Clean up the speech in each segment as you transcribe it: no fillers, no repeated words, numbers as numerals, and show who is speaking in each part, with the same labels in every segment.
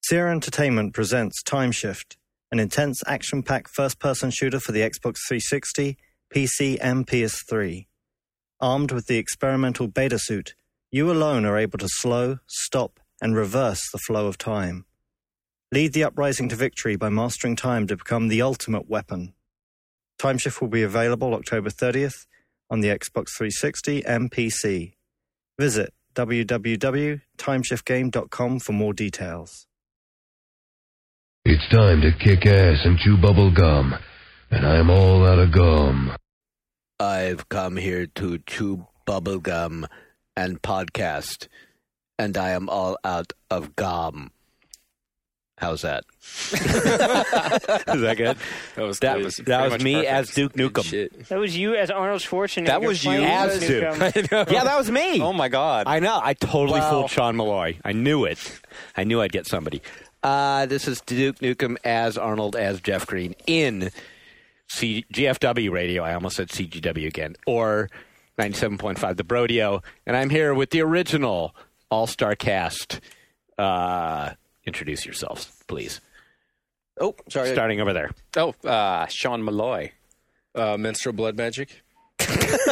Speaker 1: Sierra Entertainment presents Time Shift, an intense action-packed first-person shooter for the Xbox 360, PC, and PS3. Armed with the experimental beta suit, you alone are able to slow, stop, and reverse the flow of time. Lead the uprising to victory by mastering time to become the ultimate weapon. Time Shift will be available October 30th on the Xbox 360 and PC. Visit www.timeshiftgame.com for more details.
Speaker 2: It's time to kick ass and chew bubble gum, and I'm all out of gum.
Speaker 3: I've come here to chew bubble gum and podcast, and I am all out of gum. How's that? Is that good? That was me perfect. As Duke Nukem.
Speaker 4: Shit. That was you as Arnold Schwarzenegger.
Speaker 3: That was you as Duke. Yeah, that was me.
Speaker 5: Oh, my God.
Speaker 3: I know. I totally fooled Sean Malloy. I knew it. I knew I'd get somebody. This is Duke Nukem as Arnold as Jeff Green in GFW radio. I almost said CGW again. Or 97.5 The Brodeo. And I'm here with the original all-star cast. Introduce yourselves, please.
Speaker 6: Oh, sorry.
Speaker 3: Starting over there.
Speaker 5: Oh, Sean Malloy.
Speaker 6: Menstrual Blood Magic. is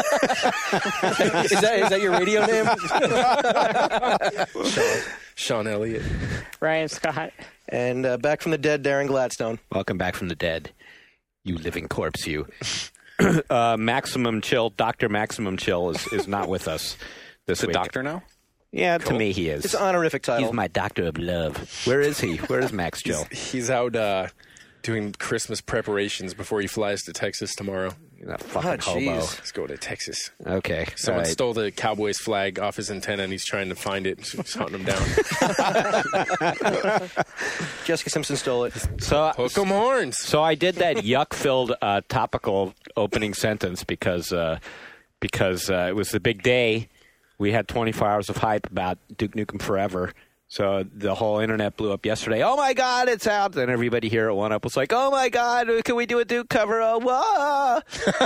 Speaker 6: that your radio name? Sean Elliott.
Speaker 4: Ryan Scott.
Speaker 6: And back from the dead, Darren Gladstone.
Speaker 3: Welcome back from the dead, you living corpse, you. Maximum Chill, Dr. Maximum Chill is not with us this week.
Speaker 5: The doctor now?
Speaker 3: Yeah,
Speaker 5: cool.
Speaker 3: To me he is.
Speaker 6: It's an honorific title.
Speaker 3: He's my doctor of love. Where is he? Where is Max Chill?
Speaker 6: He's out doing Christmas preparations before he flies to Texas tomorrow.
Speaker 3: That fucking hobo.
Speaker 6: Let's go to Texas.
Speaker 3: Okay.
Speaker 6: Someone stole the Cowboys flag off his antenna, and he's trying to find it. He's hunting him down. Jessica Simpson stole it.
Speaker 3: So,
Speaker 6: hook 'em horns.
Speaker 3: So I did that yuck-filled topical opening sentence because it was the big day. We had 24 hours of hype about Duke Nukem Forever. So the whole internet blew up yesterday. Oh, my God, it's out. And everybody here at One Up was like, oh, my God, can we do a Duke cover? Oh, wah.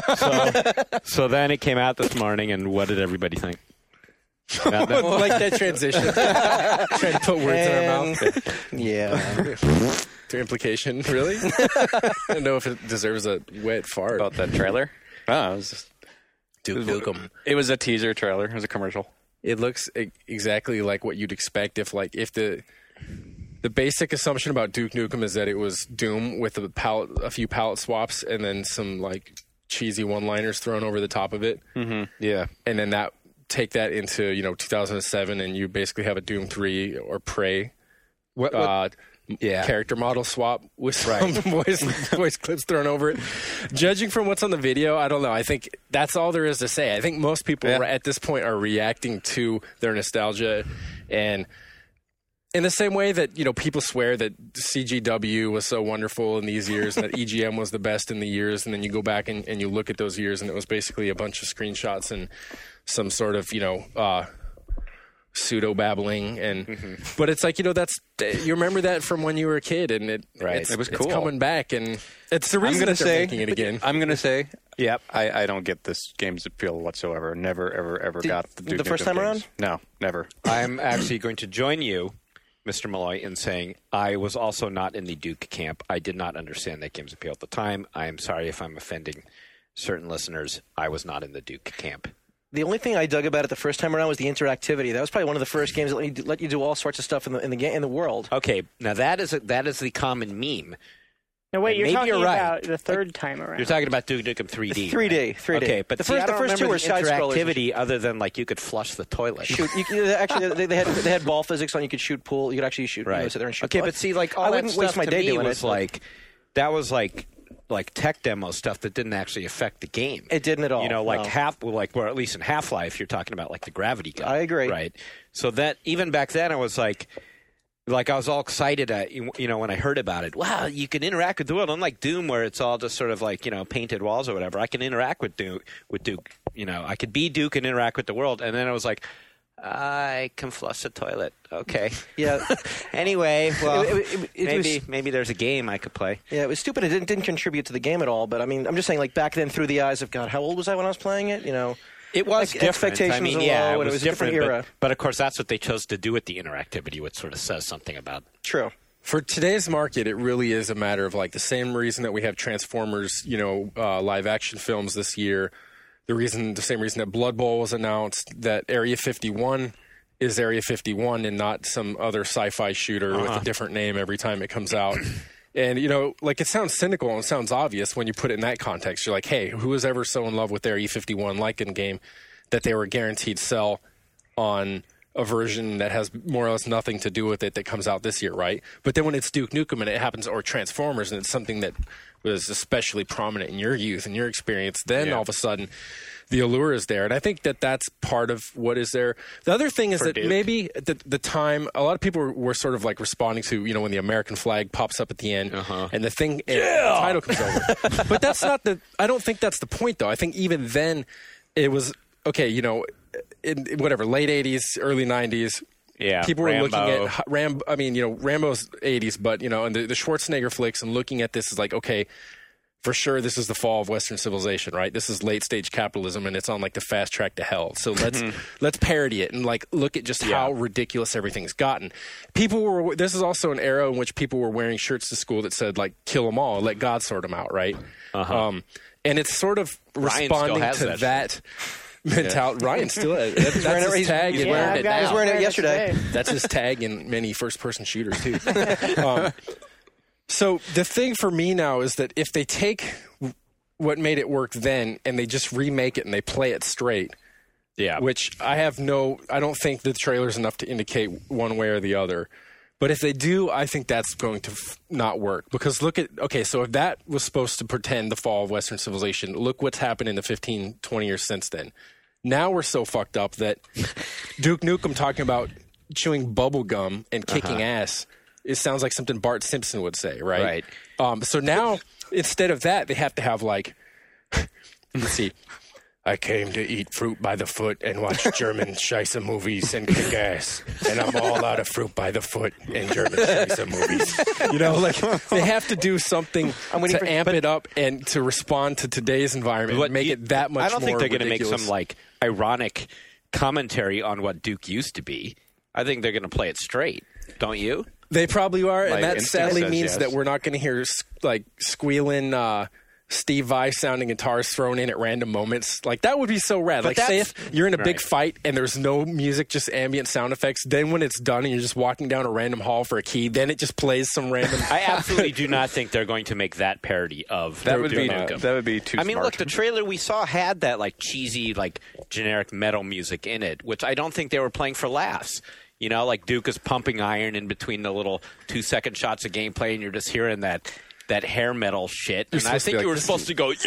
Speaker 3: So then it came out this morning, and what did everybody think?
Speaker 6: Like that transition. Trying to put words in our mouth. Yeah. The implication, really? I don't know if it deserves a wet fart.
Speaker 5: About that trailer? Oh, it was just
Speaker 6: Duke Nukem.
Speaker 5: It was a teaser trailer. It was a commercial.
Speaker 6: It looks exactly like what you'd expect if the basic assumption about Duke Nukem is that it was Doom with a few palette swaps and then some like cheesy one-liners thrown over the top of it.
Speaker 5: Mm-hmm. Yeah,
Speaker 6: and then take that into 2007, and you basically have a Doom 3 or Prey. Character model swap with some voice clips thrown over it. Judging from what's on the video, I don't know. I think that's all there is to say. I think most people at this point are reacting to their nostalgia, and in the same way that people swear that CGW was so wonderful in these years, and that EGM was the best in the years, and then you go back and you look at those years, and it was basically a bunch of screenshots and some sort of pseudo babbling, and but it's like that's you remember that from when you were a kid, and it was cool. It's coming back, and it's the reason they're making it again.
Speaker 5: I'm gonna say, I don't get this game's appeal whatsoever. Never, ever got the Duke
Speaker 6: the first
Speaker 5: Nukem
Speaker 6: time
Speaker 5: games.
Speaker 6: around.
Speaker 5: No, never.
Speaker 3: I'm actually going to join you, Mr. Malloy, in saying I was also not in the Duke camp. I did not understand that game's appeal at the time. I am sorry if I'm offending certain listeners. I was not in the Duke camp.
Speaker 6: The only thing I dug about it the first time around was the interactivity. That was probably one of the first games that let you do all sorts of stuff in the world.
Speaker 3: Okay, now that is the common meme.
Speaker 4: No, wait, you're talking about the third time around.
Speaker 3: You're talking about Duke Nukem 3D.
Speaker 6: 3D.
Speaker 3: Okay, but
Speaker 6: the first two were side
Speaker 3: interactivity other than like you could flush the toilet.
Speaker 6: Actually, they had ball physics on. You could shoot pool. You could actually shoot. Sit there and shoot.
Speaker 3: Okay, but see, like all
Speaker 6: I
Speaker 3: that
Speaker 6: wouldn't
Speaker 3: stuff
Speaker 6: waste my day doing
Speaker 3: was
Speaker 6: it.
Speaker 3: That was like tech demo stuff that didn't actually affect the game.
Speaker 6: It didn't at all.
Speaker 3: Or at least in Half-Life, you're talking about like the gravity gun.
Speaker 6: I agree.
Speaker 3: Right. So that even back then, I was like I was all excited when I heard about it. Wow, you can interact with the world. Unlike Doom, where it's all just sort of like painted walls or whatever. I can interact with Duke. I could be Duke and interact with the world. And then I was like, I can flush the toilet. Okay.
Speaker 6: Yeah.
Speaker 3: Anyway, well, maybe there's a game I could play.
Speaker 6: Yeah, it was stupid. It didn't contribute to the game at all. But I mean, I'm just saying, like back then, through the eyes of God, how old was I when I was playing it?
Speaker 3: It was different.
Speaker 6: Expectations were low, and it was a different era.
Speaker 3: But of course, that's what they chose to do with the interactivity, which sort of says something about
Speaker 6: True. For today's market, it really is a matter of like the same reason that we have Transformers, live action films this year. The same reason that Blood Bowl was announced, that Area 51 is Area 51 and not some other sci-fi shooter with a different name every time it comes out. And, it sounds cynical and it sounds obvious when you put it in that context. You're like, hey, who was ever so in love with Area 51 like in game that they were guaranteed sell on a version that has more or less nothing to do with it that comes out this year, right? But then when it's Duke Nukem and it happens, or Transformers, and it's something that was especially prominent in your youth and your experience, then all of a sudden the allure is there. And I think that that's part of what is there. The other thing is that Duke, maybe at the time, a lot of people were sort of like responding to, when the American flag pops up at the end and the thing, and the title comes over. But that's not I don't think that's the point, though. I think even then it was, okay, in whatever, late 80s, early 90s, people were looking at Rambo's 80s, but, and the Schwarzenegger flicks and looking at this is like, okay, for sure, this is the fall of Western civilization, right? This is late stage capitalism, and it's on like the fast track to hell. So let's parody it and like look at just how ridiculous everything's gotten. This is also an era in which people were wearing shirts to school that said like "kill them all, let God sort them out," right? And it's sort of responding to that mentality. Ryan still that's his tag.
Speaker 7: He's wearing it yesterday.
Speaker 6: That's his tag in many first person shooters too. So the thing for me now is that if they take what made it work then and they just remake it and they play it straight, which I don't think the trailer's enough to indicate one way or the other. But if they do, I think that's going to not work. Because so if that was supposed to pretend the fall of Western civilization, look what's happened in the 15, 20 years since then. Now we're so fucked up that Duke Nukem talking about chewing bubble gum and kicking ass, it sounds like something Bart Simpson would say, right? Right. So now, instead of that, they have to have like, let's see, I came to eat fruit by the foot and watch German Scheisse movies and kick ass, and I'm all out of fruit by the foot and German Scheisse movies. They have to do something to amp it up and to respond to today's environment and make it that much more
Speaker 3: I don't think they're
Speaker 6: going to
Speaker 3: make some like ironic commentary on what Duke used to be. I think they're going to play it straight, don't you?
Speaker 6: They probably are, and that sadly means that we're not going to hear like squealing Steve Vai sounding guitars thrown in at random moments. Like that would be so rad. But like say if you're in a big fight and there's no music, just ambient sound effects, then when it's done and you're just walking down a random hall for a key, then it just plays some random
Speaker 3: I absolutely do not think they're going to make that parody of
Speaker 5: that would be too smart.
Speaker 3: Look, the trailer we saw had that like cheesy like generic metal music in it, which I don't think they were playing for laughs. Like Duke is pumping iron in between the little 2-second shots of gameplay, and you're just hearing that hair metal shit. And I think you were supposed to go,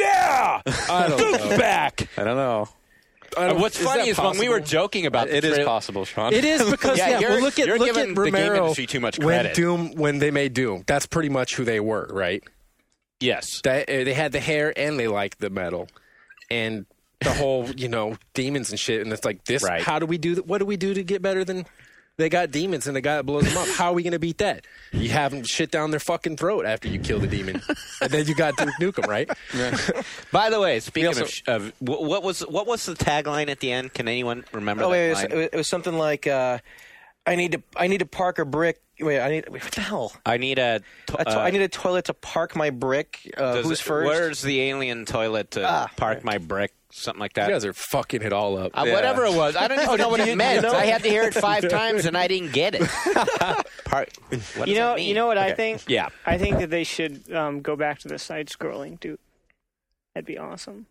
Speaker 3: Duke's back!
Speaker 5: I don't know.
Speaker 3: What's funny is when we were joking about
Speaker 5: it is possible, Sean.
Speaker 6: It is because look at
Speaker 3: giving
Speaker 6: Romero
Speaker 3: the game industry too much credit.
Speaker 6: When they made Doom, that's pretty much who they were, right?
Speaker 3: Yes,
Speaker 6: they had the hair and they liked the metal, and the whole demons and shit. And it's like this. Right. How do we do that? What do we do to get better than? They got demons and the guy that blows them up. How are we going to beat that? You have them shit down their fucking throat after you kill the demon. And then you got Duke Nukem, right?
Speaker 3: Yeah. By the way, speaking of what was the tagline at the end? Can anyone remember that line?
Speaker 7: It was something like, I need to park a brick. What the hell?
Speaker 3: I need a
Speaker 7: toilet to park my brick. Who's first?
Speaker 3: Where's the alien toilet to park my brick? Something like that.
Speaker 6: You guys are fucking it all up.
Speaker 3: Whatever it was. I don't even know what it meant. I had to hear it 5 times and I didn't get it. What does that mean?
Speaker 4: You know what I think?
Speaker 3: Yeah.
Speaker 4: I think that they should go back to the side-scrolling, dude. That'd be awesome.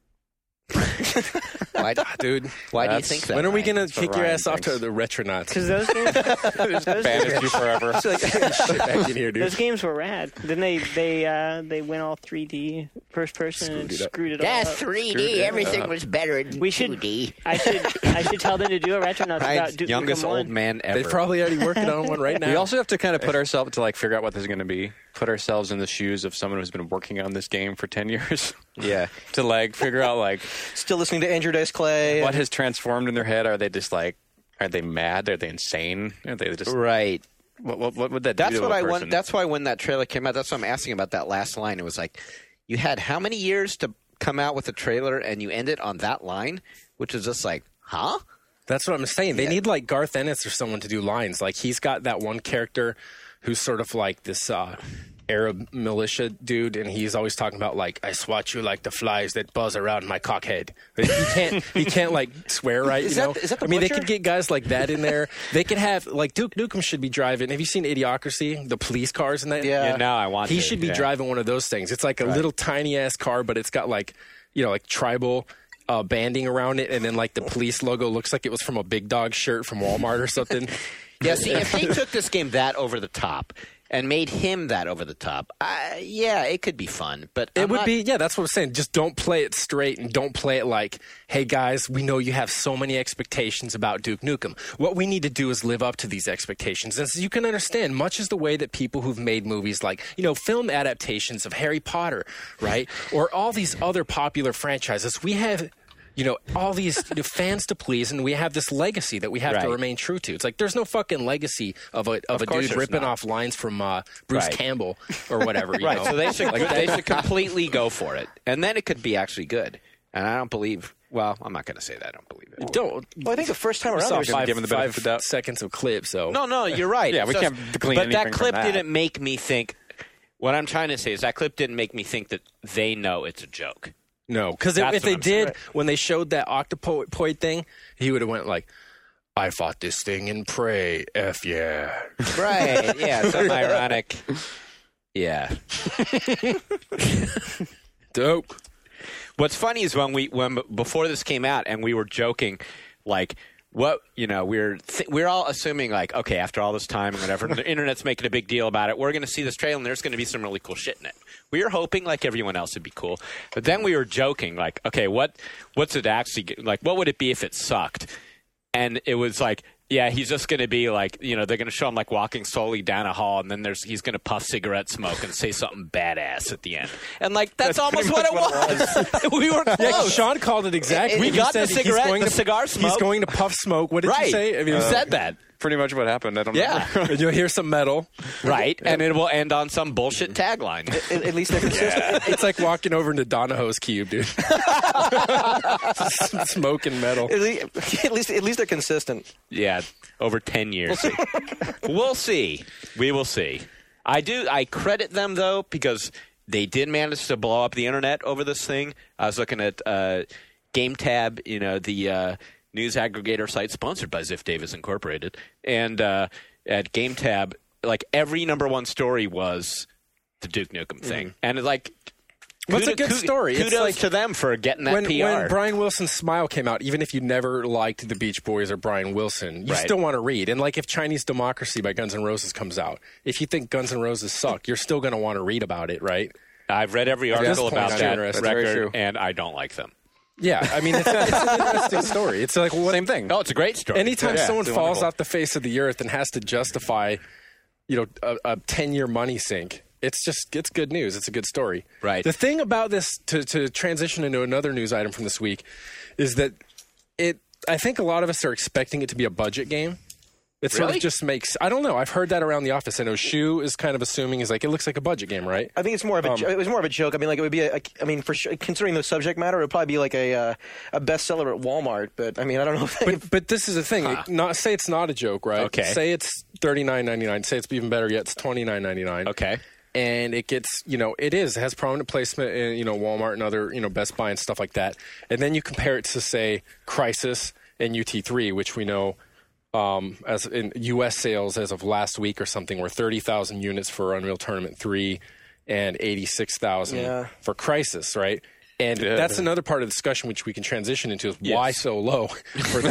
Speaker 3: Why, dude? Why do you think that?
Speaker 6: When are we going to kick your ass off to the Retronauts?
Speaker 4: Because those games,
Speaker 5: banished you forever.
Speaker 6: Shit back in here, dude.
Speaker 4: Those games were rad. Then they went all 3D first person and screwed it all up.
Speaker 8: 3D. Everything was better in 2D.
Speaker 4: I should tell them to do a Retronauts about Duke
Speaker 3: youngest
Speaker 4: Nukem 1.
Speaker 3: old man ever.
Speaker 6: They're probably already working on one right now.
Speaker 5: We also have to kind of put ourselves to figure out what this is going to be. Put ourselves in the shoes of someone who's been working on this game for 10 years.
Speaker 3: Yeah.
Speaker 5: To figure out
Speaker 7: still listening to Andrew Dice Clay.
Speaker 5: What has transformed in their head? Are they just are they mad? Are they insane? Are they just
Speaker 3: right?
Speaker 5: What would that
Speaker 3: do
Speaker 5: to a person?
Speaker 3: That's why when that trailer came out, that's what I'm asking about that last line. It was like, you had how many years to come out with a trailer and you end it on that line, which is just like, huh?
Speaker 6: That's what I'm saying. They need Garth Ennis or someone to do lines. He's got that one character who's sort of like this Arab militia dude, and he's always talking about like, I swat you like the flies that buzz around my cockhead. He can't like swear right.
Speaker 7: Is
Speaker 6: you
Speaker 7: that the
Speaker 6: I mean, they
Speaker 7: Butcher?
Speaker 6: could get guys like that in there. They could have like Duke Nukem should be driving. Have you seen Idiocracy? The police cars and that.
Speaker 7: Yeah.
Speaker 3: Yeah, now I want
Speaker 6: He
Speaker 3: to.
Speaker 6: should be
Speaker 3: yeah.
Speaker 6: driving one of those things. It's like a little tiny ass car, but it's got like, like tribal banding around it, and then like the police logo looks like it was from a Big Dog shirt from Walmart or something.
Speaker 3: Yeah, see, if they took this game that over the top and made him that over the top, yeah, it could be fun. But
Speaker 6: It would be, that's what I'm saying. Just don't play it straight and don't play it like, hey, guys, we know you have so many expectations about Duke Nukem. What we need to do is live up to these expectations. And so you can understand, much is the way that people who've made movies like, film adaptations of Harry Potter, right? Or all these other popular franchises, we have all these fans to please, and we have this legacy that we have to remain true to. It's like there's no fucking legacy of a dude ripping off lines from Bruce Campbell or whatever. You know?
Speaker 3: So they should completely go for it, and then it could be actually good. And I don't believe. Well, I'm not going to say that. I don't believe it.
Speaker 7: Well, I think the first time around,
Speaker 6: saw
Speaker 7: there was
Speaker 6: given the benefit of the doubt. Seconds of clip. So
Speaker 3: No, you're right.
Speaker 5: Yeah, we can't glean
Speaker 3: But
Speaker 5: anything
Speaker 3: that clip
Speaker 5: from that.
Speaker 3: didn't make me think. What I'm trying to say is that clip didn't make me think that they know it's a joke.
Speaker 6: no, because
Speaker 3: That's
Speaker 6: if they
Speaker 3: what I'm saying.
Speaker 6: did, when they showed that octopoid thing, he would have went like, I fought this thing in Prey. F yeah.
Speaker 3: Right? Yeah, something ironic. Yeah.
Speaker 6: Dope.
Speaker 3: What's funny is when before this came out and we were joking, like we're all assuming like, okay, after all this time and whatever, the internet's making a big deal about it. We're going to see this trailer and there's going to be some really cool shit in it. We were hoping like everyone else would be cool, but then we were joking like, okay, what's it actually like? What would it be if it sucked? And it was like, yeah, he's just going to be like, they're going to show him like walking slowly down a hall, and then he's going to puff cigarette smoke and say something badass at the end. And like that's almost what it was. We were close.
Speaker 6: Yeah, Sean called it exactly.
Speaker 3: We
Speaker 6: He
Speaker 3: got
Speaker 6: said
Speaker 3: the
Speaker 6: he's
Speaker 3: cigarette,
Speaker 6: going
Speaker 3: the
Speaker 6: to-
Speaker 3: cigar smoke.
Speaker 6: He's going to puff smoke. What did you say? I mean,
Speaker 3: you said that.
Speaker 5: Pretty much what happened. I don't know.
Speaker 3: Yeah.
Speaker 6: And you'll hear some metal.
Speaker 3: Right, and it will end on some bullshit tagline.
Speaker 7: at least they're consistent.
Speaker 6: It's like walking over into Donahoe's cube, dude. Smoking metal.
Speaker 7: At least they're consistent.
Speaker 3: Yeah, over 10 years. We'll see. We will see. I credit them, though, because they did manage to blow up the internet over this thing. I was looking at GameTab, the news aggregator site sponsored by Ziff Davis Incorporated. And at GameTab, like every number one story was the Duke Nukem thing. And like...
Speaker 6: What's a good story? It's
Speaker 3: Kudos
Speaker 6: like
Speaker 3: to them for getting that
Speaker 6: when,
Speaker 3: PR.
Speaker 6: When Brian Wilson's Smile came out, even if you never liked the Beach Boys or Brian Wilson, you still want to read. And like if Chinese Democracy by Guns N' Roses comes out, if you think Guns N' Roses suck, you're still going to want to read about it, right?
Speaker 3: I've read every article
Speaker 6: point,
Speaker 3: about
Speaker 6: I'm
Speaker 3: that
Speaker 6: interested.
Speaker 5: That's very
Speaker 3: record,
Speaker 5: true.
Speaker 3: and I don't like them.
Speaker 6: Yeah, I mean, it's an interesting story. It's like
Speaker 5: Same thing.
Speaker 3: Oh, it's a great story.
Speaker 6: anytime
Speaker 5: Yeah,
Speaker 6: someone
Speaker 5: it's
Speaker 6: falls
Speaker 5: wonderful.
Speaker 6: off the face of the earth and has to justify, a 10-year money sink, it's good news. It's a good story.
Speaker 3: Right.
Speaker 6: The thing about this, to transition into another news item from this week, is that I think a lot of us are expecting it to be a budget game. It sort
Speaker 3: Really?
Speaker 6: of just makes, I don't know. I've heard that around the office. I know Shu is kind of assuming it looks like a budget game, right?
Speaker 7: I think it's more of a. It was more of a joke. I mean, like it would be. For sure, considering the subject matter, it would probably be like a bestseller at Walmart. But I mean, I don't know.
Speaker 6: But this is the thing. Say it's not a joke, right?
Speaker 3: Okay.
Speaker 6: Say it's $39.99. Say it's even better yet. It's $29.99.
Speaker 3: Okay.
Speaker 6: And it gets, it has prominent placement in, Walmart and other, Best Buy and stuff like that. And then you compare it to, say, Crysis and UT3, which we know as in U.S. sales as of last week or something were 30,000 units for Unreal Tournament 3 and 86,000 for Crysis, right? And that's another part of the discussion which we can transition into is why so low for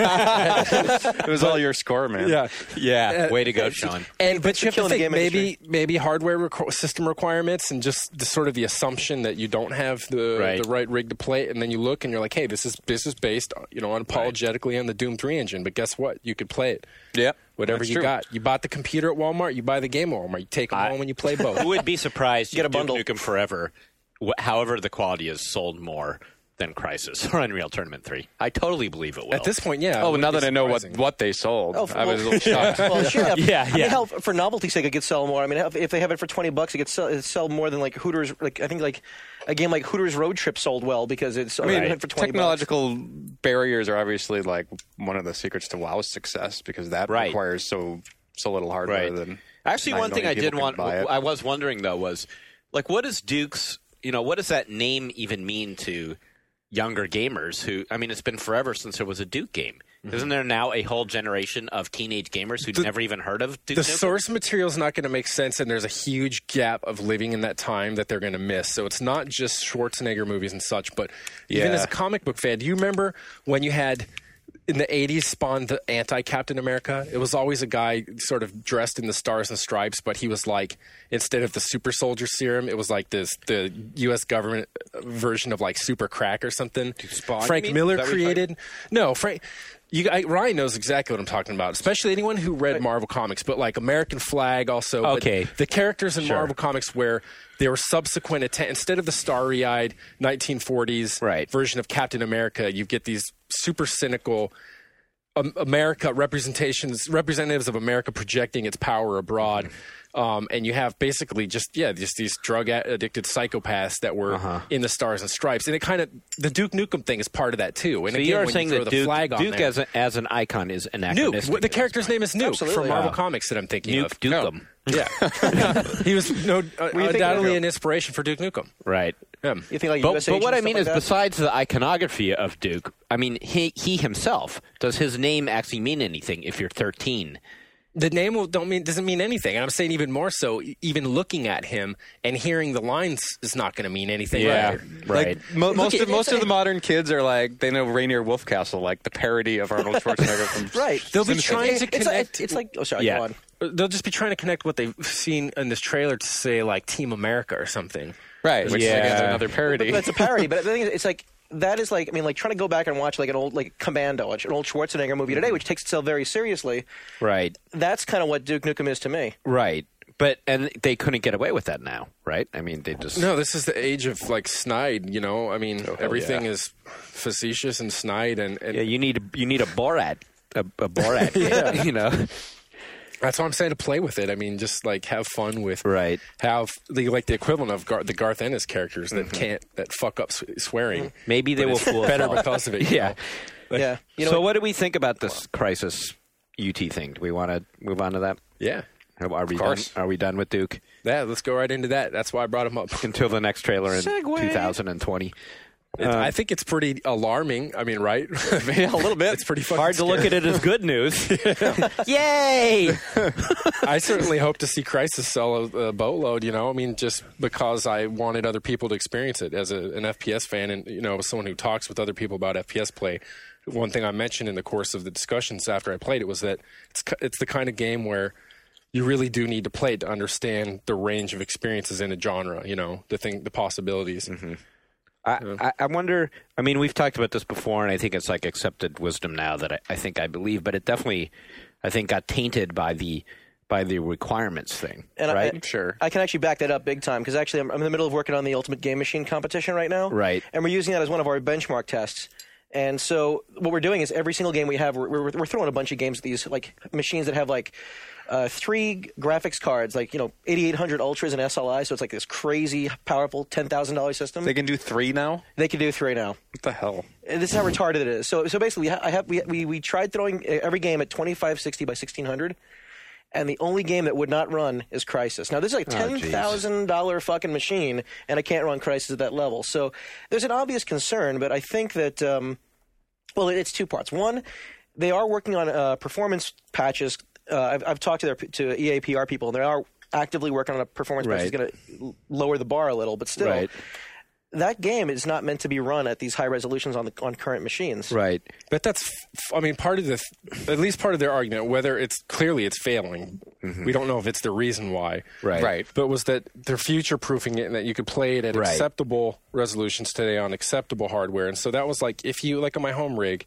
Speaker 6: that.
Speaker 5: It was all your score, man.
Speaker 3: Yeah. Way to go, Sean.
Speaker 6: But you have to
Speaker 7: killing the
Speaker 6: think
Speaker 7: game
Speaker 6: maybe hardware system requirements and just sort of the assumption that you don't have the right rig to play it, and then you look and you're like, hey, this is based unapologetically on the Doom 3 engine, but guess what? You could play it.
Speaker 5: Yeah.
Speaker 6: Whatever
Speaker 5: That's
Speaker 6: you
Speaker 5: true.
Speaker 6: got. You bought the computer at Walmart, you buy the game at Walmart. You take them home and you play both.
Speaker 3: Who would be surprised?
Speaker 7: Get a
Speaker 3: Duke
Speaker 7: bundle.
Speaker 3: Nukem Forever, however the quality is sold more than Crysis or Unreal Tournament 3. I totally believe it will.
Speaker 6: At this point, yeah.
Speaker 5: Oh,
Speaker 6: it
Speaker 5: now
Speaker 6: would
Speaker 5: that
Speaker 6: be
Speaker 5: I know
Speaker 6: surprising.
Speaker 5: what they sold,
Speaker 7: Oh,
Speaker 5: I was a little shocked.
Speaker 7: Well, it should have.
Speaker 3: Yeah,
Speaker 7: I mean,
Speaker 3: yeah.
Speaker 7: hell, for novelty's sake, it could sell more. I mean, if they have it for $20, it sell more than like Hooters. Like I think like a game like Hooters Road Trip sold well because it's for $20.
Speaker 5: Technological barriers are obviously like one of the secrets to WoW's success because that requires so little hardware.
Speaker 3: Right.
Speaker 5: Than
Speaker 3: Actually, one thing I did want,
Speaker 5: buy it.
Speaker 3: I was wondering though, was like, what does Duke's, what does that name even mean to younger gamers who, I mean, it's been forever since there was a Duke game. Mm-hmm. Isn't there now a whole generation of teenage gamers who'd never even heard of Duke Nukem?
Speaker 6: The source material is not going to make sense, and there's a huge gap of living in that time that they're going to miss. So it's not just Schwarzenegger movies and such, but even as a comic book fan, do you remember when you had in the 80s spawned the anti-Captain America? It was always a guy sort of dressed in the stars and stripes, but he was like, instead of the super soldier serum, it was like the U.S. government version of like super crack or something.
Speaker 3: Spawn,
Speaker 6: Frank Miller created. No, Frank. Ryan knows exactly what I'm talking about, especially anyone who read Marvel Comics, but like American Flag also.
Speaker 3: Okay.
Speaker 6: The characters in Marvel Comics where there were subsequent instead of the starry-eyed 1940s version of Captain America, you get these super cynical representatives of America projecting its power abroad. And you have basically just these drug-addicted psychopaths that were in the Stars and Stripes. And the Duke Nukem thing is part of that, too. And
Speaker 3: so
Speaker 6: again,
Speaker 3: you're saying that Duke
Speaker 6: as
Speaker 3: an icon is anachronistic.
Speaker 6: Nuke. The character's name is Nuke from Marvel Comics that I'm thinking
Speaker 3: Nuke
Speaker 6: of.
Speaker 3: Dukem.
Speaker 6: Yeah. He was undoubtedly an inspiration for Duke Nukem.
Speaker 3: Right.
Speaker 7: You think like US
Speaker 3: but what I mean
Speaker 7: like
Speaker 3: is,
Speaker 7: that?
Speaker 3: besides the iconography of Duke, I mean, he himself, does his name actually mean anything if you're 13?
Speaker 6: The name doesn't mean anything. And I'm saying even more so, even looking at him and hearing the lines is not going to mean anything.
Speaker 3: Yeah, right.
Speaker 5: Like, most of the modern kids are like, they know Rainier Wolfcastle, like the parody of Arnold Schwarzenegger from
Speaker 7: right.
Speaker 6: They'll be trying to connect.
Speaker 7: It's like, oh, sorry, go on.
Speaker 6: They'll just be trying to connect what they've seen in this trailer to say like Team America or something.
Speaker 5: Right, which is another parody.
Speaker 7: But it's a parody, but the thing is, it's like, that is like, I mean, like trying to go back and watch like an old like Commando, an old Schwarzenegger movie today, which takes itself very seriously.
Speaker 3: Right.
Speaker 7: That's kind of what Duke Nukem is to me.
Speaker 3: Right. And they couldn't get away with that now, right? I mean, they just...
Speaker 6: No, this is the age of like snide, I mean, everything is facetious and snide. And
Speaker 3: you need a Borat. A Borat game,
Speaker 6: That's what I'm saying, to play with it. I mean, just like have fun with, have the equivalent of the Garth Ennis characters that fuck up swearing.
Speaker 3: Maybe they will fool us
Speaker 6: better
Speaker 3: all.
Speaker 6: because of it.
Speaker 3: So what do we think about this Crisis UT thing? Do we want to move on to that?
Speaker 6: Yeah.
Speaker 3: Are we done? Are we done with Duke?
Speaker 6: Yeah, let's go right into that. That's why I brought him up.
Speaker 3: Until the next trailer in 2020.
Speaker 6: I think it's pretty alarming. I mean, right?
Speaker 3: A little bit.
Speaker 6: It's pretty fucking
Speaker 3: hard to look at it as good news. Yay!
Speaker 6: I certainly hope to see Crysis sell a boatload, I mean, just because I wanted other people to experience it as an FPS fan and, as someone who talks with other people about FPS play. One thing I mentioned in the course of the discussions after I played it was that it's the kind of game where you really do need to play it to understand the range of experiences in a genre, the possibilities.
Speaker 3: Mm-hmm. I wonder, I mean, we've talked about this before, and I think it's like accepted wisdom now that I believe, but it definitely, I think, got tainted by the requirements thing,
Speaker 7: and
Speaker 3: right?
Speaker 7: Sure. I can actually back that up big time, because actually I'm in the middle of working on the Ultimate Game Machine competition right now.
Speaker 3: Right.
Speaker 7: And we're using that as one of our benchmark tests. And so what we're doing is every single game we have, we're throwing a bunch of games at these like machines that have like 3 graphics cards, like 8800 Ultras and SLI. So it's like this crazy, powerful $10,000 system.
Speaker 5: They can do 3 now.
Speaker 7: They can do 3 now.
Speaker 5: What the hell?
Speaker 7: And this is how retarded it is. So basically, we tried throwing every game at 2560 by 1600. And the only game that would not run is Crysis. Now, this is like a $10,000 fucking machine, and I can't run Crysis at that level. So there's an obvious concern, but I think that, it's 2 parts. One, they are working on performance patches. I've talked to EA PR people, and they are actively working on a performance patch that's going to lower the bar a little, but still. Right. That game is not meant to be run at these high resolutions on current machines.
Speaker 3: Right.
Speaker 6: But that's, part of at least part of their argument, whether it's failing. Mm-hmm. We don't know if it's the reason why.
Speaker 3: Right.
Speaker 6: But was that they're future-proofing it and that you could play it at acceptable resolutions today on acceptable hardware. And so that was like, if you, like on my home rig,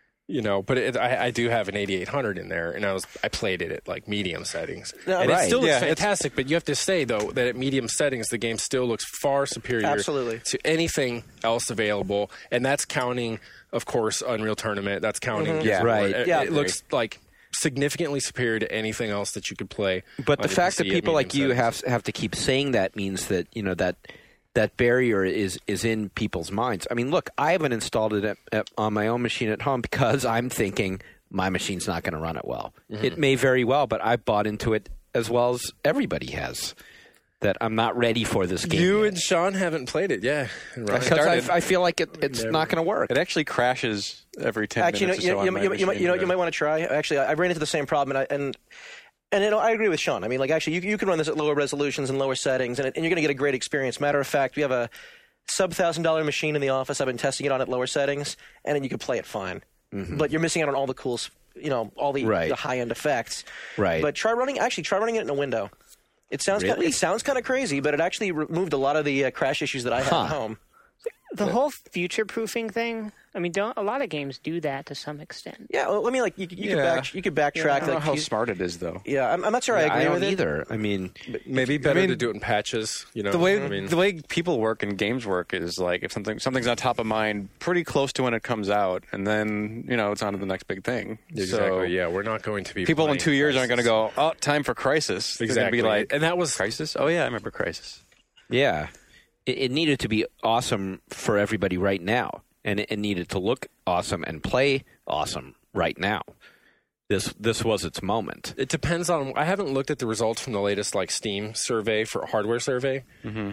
Speaker 6: but I do have an 8800 in there, and I played it at like medium settings, and it still looks fantastic. But you have to say though that at medium settings, the game still looks far superior to anything else available, and that's counting, of course, Unreal Tournament. That's counting, It looks like significantly superior to anything else that you could play.
Speaker 3: But the fact that people like you have to keep saying that means that that barrier is in people's minds. I mean, look, I haven't installed it on my own machine at home because I'm thinking my machine's not going to run it well. Mm-hmm. It may very well, but I bought into it as well as everybody has. That I'm not ready for this game.
Speaker 6: You
Speaker 3: yet.
Speaker 6: and Sean haven't played it, yeah.
Speaker 3: Because I feel like it's not going to work.
Speaker 5: It actually crashes every 10 minutes.
Speaker 7: Actually, you might want to try. Actually, I ran into the same problem, and I agree with Sean. I mean, like, actually, you can run this at lower resolutions and lower settings, and you're going to get a great experience. Matter of fact, we have a sub-$1,000 machine in the office. I've been testing it on at lower settings, and then you can play it fine. Mm-hmm. But you're missing out on all the cool, all the high-end effects.
Speaker 3: Right.
Speaker 7: But try running it in a window. It sounds kind of crazy, but it actually removed a lot of the crash issues that I had at home.
Speaker 4: The whole future-proofing thing. I mean, a lot of games do that to some extent.
Speaker 7: Yeah, well, I mean, like you could backtrack.
Speaker 5: I don't know how smart it is, though.
Speaker 7: Yeah, I'm not sure I agree with it
Speaker 3: either. I mean,
Speaker 6: maybe better to do it in patches.
Speaker 5: The way people work and games work is like if something's on top of mind pretty close to when it comes out, and then it's on to the next big thing.
Speaker 6: Exactly.
Speaker 5: So
Speaker 6: yeah, we're not going to be.
Speaker 5: People in 2 years aren't going to go. Oh, time for Crisis.
Speaker 6: Exactly.
Speaker 5: They're going to be like,
Speaker 6: and that was
Speaker 5: Crisis. Oh yeah, I remember Crisis.
Speaker 3: Yeah. It needed to be awesome for everybody right now, and it needed to look awesome and play awesome right now. This was its moment.
Speaker 6: It depends on. I haven't looked at the results from the latest Steam survey for hardware survey,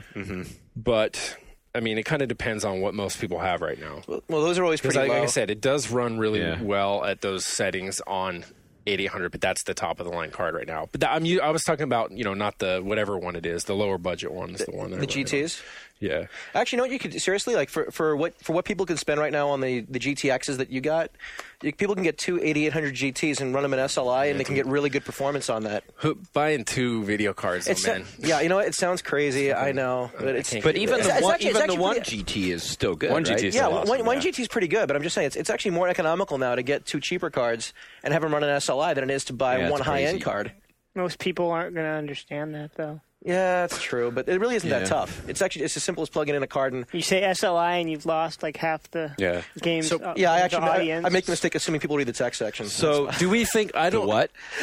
Speaker 6: but I mean, it kind of depends on what most people have right now.
Speaker 7: Well, those are always pretty low.
Speaker 6: Like I said, it does run really well at those settings on 8800, but that's the top of the line card right now. But I was talking about, not the whatever one it is, the lower budget one is the one.
Speaker 7: The GTs?
Speaker 6: Yeah.
Speaker 7: Actually, you know what? You could seriously, like, for what people can spend right now on the GTXs that you got, people can get two 8800 GTs and run them in SLI, and they can get really good performance on that.
Speaker 6: Buying two video cards, man.
Speaker 7: Yeah, you know what? It sounds crazy. I know, but
Speaker 3: even the one GT is still good.
Speaker 5: One GT is still awesome.
Speaker 7: One GT is pretty good, but I'm just saying it's actually more economical now to get two cheaper cards and have them run an SLI than it is to buy one high-end card.
Speaker 4: Most people aren't going to understand that, though.
Speaker 7: Yeah, that's true, but it really isn't that tough. It's as simple as plugging in a card and
Speaker 4: you say SLI and you've lost like half the games.
Speaker 7: So, I make the mistake assuming people read the text section.
Speaker 6: So do we think I don't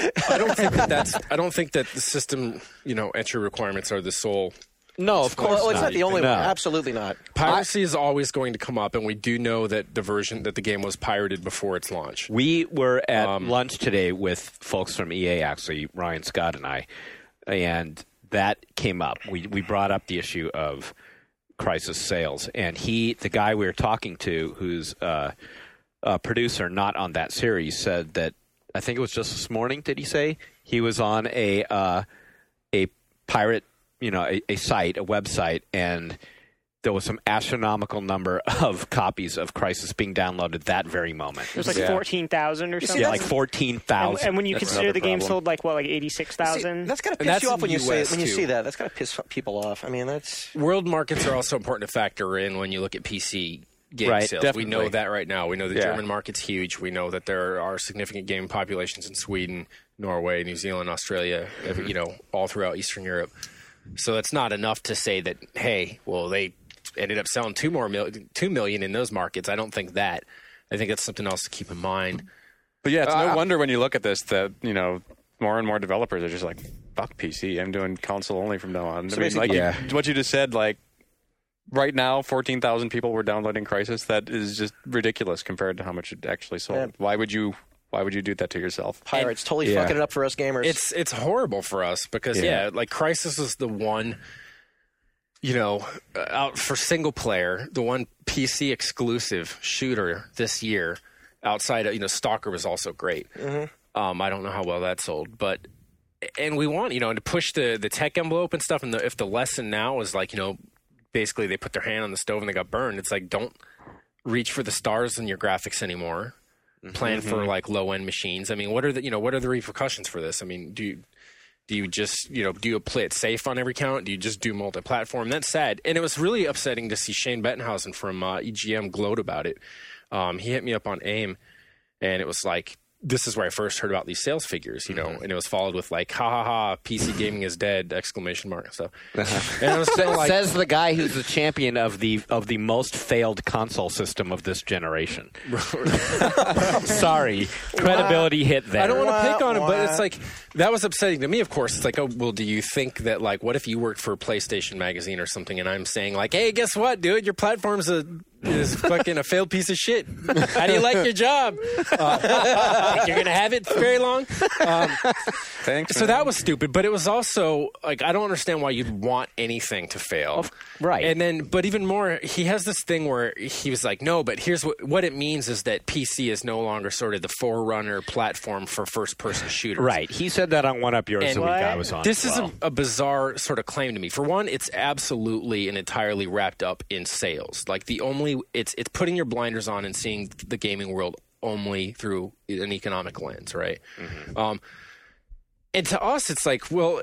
Speaker 6: think that the system entry requirements are the sole.
Speaker 3: No, of course
Speaker 7: it's not the only one. Absolutely not.
Speaker 6: Piracy is always going to come up, and we do know that the game was pirated before its launch.
Speaker 3: We were at lunch today with folks from EA, actually, Ryan Scott and I, and that came up. We brought up the issue of Crisis sales, and the guy we were talking to, who's a producer not on that series, said that, I think it was just this morning, did he say? He was on a pirate, a site, a website, and there was some astronomical number of copies of Crisis being downloaded that very moment.
Speaker 4: It was like 14,000 or something.
Speaker 3: Yeah, like 14,000.
Speaker 4: And when you consider the game sold like 86,000?
Speaker 7: That's got to piss you off when you see that. That's got to piss people off. I mean, that's...
Speaker 6: World markets are also important to factor in when you look at PC game sales.
Speaker 3: Definitely.
Speaker 6: We know that right now. We know the German market's huge. We know that there are significant game populations in Sweden, Norway, New Zealand, Australia, all throughout Eastern Europe. So that's not enough to say that, hey, well, they ended up selling 2 million in those markets. I don't think that. I think that's something else to keep in mind.
Speaker 5: But yeah, it's no wonder when you look at this that, more and more developers are just like, fuck PC. I'm doing console only from now on. So what you just said, like, right now, 14,000 people were downloading Crisis. That is just ridiculous compared to how much it actually sold. Yeah. Why would you do that to yourself?
Speaker 7: Pirates totally fucking it up for us gamers.
Speaker 6: It's horrible for us because like Crisis is the one, out for single player, the one PC exclusive shooter this year. Outside of Stalker was also great. Mm-hmm. I don't know how well that sold, and we want to push the tech envelope and stuff. And if the lesson now is like basically they put their hand on the stove and they got burned, it's like don't reach for the stars in your graphics anymore. Plan for like low end machines. I mean, what are the repercussions for this? I mean, do you just do you play it safe on every count? Do you just do multi-platform? That's sad, and it was really upsetting to see Shane Bettenhausen from EGM gloat about it. He hit me up on AIM, and it was like, this is where I first heard about these sales figures, and it was followed with like, ha ha ha, PC gaming is dead, ! And stuff. And I was like,
Speaker 3: says the guy who's the champion of the most failed console system of this generation. Sorry, credibility hit there.
Speaker 6: I don't want to pick on him, but it's like, that was upsetting to me, of course. It's like, oh, well, do you think that, like, what if you worked for PlayStation Magazine or something, and I'm saying like, hey, guess what, dude, your platform's a is fucking a failed piece of shit. How do you like your job? Think you're going to have it very long?
Speaker 5: Thanks.
Speaker 6: So that was stupid, but it was also like I don't understand why you'd want anything to fail.
Speaker 3: Right.
Speaker 6: And then, but even more, he has this thing where he was like, no, but here's what it means is that PC is no longer sort of the forerunner platform for first-person shooters.
Speaker 3: Right. He said that on One Up Yours the week I was on.
Speaker 6: This is a bizarre sort of claim to me. For one, it's absolutely and entirely wrapped up in sales. Like it's putting your blinders on and seeing the gaming world only through an economic lens, right? Mm-hmm. And to us, it's like, well,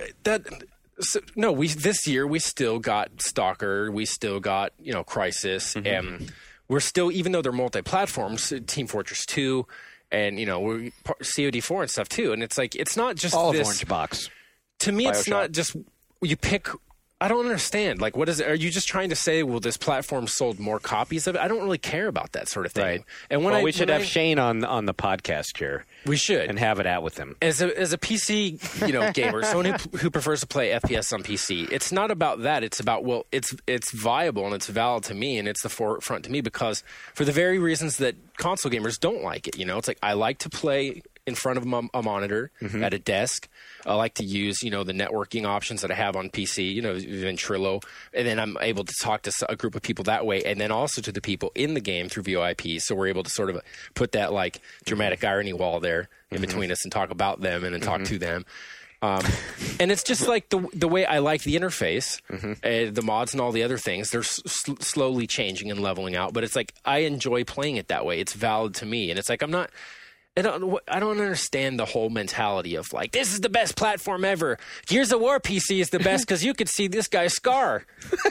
Speaker 6: this year we still got Stalker, we still got Crysis, and we're still, even though they're multi-platforms, Team Fortress 2, and we're COD4 and stuff too. And it's like it's not just
Speaker 3: all
Speaker 6: this,
Speaker 3: of Orange Box.
Speaker 6: To me, it's not just you pick. I don't understand. Like, what is it? Are you just trying to say, well, this platform sold more copies of it? I don't really care about that sort of thing.
Speaker 3: Right.
Speaker 6: And
Speaker 3: we should have Shane on the podcast here.
Speaker 6: We should.
Speaker 3: And have it out with him.
Speaker 6: As a PC, gamer, someone who prefers to play FPS on PC, it's not about that. It's about, well, it's viable and it's valid to me and it's the forefront to me because for the very reasons that console gamers don't like it. It's like I like to play in front of a monitor at a desk. I like to use, the networking options that I have on PC, Ventrilo, and then I'm able to talk to a group of people that way, and then also to the people in the game through VoIP. So we're able to sort of put that like dramatic irony wall there in between us and talk about them and then talk to them. And it's just like the way I like the interface, the mods and all the other things, they're slowly changing and leveling out. But it's like I enjoy playing it that way. It's valid to me. And it's like I don't understand the whole mentality of like, this is the best platform ever. Gears of War PC is the best because you could see this guy's scar.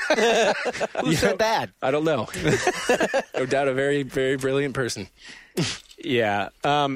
Speaker 3: Who said that?
Speaker 6: I don't know. No doubt a very, very brilliant person.
Speaker 3: Yeah.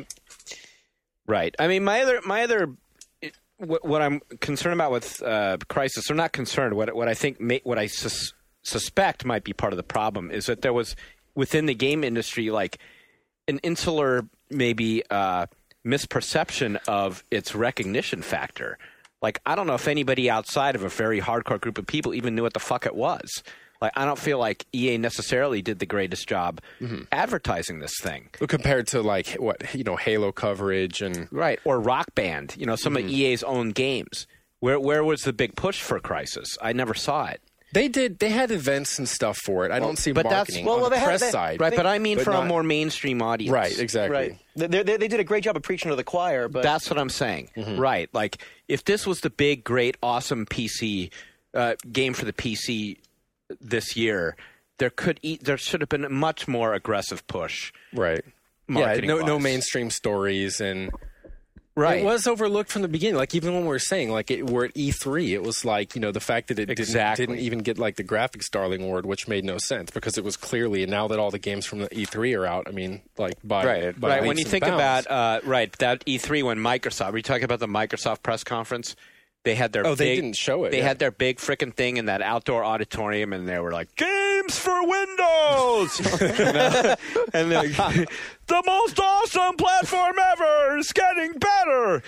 Speaker 3: Right. I mean, my other what I'm concerned about with Crysis, or not concerned, what I think what I suspect might be part of the problem is that there was within the game industry like an insular maybe misperception of its recognition factor. Like, I don't know if anybody outside of a very hardcore group of people even knew what the fuck it was. Like, I don't feel like EA necessarily did the greatest job advertising this thing.
Speaker 6: Compared to, like, what, Halo coverage and...
Speaker 3: Right, or Rock Band, some of EA's own games. Where was the big push for Crysis? I never saw it.
Speaker 6: They had events and stuff for it. I don't see marketing on the press side.
Speaker 3: Right, but I mean from a more mainstream audience.
Speaker 6: Right, exactly.
Speaker 7: Right. They did a great job of preaching to the choir. But
Speaker 3: that's what I'm saying. Right. Like, if this was the big, great, awesome PC game for the PC this year, there should have been a much more aggressive push.
Speaker 6: Right. Yeah, no mainstream stories and... Right. It was overlooked from the beginning. Like, even when we were saying, like, we're at E3, it was like, the fact that it didn't even get, like, the Graphics Darling Award, which made no sense because it was clearly, and now that all the games from the E3 are out, I mean, like, by
Speaker 3: when you think about, that E3 when Microsoft, were you talking about the Microsoft press conference? They had their
Speaker 6: they didn't show it.
Speaker 3: They had their big frickin' thing in that outdoor auditorium, and they were like, games for Windows! and they're like, the most awesome platform ever is getting better!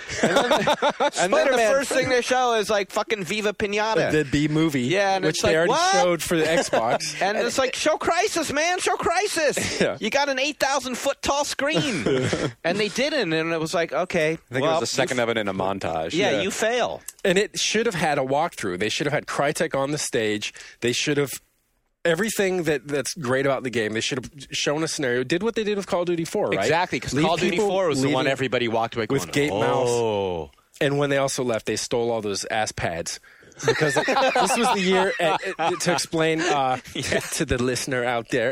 Speaker 3: And then the first thing they show is like fucking Viva Pinata.
Speaker 6: The B-movie,
Speaker 3: and
Speaker 6: which they already showed for the Xbox.
Speaker 3: And it's like, show Crysis, man, show Crysis! Yeah. You got an 8,000-foot tall screen! And they didn't, and it was like, okay.
Speaker 5: I think it was the second of it in a montage.
Speaker 3: Yeah, you fail.
Speaker 6: And it should have had a walkthrough. They should have had Crytek on the stage. They should have everything that's great about the game. They should have shown a scenario. Did what they did with Call of Duty 4, right?
Speaker 3: Exactly, because Call of Duty 4 was the one everybody walked away
Speaker 6: with gate mouse. And when they also left, they stole all those ass pads. Because this was the year, to explain to the listener out there,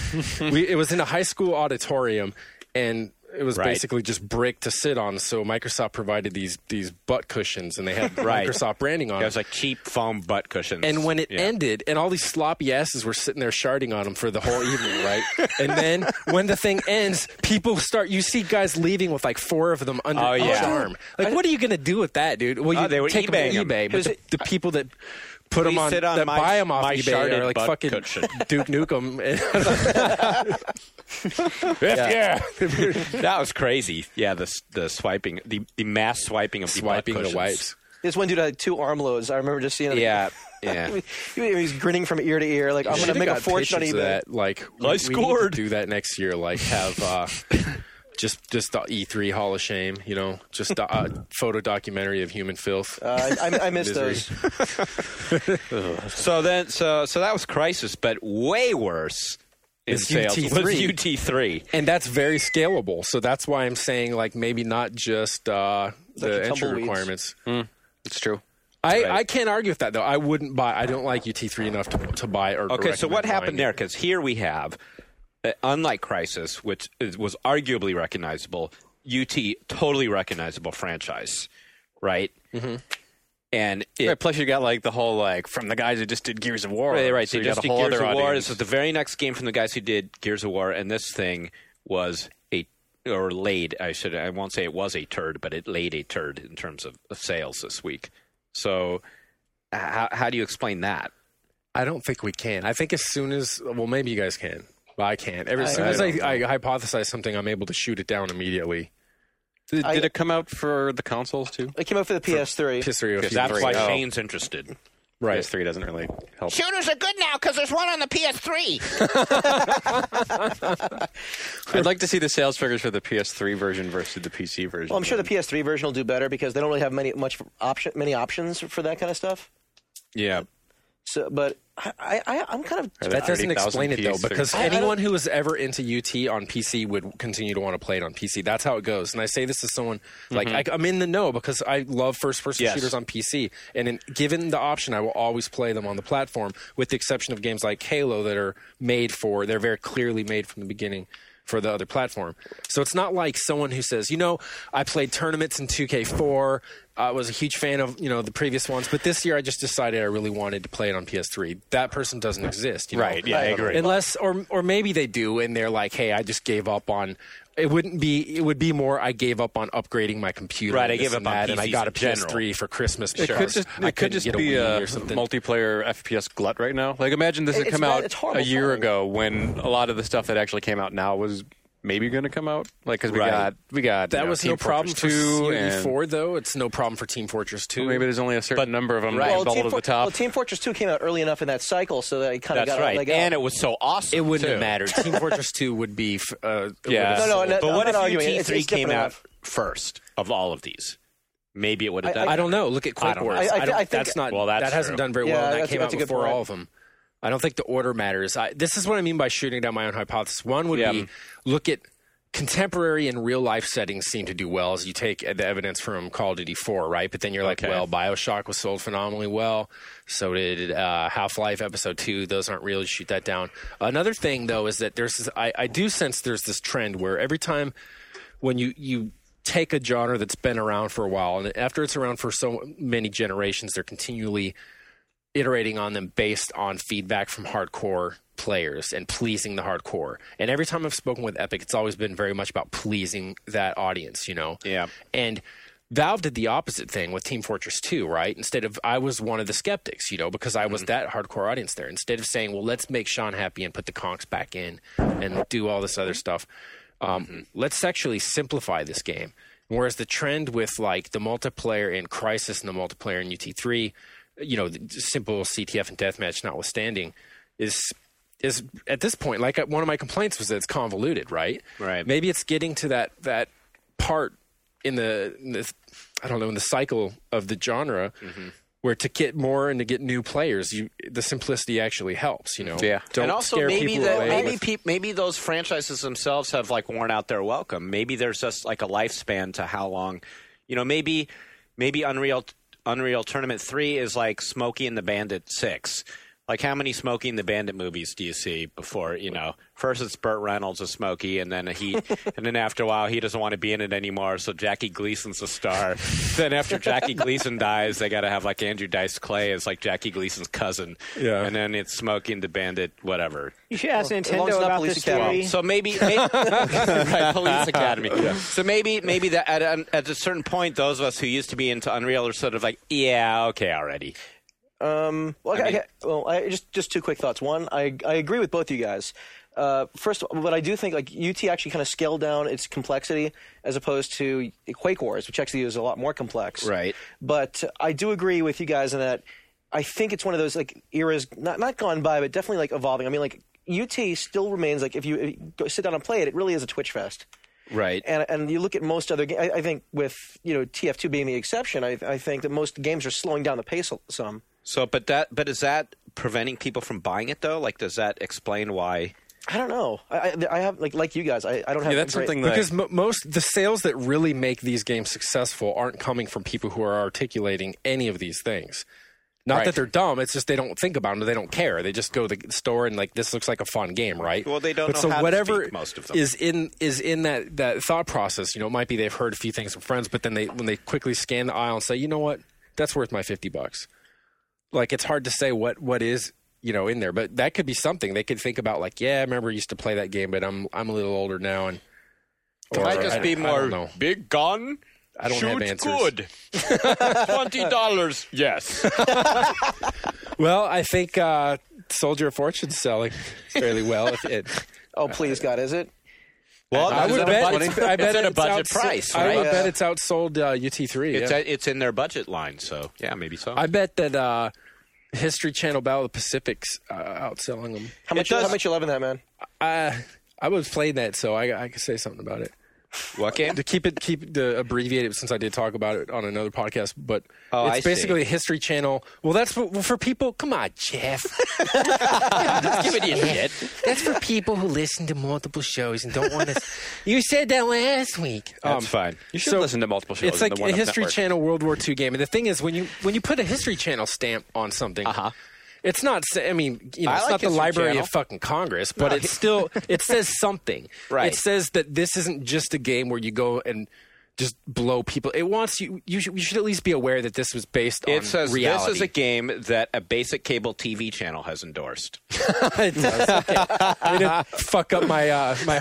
Speaker 6: it was in a high school auditorium, and it was basically just brick to sit on. So Microsoft provided these butt cushions, and they had Microsoft branding on
Speaker 3: it. It was like cheap foam butt cushions.
Speaker 6: And when it ended, and all these sloppy asses were sitting there sharding on them for the whole evening, right? And then when the thing ends, you see guys leaving with like 4 of them under each arm. Like, what are you going to do with that, dude? Well,
Speaker 3: they were
Speaker 6: take them on eBay. But the people that put them on, that buy them off eBay are like fucking Duke Nukem.
Speaker 3: That was crazy. Yeah, the swiping, the mass swiping of the
Speaker 6: swiping the wipes.
Speaker 7: This one dude had 2 arm loads. I remember just seeing it.
Speaker 3: Yeah. Yeah.
Speaker 7: He's grinning from ear to ear, like, I'm going to make a fortune on eBay.
Speaker 6: That, like,
Speaker 3: I scored.
Speaker 6: We need to do that next year. Like, have just the E3 Hall of Shame. You know, just a photo documentary of human filth.
Speaker 7: I miss those.
Speaker 3: So that was Crysis, but way worse in sales was UT3.
Speaker 6: And that's very scalable. So that's why I'm saying, like, maybe not just the entry requirements.
Speaker 5: It's true.
Speaker 6: I can't argue with that, though. I wouldn't buy. I don't like UT3 enough to buy or
Speaker 3: Okay, so what happened there? Because here we have, unlike Crysis, which was arguably recognizable, UT totally recognizable franchise, right? Mm-hmm. And
Speaker 5: plus you got like the whole like from the guys who just did Gears of War.
Speaker 3: Right.
Speaker 5: So
Speaker 3: they just did Gears of War. This is the very next game from the guys who did Gears of War, and this thing was I won't say it was a turd, but it laid a turd in terms of sales this week. So how do you explain that?
Speaker 6: I don't think we can. I think as soon as, well, maybe you guys can, but I can't. As soon as I hypothesize something, I'm able to shoot it down immediately.
Speaker 5: Did it come out for the consoles too?
Speaker 7: It came out for the PS3.
Speaker 6: PS3.
Speaker 3: That's why Shane's interested.
Speaker 5: Right. PS3 doesn't really help.
Speaker 8: Shooters are good now because there's one on the PS3.
Speaker 5: I'd like to see the sales figures for the PS3 version versus the PC version.
Speaker 7: Well, I'm sure the PS3 version will do better because they don't really have many options for that kind of stuff.
Speaker 5: Yeah.
Speaker 7: So, but I'm kind of...
Speaker 6: That doesn't explain it, though, because anyone who was ever into UT on PC would continue to want to play it on PC. That's how it goes. And I say this as someone, like, I'm in the know because I love first-person shooters on PC. And given the option, I will always play them on the platform, with the exception of games like Halo that are they're very clearly made from the beginning for the other platform. So it's not like someone who says, I played tournaments in 2K4, I was a huge fan of, the previous ones, but this year I just decided I really wanted to play it on PS3. That person doesn't exist,
Speaker 3: Right, yeah, I agree.
Speaker 6: Unless, or maybe they do, and they're like, hey, I just gave up on... It would be more I gave up on upgrading my computer.
Speaker 3: Right, I gave up on
Speaker 6: that,
Speaker 3: PCs
Speaker 6: and I got a
Speaker 3: PS3
Speaker 6: for Christmas.
Speaker 5: It could just be a multiplayer FPS glut right now. Like, imagine this had come out a year ago when a lot of the stuff that actually came out now was maybe going to come out. Like, because we got
Speaker 6: that was
Speaker 5: Team
Speaker 6: no problem for
Speaker 5: Fortress 2
Speaker 6: COD4, though. It's no problem for Team Fortress 2.
Speaker 5: Well, maybe there's only a certain number of them bubbled to the top.
Speaker 7: Well, Team Fortress 2 came out early enough in that cycle, so that it kind of got
Speaker 3: right.
Speaker 7: out.
Speaker 3: And it was so awesome.
Speaker 6: It wouldn't have mattered. Team Fortress 2 would be...
Speaker 7: No,
Speaker 3: but what if
Speaker 7: arguing.
Speaker 3: UT3 came out first of all of these? Maybe it would have done.
Speaker 6: I don't know. Look at Quake Wars. That hasn't done very well. And that came out before all of them. I don't think the order matters. This is what I mean by shooting down my own hypothesis. One would be look at contemporary and real life settings seem to do well as you take the evidence from Call of Duty 4, right? But then you're like, well, BioShock was sold phenomenally well. So did Half-Life Episode 2. Those aren't real. Shoot that down. Another thing, though, is that I do sense there's this trend where every time when you take a genre that's been around for a while, and after it's around for so many generations, they're continually iterating on them based on feedback from hardcore players and pleasing the hardcore. And every time I've spoken with Epic, it's always been very much about pleasing that audience,
Speaker 3: Yeah.
Speaker 6: And Valve did the opposite thing with Team Fortress 2, right? I was one of the skeptics, because I was that hardcore audience there. Instead of saying, well, let's make Sean happy and put the conks back in and do all this other stuff, let's actually simplify this game. Whereas the trend with like the multiplayer in Crysis and the multiplayer in UT3, the simple CTF and deathmatch notwithstanding, is at this point, like one of my complaints was that it's convoluted, right?
Speaker 3: Right.
Speaker 6: Maybe it's getting to that part in the cycle of the genre where to get more and to get new players, the simplicity actually helps,
Speaker 5: Yeah.
Speaker 6: Don't
Speaker 3: and also
Speaker 6: scare
Speaker 3: maybe
Speaker 6: people away
Speaker 3: maybe those franchises themselves have like worn out their welcome. Maybe there's just like a lifespan to how long, maybe Unreal Tournament 3 is like Smokey and the Bandit 6. Like, how many Smokey and the Bandit movies do you see before, First it's Burt Reynolds as Smokey, and then and then after a while he doesn't want to be in it anymore, so Jackie Gleason's the star. Then after Jackie Gleason dies, they got to have like Andrew Dice Clay as like Jackie Gleason's cousin. Yeah. And then it's Smokey and the Bandit, whatever.
Speaker 4: You should ask Nintendo about this theory.
Speaker 3: So maybe right, Police Academy. Yeah. So maybe that at a certain point, those of us who used to be into Unreal are sort of like, yeah, okay, already.
Speaker 7: Just two quick thoughts. One, I agree with both you guys. First, but I do think like UT actually kind of scaled down its complexity as opposed to Quake Wars, which actually is a lot more complex.
Speaker 3: Right.
Speaker 7: But I do agree with you guys in that I think it's one of those like eras not gone by, but definitely like evolving. I mean, like UT still remains like if you go sit down and play it, it really is a Twitch fest.
Speaker 3: Right.
Speaker 7: And you look at most other games. I think with TF2 being the exception, I think that most games are slowing down the pace some.
Speaker 3: So, but is that preventing people from buying it though? Like, does that explain why?
Speaker 7: I don't know. I have like you guys. I don't have
Speaker 6: that's something because most the sales that really make these games successful aren't coming from people who are articulating any of these things. Not that they're dumb. It's just they don't think about them. They don't care. They just go to the store and like this looks like a fun game, right?
Speaker 3: Well, they don't know how to speak, most of them.
Speaker 6: is in that thought process. It might be they've heard a few things from friends, but then when they quickly scan the aisle and say, you know what, that's worth my $50. Like it's hard to say what is in there, but that could be something they could think about. Like, yeah, I remember I used to play that game, but I'm a little older now, and
Speaker 3: might just be more big gun.
Speaker 6: I don't have answers.
Speaker 3: Good. $20. Yes.
Speaker 6: Well, I think Soldier of Fortune's selling fairly well.
Speaker 7: Oh, please, God, is it?
Speaker 3: Well,
Speaker 6: I would bet it's
Speaker 3: at a budget price.
Speaker 6: I
Speaker 3: Right?
Speaker 6: would bet it's outsold UT3.
Speaker 3: It's in their budget line, so yeah, maybe so.
Speaker 6: I bet that History Channel Battle of the Pacific's outselling them.
Speaker 7: How much you loving that, man?
Speaker 6: I was playing that, so I could say something about it.
Speaker 3: What game?
Speaker 6: To keep it abbreviated, since I did talk about it on another podcast, but it's basically a History Channel. Well, that's for people. Come on, Jeff. Just giving you shit. That's for people who listen to multiple shows and don't want to. You said that last week.
Speaker 3: That's fine.
Speaker 5: You should listen to multiple shows.
Speaker 6: It's like a History Channel World War II game, and the thing is, when you put a History Channel stamp on something. It's not. I mean, it's not the Library of fucking Congress, but it's still. It says something.
Speaker 3: Right.
Speaker 6: It says that this isn't just a game where you go and just blow people. It wants you. You should at least be aware that this was based on.
Speaker 3: It says
Speaker 6: reality.
Speaker 3: this is a game that a basic cable TV channel has endorsed.
Speaker 6: It does. Okay. I need to fuck up my my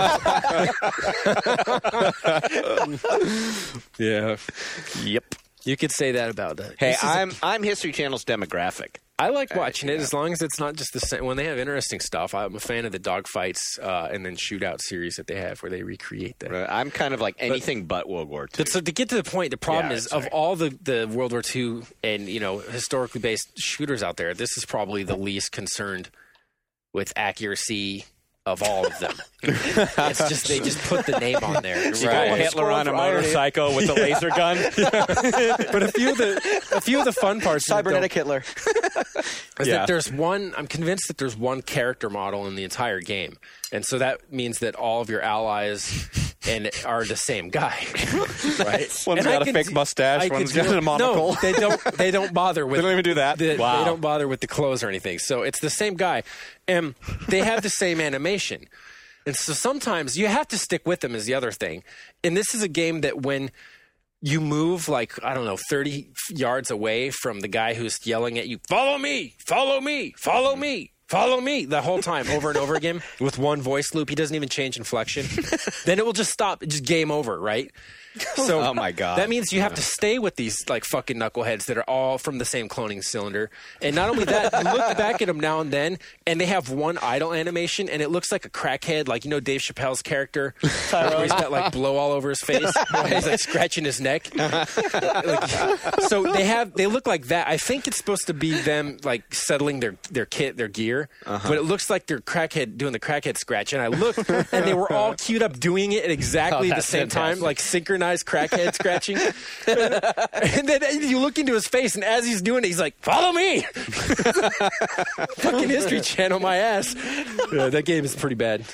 Speaker 6: whole. Yeah.
Speaker 3: Yep.
Speaker 6: You could say that about that.
Speaker 3: Hey, I'm History Channel's demographic.
Speaker 6: I like watching it as long as it's not just the same. When they have interesting stuff, I'm a fan of the dogfights and then shootout series that they have where they recreate that.
Speaker 3: I'm kind of like anything but World War II.
Speaker 6: So to get to the point, the problem is of all the World War II and historically based shooters out there, this is probably the least concerned with accuracy of all of them. It's just they just put the name on there.
Speaker 3: You got Hitler on a motorcycle with a laser gun.
Speaker 6: But a few of the fun parts,
Speaker 7: cybernetic Hitler,
Speaker 6: is that there's one. I'm convinced that there's one character model in the entire game, and so that means that all of your allies are the same guy. Right?
Speaker 5: One's got a fake mustache. One's got a monocle.
Speaker 6: No, they don't bother with.
Speaker 5: They don't even do that.
Speaker 6: They don't bother with the clothes or anything. So it's the same guy, and they have the same animation. And so sometimes you have to stick with them is the other thing. And this is a game that when you move 30 yards away from the guy who's yelling at you, follow me, follow me, follow me, follow me, the whole time over and over again with one voice loop. He doesn't even change inflection. Then it will just stop. It's just game over, right? So
Speaker 3: oh my God.
Speaker 6: That means you have to stay with these like fucking knuckleheads that are all from the same cloning cylinder. And not only that, you look back at them now and then, and they have one idle animation, and it looks like a crackhead, like Dave Chappelle's character, where he's got like blow all over his face, and he's like scratching his neck. So they look like that. I think it's supposed to be them like settling their kit, their gear, but it looks like they're doing the crackhead scratch. And I looked, and they were all queued up doing it at exactly the same time, like synchronized crackhead scratching. And then you look into his face, and as he's doing it, he's like, follow me. Fucking History Channel my ass. That game is pretty bad.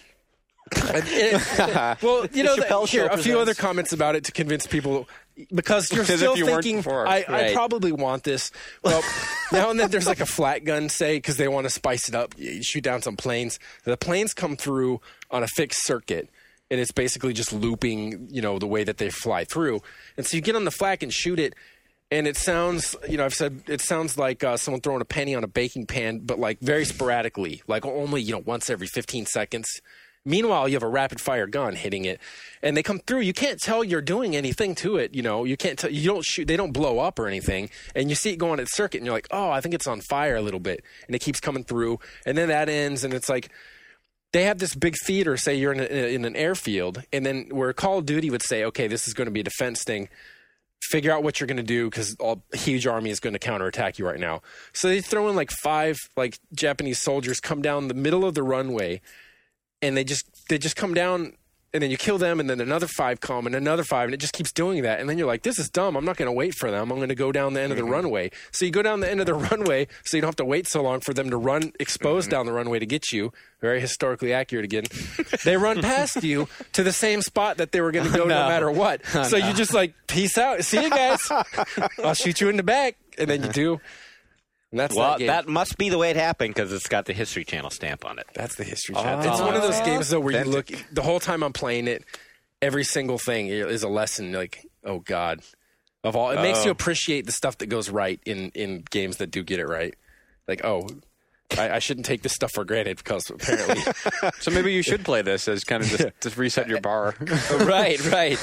Speaker 6: Well, a few other comments about it to convince people, because you're still thinking, I probably want this. Well, now and then there's like a flat gun, say, because they want to spice it up. You shoot down some planes. The planes come through on a fixed circuit, and it's basically just looping, the way that they fly through. And so you get on the flak and shoot it, and it sounds, I've said it sounds like someone throwing a penny on a baking pan, but like very sporadically, like only, once every 15 seconds. Meanwhile, you have a rapid-fire gun hitting it, and they come through. You can't tell you're doing anything to it. You can't tell. You don't shoot. They don't blow up or anything, and you see it going at circuit, and you're like, oh, I think it's on fire a little bit, and it keeps coming through, and then that ends, and it's like they have this big theater. Say you're in an airfield, and then where Call of Duty would say, okay, this is going to be a defense thing. figure out what you're going to do because a huge army is going to counterattack you right now. So they throw in like 5 like Japanese soldiers come down the middle of the runway, and they just come down, and then you kill them, and then another 5 come, and another 5, and it just keeps doing that. And then you're like, this is dumb. I'm not going to wait for them. I'm going to go down the end of the runway. So you go down the end of the runway so you don't have to wait so long for them to run exposed down the runway to get you. Very historically accurate again. They run past you to the same spot that they were going to go no matter what. So you just like, peace out. See you guys. I'll shoot you in the back. And then you do. And that's
Speaker 3: that must be the way it happened because it's got the History Channel stamp on it.
Speaker 6: That's the History Channel. It's one of those games, though, where you look, the whole time I'm playing it, every single thing is a lesson, like, oh, God. Of all, it makes you appreciate the stuff that goes right in games that do get it right. Like, oh, I shouldn't take this stuff for granted because apparently.
Speaker 5: So maybe you should play this as kind of just reset your bar.
Speaker 6: Right.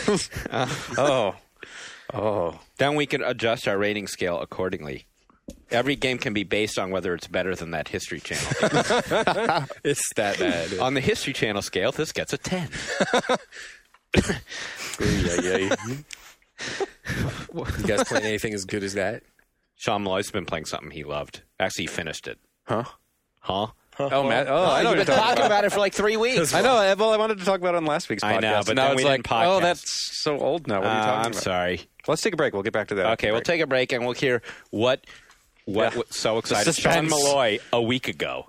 Speaker 3: Then we can adjust our rating scale accordingly. Every game can be based on whether it's better than that History Channel.
Speaker 6: It's that bad.
Speaker 3: On the History Channel scale, this gets a 10.
Speaker 6: You guys playing anything as good as that?
Speaker 3: Sean Malloy's been playing something he loved. Actually, he finished it.
Speaker 5: Huh?
Speaker 6: Oh, Matt.
Speaker 5: I know
Speaker 3: you've been talking about it for like 3 weeks.
Speaker 5: I know. Well, I wanted to talk about it on last week's podcast.
Speaker 3: I know, but
Speaker 5: now
Speaker 3: then
Speaker 5: it's
Speaker 3: we
Speaker 5: like,
Speaker 3: didn't podcast.
Speaker 5: oh, that's so old now. What are you talking about?
Speaker 3: I'm sorry.
Speaker 5: Let's take a break. We'll get back to that.
Speaker 3: Okay, we'll take a break and we'll hear what so excited Sean Malloy a week ago.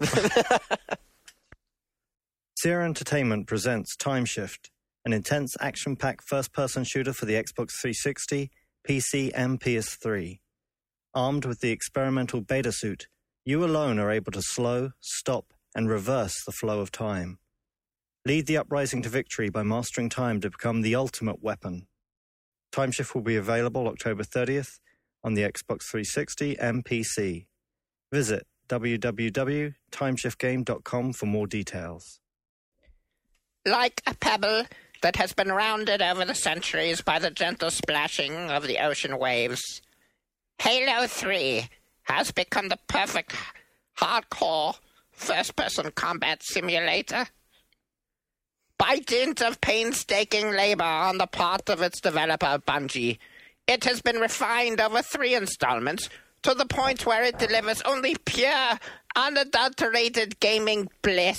Speaker 1: Sierra Entertainment presents Time Shift, an intense action-packed first-person shooter for the Xbox 360, PC, and PS3. Armed with the experimental beta suit, you alone are able to slow, stop, and reverse the flow of time. Lead the uprising to victory by mastering time to become the ultimate weapon. Time Shift will be available October 30th on the Xbox 360 and PC. Visit www.timeshiftgame.com for more details.
Speaker 8: Like a pebble that has been rounded over the centuries by the gentle splashing of the ocean waves, Halo 3 has become the perfect hardcore first-person combat simulator. By dint of painstaking labor on the part of its developer, Bungie, it has been refined over 3 installments to the point where it delivers only pure, unadulterated gaming bliss.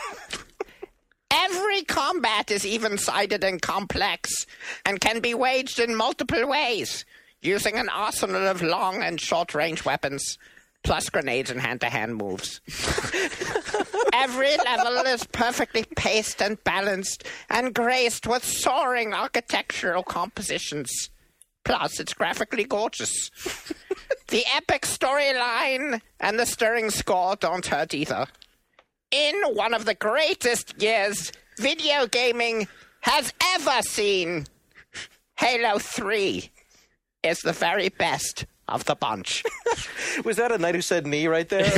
Speaker 8: Every combat is even-sided and complex and can be waged in multiple ways, using an arsenal of long and short-range weapons, plus grenades and hand-to-hand moves. Every level is perfectly paced and balanced and graced with soaring architectural compositions. Plus, it's graphically gorgeous. The epic storyline and the stirring score don't hurt either. In one of the greatest years video gaming has ever seen, Halo 3 is the very best of the bunch.
Speaker 7: Was that a Knight Who Said Knee right there?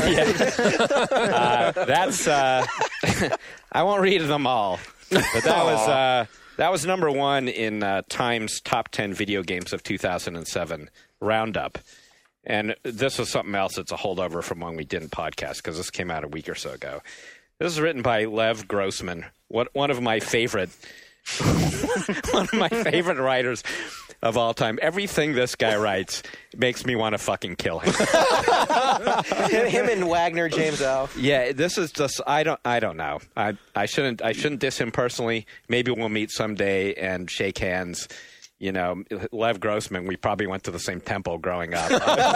Speaker 3: That's I won't read them all, but that was number 1 in Time's top 10 video games of 2007 roundup. And this was something else that's a holdover from when we didn't podcast because this came out a week or so ago. This is written by Lev Grossman, one of my favorite writers of all time. Everything this guy writes makes me want to fucking kill him.
Speaker 7: Him and Wagner, James Al.
Speaker 3: Yeah, this is just I don't know. I shouldn't diss him personally. Maybe we'll meet someday and shake hands. You know, Lev Grossman, we probably went to the same temple growing up.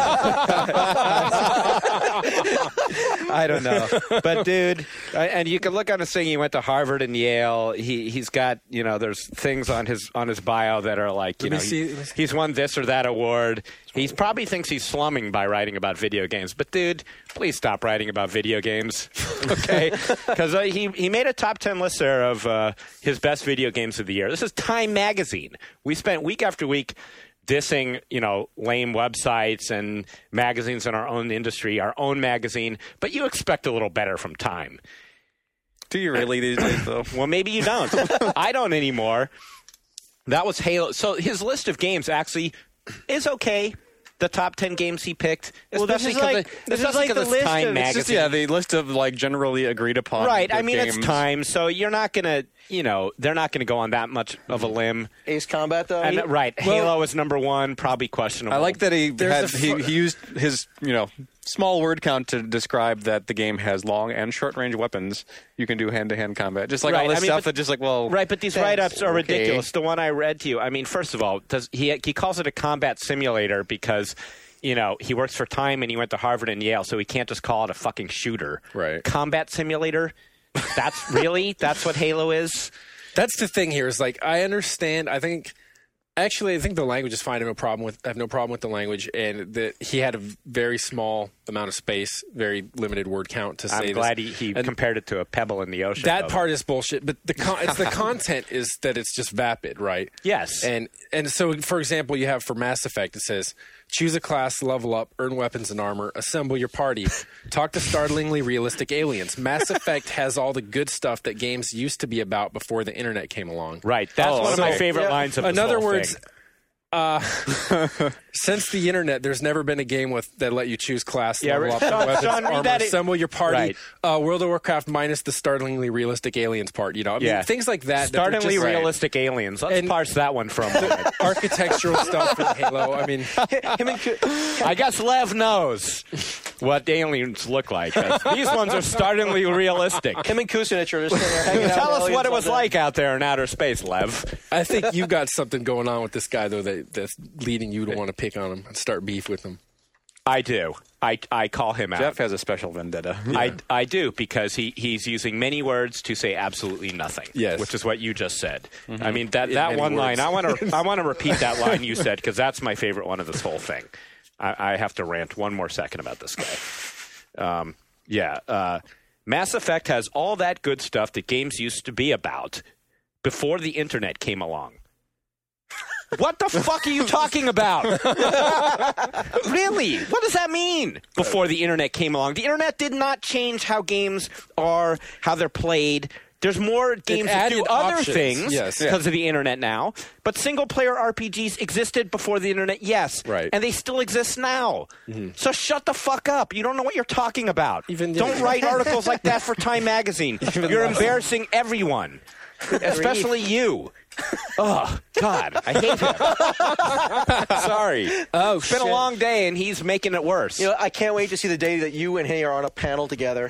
Speaker 3: I don't know. But, dude, and you can look on his thing, he went to Harvard and Yale. He's got, you know, there's things on his bio that are like, you know, he's won this or that award. He probably thinks he's slumming by writing about video games. But, dude, please stop writing about video games, okay? Because he made a top 10 list there of his best video games of the year. This is Time Magazine. We spent week after week dissing, you know, lame websites and magazines in our own industry, our own magazine. But you expect a little better from Time.
Speaker 5: Do you really these days, though?
Speaker 3: Well, maybe you don't. I don't anymore. That was Halo. So his list of games actually is okay. the top 10 games he picked,
Speaker 4: Well, this
Speaker 3: especially
Speaker 4: is like the
Speaker 3: it's
Speaker 4: list
Speaker 3: Time
Speaker 4: of-
Speaker 3: magazine.
Speaker 5: It's just, the list of like generally agreed upon.
Speaker 3: Right.
Speaker 5: good
Speaker 3: I mean,
Speaker 5: games.
Speaker 3: it's Time, so you're not going to, they're not going to go on that much of a limb.
Speaker 7: Ace Combat, though.
Speaker 3: And Halo is number one, probably questionable.
Speaker 5: I like that he used his small word count to describe that the game has long and short range weapons. You can do hand-to-hand combat, just like all this stuff.
Speaker 3: Right, but these write-ups are ridiculous. The one I read to you, I mean, first of all, he calls it a combat simulator because he works for Time and he went to Harvard and Yale, so he can't just call it a fucking shooter.
Speaker 6: Right.
Speaker 3: Combat simulator. That's what Halo is.
Speaker 6: That's the thing here. Is like I understand. I think the language is fine. I have no problem with the language, and that he had a very small amount of space, very limited word count to say.
Speaker 3: I'm glad he compared it to a pebble in the ocean.
Speaker 6: That part is bullshit, but it's the content is that it's just vapid, right?
Speaker 3: Yes.
Speaker 6: And so, for example, you have for Mass Effect, it says, choose a class, level up, earn weapons and armor, assemble your party, talk to startlingly realistic aliens. Mass Effect has all the good stuff that games used to be about before the internet came along.
Speaker 3: Right. That's one of my favorite lines of this
Speaker 6: In other
Speaker 3: whole
Speaker 6: words,
Speaker 3: thing.
Speaker 6: Since the internet, there's never been a game that let you choose class, level up,
Speaker 3: Sean,
Speaker 6: weapons,
Speaker 3: read
Speaker 6: armor,
Speaker 3: that
Speaker 6: assemble your party.
Speaker 3: Right.
Speaker 6: World of Warcraft minus the startlingly realistic aliens part. I mean, things like that.
Speaker 3: Startlingly realistic aliens. Let's parse that one for a moment.
Speaker 6: Architectural stuff in Halo. I mean,
Speaker 3: I guess Lev knows what aliens look like. These ones are startlingly realistic.
Speaker 7: Him and Kucinich are just sitting there hanging out.
Speaker 3: Tell
Speaker 7: with
Speaker 3: us what it was
Speaker 7: aliens
Speaker 3: like out there in outer space, Lev.
Speaker 6: I think you've got something going on with this guy, though, that's leading you to want to pick on him and start beef with him.
Speaker 3: I do. I call him out.
Speaker 5: Jeff has a special vendetta.
Speaker 3: I do, because he's using many words to say absolutely nothing.
Speaker 6: Yes.
Speaker 3: Which is what you just said. I mean, that
Speaker 6: many
Speaker 3: one
Speaker 6: words.
Speaker 3: line, I want to repeat that line you said, because that's my favorite one of this whole thing. I have to rant one more second about this guy. Mass Effect has all that good stuff that games used to be about before the internet came along. What the fuck are you talking about? Really? What does that mean? Before the internet came along. The internet did not change how games are, how they're played. There's more games that do other things because of the internet now. But single-player RPGs existed before the internet, yes.
Speaker 6: Right.
Speaker 3: And they still exist now. Mm-hmm. So shut the fuck up. You don't know what you're talking about. Don't write articles like that for Time Magazine. You're embarrassing everyone. Especially you. Oh, God. I hate him. Sorry. It's been a long day, and he's making it worse.
Speaker 7: I can't wait to see the day that you and he are on a panel together.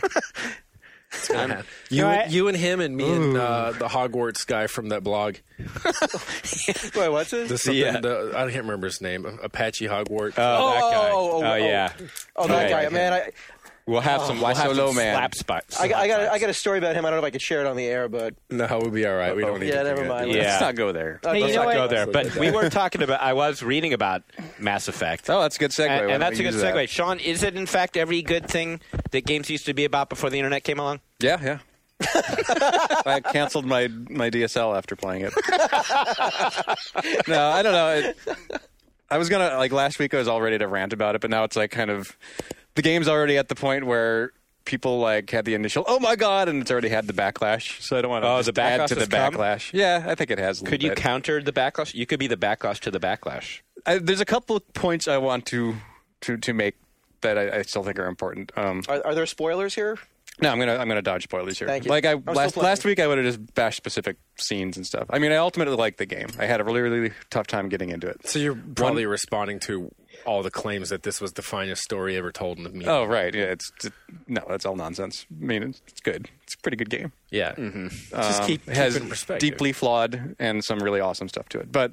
Speaker 6: You and him and me and the Hogwarts guy from that blog.
Speaker 7: Wait, what's this?
Speaker 6: I can't remember his name. Apache Hogwarts.
Speaker 3: That guy.
Speaker 7: Yeah. Oh, that guy. Man,
Speaker 3: we'll have some slap spots.
Speaker 7: I got a story about him. I don't know if I could share it on the air, but
Speaker 6: no, we'll be all right. We don't need to.
Speaker 7: Never mind.
Speaker 5: Let's not go there.
Speaker 3: Let's not go there. But we were talking about. I was reading about Mass Effect.
Speaker 5: Oh, that's a good segue.
Speaker 3: And that's a good segue. Sean, is it in fact every good thing that games used to be about before the internet came along?
Speaker 5: Yeah. I canceled my DSL after playing it. No, I don't know. I was gonna last week. I was all ready to rant about it, but now it's kind of. The game's already at the point where people had the initial "oh my god" and it's already had the backlash. So I don't want to add to the backlash. Yeah, I think it has.
Speaker 3: Could you counter the backlash? You could be the backlash to the backlash.
Speaker 5: There's a couple of points I want to make that I still think are important.
Speaker 7: Are there spoilers here?
Speaker 5: No, I'm gonna dodge spoilers here.
Speaker 7: Thank you.
Speaker 5: Last week I would have just bashed specific scenes and stuff. I mean, I ultimately liked the game. I had a really, really tough time getting into it.
Speaker 6: So you're probably responding to all the claims that this was the finest story ever told in the media.
Speaker 5: Oh, right. Yeah, no, that's all nonsense. I mean, it's good. It's a pretty good game.
Speaker 6: Yeah.
Speaker 3: Mm-hmm.
Speaker 6: Just keep
Speaker 5: it has
Speaker 6: in perspective.
Speaker 5: Deeply flawed and some really awesome stuff to it. But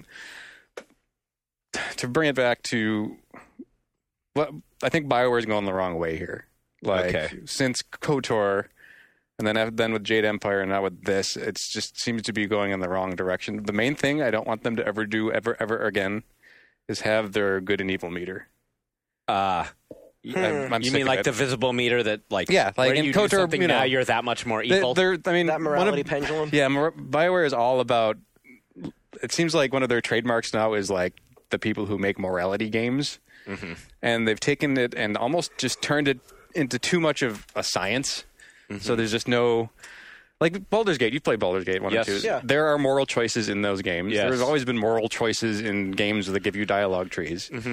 Speaker 5: to bring it back to what I think BioWare's going the wrong way here. Since KOTOR and then with Jade Empire and now with this, it just seems to be going in the wrong direction. The main thing I don't want them to ever do ever again is have their good and evil meter.
Speaker 3: I'm you mean like the visible meter that
Speaker 5: in
Speaker 3: KOTOR, now you're that much more evil?
Speaker 7: That morality pendulum?
Speaker 5: Yeah, BioWare is all about, it seems like one of their trademarks now is the people who make morality games. Mm-hmm. And they've taken it and almost just turned it into too much of a science. Mm-hmm. So there's just no... Baldur's Gate. You've played Baldur's Gate 1 and 2.
Speaker 7: Yeah.
Speaker 5: There are moral choices in those games.
Speaker 3: Yes.
Speaker 5: There's always been moral choices in games that give you dialogue trees.
Speaker 3: Mm-hmm.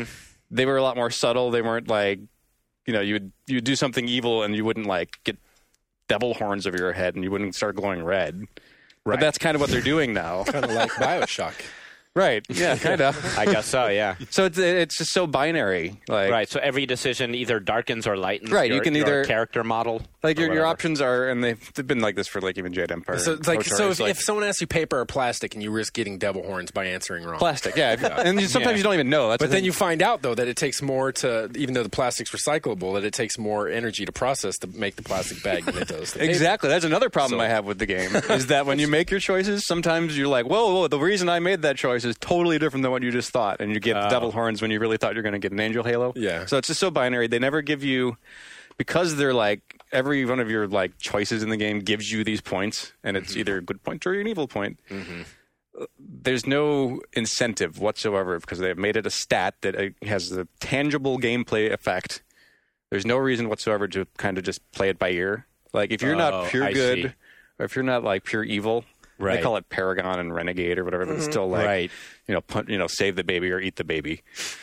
Speaker 5: they were a lot more subtle. They weren't like, you would do something evil and you wouldn't like get devil horns over your head and you wouldn't start glowing red. Right. But that's kind of what they're doing now.
Speaker 6: Kind of like BioShock.
Speaker 5: Right. Yeah, kind of.
Speaker 3: I guess so, yeah.
Speaker 5: So it's just so binary. Like,
Speaker 3: right. So every decision either darkens or lightens
Speaker 5: you can either
Speaker 3: character model.
Speaker 5: Like your options are, and they've been like this for like even Jade Empire.
Speaker 6: So it's like, if someone asks you paper or plastic and you risk getting devil horns by answering wrong.
Speaker 5: Plastic, yeah. And sometimes you don't even know.
Speaker 6: But then you find out, though, that it takes more to, even though the plastic's recyclable, that it takes more energy to process to make the plastic bag than it does the paper.
Speaker 5: Exactly. That's another problem I have with the game, is that when you make your choices, sometimes you're like, whoa, the reason I made that choice is totally different than what you just thought. And you get devil horns when you really thought you were going to get an angel halo.
Speaker 6: Yeah.
Speaker 5: So it's just so binary. They never give you, because they're like, every one of your like choices in the game gives you these points, and it's either a good point or an evil point. There's no incentive whatsoever, because they've made it a stat that has a tangible gameplay effect. There's no reason whatsoever to kind of just play it by ear. Like, if you're not pure good, or if you're not like pure evil, they call it Paragon and Renegade or whatever, but it's still like, save the baby or eat the baby.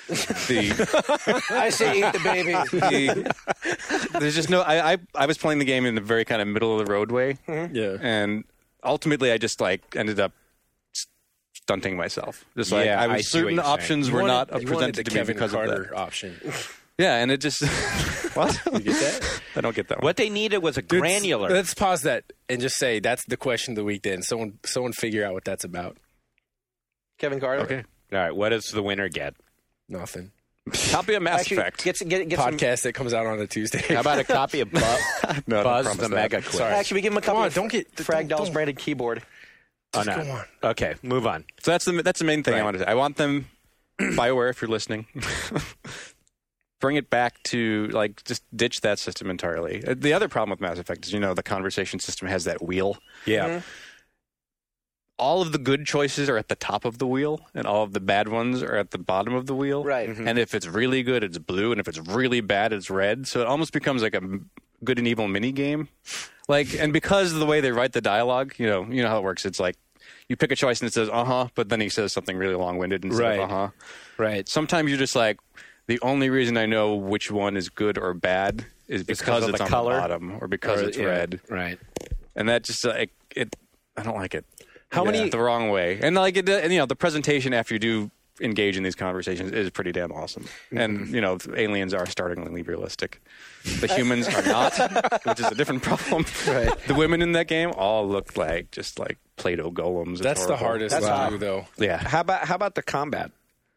Speaker 7: I say eat the baby.
Speaker 5: There's just no. I was playing the game in the very kind of middle of the road way, and ultimately I just like ended up stunting myself. Just like certain options were not presented to me because of that
Speaker 6: option.
Speaker 5: Yeah, and it just what?
Speaker 6: You get that?
Speaker 5: I don't get that one.
Speaker 3: What they needed was a granular.
Speaker 6: Let's pause that and just say that's the question of the week. Then someone figure out what that's about.
Speaker 7: Kevin Carter.
Speaker 5: Okay.
Speaker 3: All right. What does the winner get?
Speaker 6: Nothing.
Speaker 5: Copy of Mass Effect.
Speaker 7: Get
Speaker 6: podcast that comes out on a Tuesday.
Speaker 3: How about a copy of Buzz the Mega Quiz?
Speaker 7: Sorry. Actually, we give him a copy. Don't get Frag Dolls branded keyboard.
Speaker 3: Go on. Okay, move on.
Speaker 5: So that's the main thing I wanted to say. I want them, BioWare, if you're listening, bring it back to, like, just ditch that system entirely. The other problem with Mass Effect is, the conversation system has that wheel.
Speaker 3: Yeah.
Speaker 5: All of the good choices are at the top of the wheel, and all of the bad ones are at the bottom of the wheel.
Speaker 7: Right.
Speaker 5: And if it's really good, it's blue, and if it's really bad, it's red. So it almost becomes like a good and evil mini game. Like, and because of the way they write the dialogue, you know how it works. It's like you pick a choice and it says but then he says something really long-winded instead of
Speaker 3: Right.
Speaker 5: Sometimes you're just like, the only reason I know which one is good or bad is because it's on the bottom or because it's red.
Speaker 3: Right.
Speaker 5: And that just I don't like it.
Speaker 3: How many
Speaker 5: the wrong way? And like the presentation after you do engage in these conversations is pretty damn awesome. And aliens are startlingly realistic. The humans are not, which is a different problem. Right. The women in that game all look like just like Play-Doh golems.
Speaker 6: That's the hardest to do, though.
Speaker 5: Yeah.
Speaker 3: How about the combat?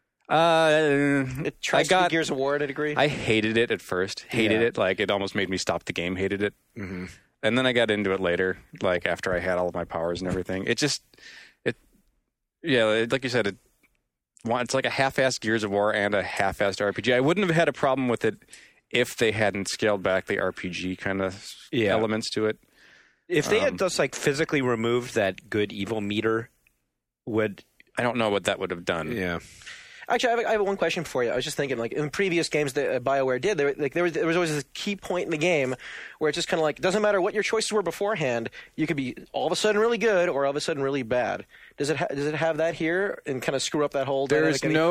Speaker 7: It tries to be Gears of War to a degree.
Speaker 5: I hated it at first. Hated it. Like, it almost made me stop the game. Hated it. Mm-hmm. And then I got into it later, like after I had all of my powers and everything. Like you said, it's like a half-assed Gears of War and a half-assed RPG. I wouldn't have had a problem with it if they hadn't scaled back the RPG kind of elements to it.
Speaker 3: If they had just like physically removed that good evil meter,
Speaker 5: I don't know what that would have done.
Speaker 3: Yeah.
Speaker 7: Actually, I have one question for you. I was just thinking, like, in previous games that BioWare did, there was always this key point in the game where it's just kind of like, it doesn't matter what your choices were beforehand, you could be all of a sudden really good or all of a sudden really bad. Does it have that here and kind of screw up that whole dynamic?
Speaker 5: There's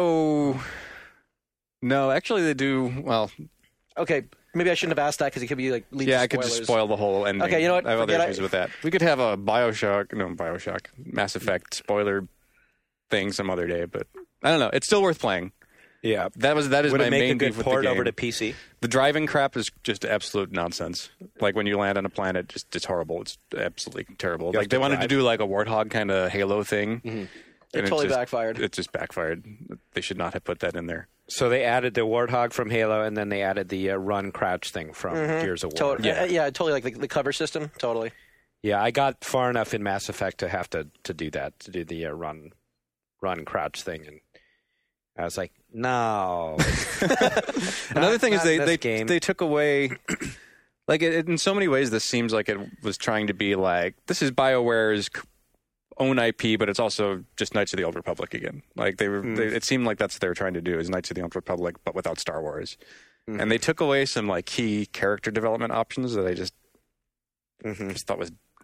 Speaker 5: no, actually they do, well.
Speaker 7: Okay, maybe I shouldn't have asked that because it could be like lead
Speaker 5: I could just spoil the whole ending.
Speaker 7: Okay, you know what?
Speaker 5: I have other issues with that. We could have a Mass Effect spoiler thing some other day, but I don't know. It's still worth playing.
Speaker 3: Yeah,
Speaker 5: that is
Speaker 3: Would
Speaker 5: my
Speaker 3: it make
Speaker 5: main
Speaker 3: a good
Speaker 5: beef with
Speaker 3: port
Speaker 5: the game.
Speaker 3: over to PC?
Speaker 5: The driving crap is just absolute nonsense. Like when you land on a planet, it's horrible. It's absolutely terrible. Like they wanted to do like a Warthog kind of Halo thing.
Speaker 7: Mm-hmm. It totally backfired.
Speaker 5: It just backfired. They should not have put that in there.
Speaker 3: So they added the Warthog from Halo, and then they added the run crouch thing from Gears of War.
Speaker 7: Totally like the cover system. Totally.
Speaker 3: Yeah, I got far enough in Mass Effect to have to do that, to do the run crouch thing, and I was like, no.
Speaker 5: Another thing is they took away, like in so many ways this seems like it was trying to be like, this is BioWare's own IP, but it's also just Knights of the Old Republic again. Like it seemed like that's what they were trying to do, is Knights of the Old Republic but without Star Wars. Mm-hmm. And they took away some like key character development options that I just thought was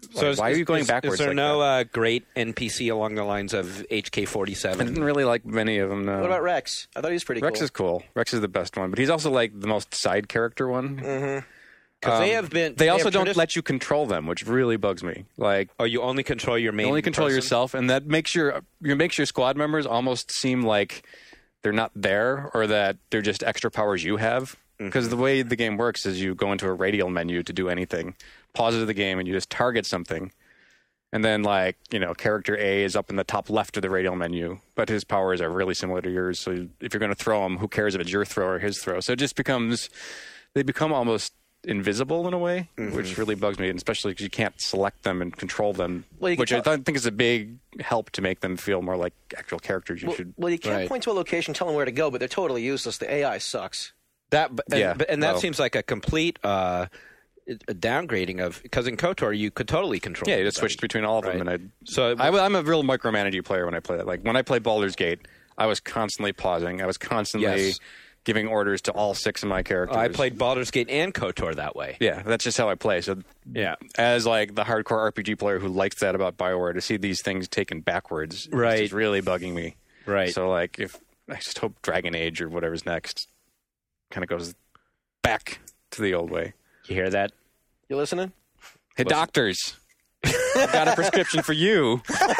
Speaker 5: why are you going backwards?
Speaker 3: Is there
Speaker 5: like
Speaker 3: no
Speaker 5: that?
Speaker 3: great NPC along the lines of
Speaker 5: I
Speaker 3: HK-47?
Speaker 5: didn't really like many of them. No.
Speaker 7: What about Rex? I thought he was pretty
Speaker 5: Rex
Speaker 7: cool.
Speaker 5: is cool. Rex is the best one, but he's also like the most side character one.
Speaker 7: Mm-hmm.
Speaker 3: Because they have been.
Speaker 5: They also
Speaker 3: have
Speaker 5: don't let you control them, which really bugs me. Like,
Speaker 3: Oh, you only control your main.
Speaker 5: you only control
Speaker 3: person?
Speaker 5: yourself, and that makes your squad members almost seem like they're not there, or that they're just extra powers you have. Because the way the game works is you go into a radial menu to do anything, pause the game, and you just target something. And then, like, character A is up in the top left of the radial menu, but his powers are really similar to yours. So if you're going to throw him, who cares if it's your throw or his throw? So it just they become almost invisible in a way, which really bugs me, and especially because you can't select them and control them, which I think is a big help to make them feel more like actual charters.
Speaker 7: You can't point to a location, tell them where to go, but they're totally useless. The AI sucks.
Speaker 3: That seems like a complete downgrading of, because in KOTOR you could totally control.
Speaker 5: Yeah, you just switched between all of them,
Speaker 3: Right.
Speaker 5: and I'm a real micromanaging player when I play that. Like when I play Baldur's Gate, I was constantly pausing. I was constantly giving orders to all 6 of my characters.
Speaker 3: I played Baldur's Gate and KOTOR that way.
Speaker 5: Yeah, that's just how I play. So as like the hardcore RPG player who likes that about BioWare, to see these things taken backwards,
Speaker 3: Right.
Speaker 5: is just really bugging me.
Speaker 3: Right.
Speaker 5: So like, if I just hope Dragon Age or whatever's next kind of goes back to the old way.
Speaker 3: You hear that?
Speaker 7: You listening?
Speaker 5: Hey, doctors, I've got a prescription for you.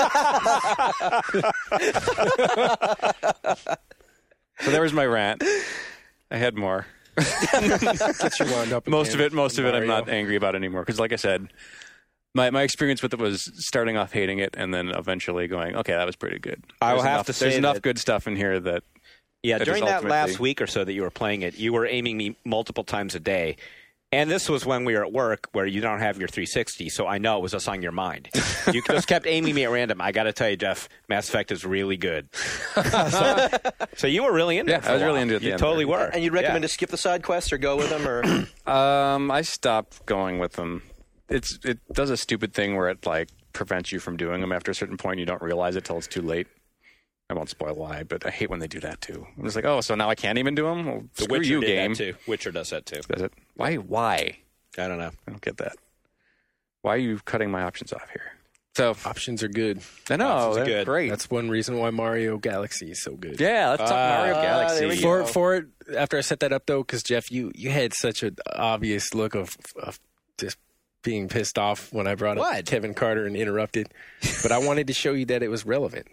Speaker 5: So there was my rant. I had more.
Speaker 6: Get you wound up.
Speaker 5: Most of it, I'm
Speaker 6: Mario.
Speaker 5: not angry about anymore. Because like I said, my experience with it was starting off hating it and then eventually going, okay, that was pretty good.
Speaker 3: I will
Speaker 5: There's
Speaker 3: have
Speaker 5: enough-
Speaker 3: to say
Speaker 5: there's enough
Speaker 3: that-
Speaker 5: good stuff in here that
Speaker 3: Yeah,
Speaker 5: That
Speaker 3: during
Speaker 5: is
Speaker 3: that last
Speaker 5: ultimately-
Speaker 3: week or so that you were playing it, you were aiming me multiple times a day. And this was when we were at work where you don't have your 360, so I know it was just on your mind. You just kept aiming me at random. I got to tell you, Jeff, Mass Effect is really good. So you were really into it.
Speaker 5: I was really into it at the
Speaker 3: You
Speaker 5: end
Speaker 3: totally
Speaker 5: there.
Speaker 3: were.
Speaker 7: And you'd recommend to skip the side quests or go with them, or
Speaker 5: I stopped going with them. It does a stupid thing where it like prevents you from doing them after a certain point. You don't realize it till it's too late. I won't spoil why, but I hate when they do that too. I'm just like, oh, so now I can't even do them? Well,
Speaker 3: The
Speaker 5: screw
Speaker 3: Witcher
Speaker 5: you,
Speaker 3: did
Speaker 5: game.
Speaker 3: that too. Witcher does that too.
Speaker 5: Does it? Why?
Speaker 3: I don't know.
Speaker 5: I don't get that. Why are you cutting my options off here? So
Speaker 6: Options are good.
Speaker 5: I know
Speaker 3: Options are
Speaker 5: they're
Speaker 3: good.
Speaker 5: great.
Speaker 6: That's one reason why Mario Galaxy is so good.
Speaker 5: Yeah, let's talk Mario Galaxy.
Speaker 7: there we go.
Speaker 6: For it, after I set that up though, because Jeff, you had such an obvious look of just being pissed off when I brought up Kevin Carter and interrupted, but I wanted to show you that it was relevant.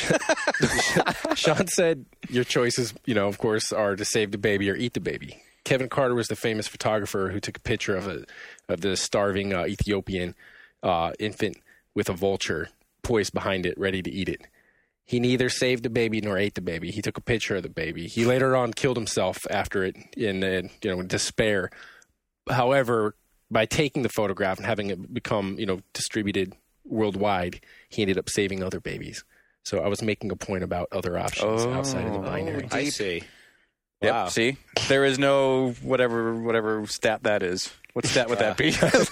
Speaker 6: Sean said your choices, of course, are to save the baby or eat the baby. Kevin Carter was the famous photographer who took a picture of the starving Ethiopian infant with a vulture poised behind it, ready to eat it. He neither saved the baby nor ate the baby. He took a picture of the baby. He later on killed himself after it in despair. However, by taking the photograph and having it become distributed worldwide, he ended up saving other babies. So I was making a point about other options outside of the binary.
Speaker 3: I see.
Speaker 5: Yep.
Speaker 3: Wow.
Speaker 5: See, there is no whatever stat that is. What stat would that be?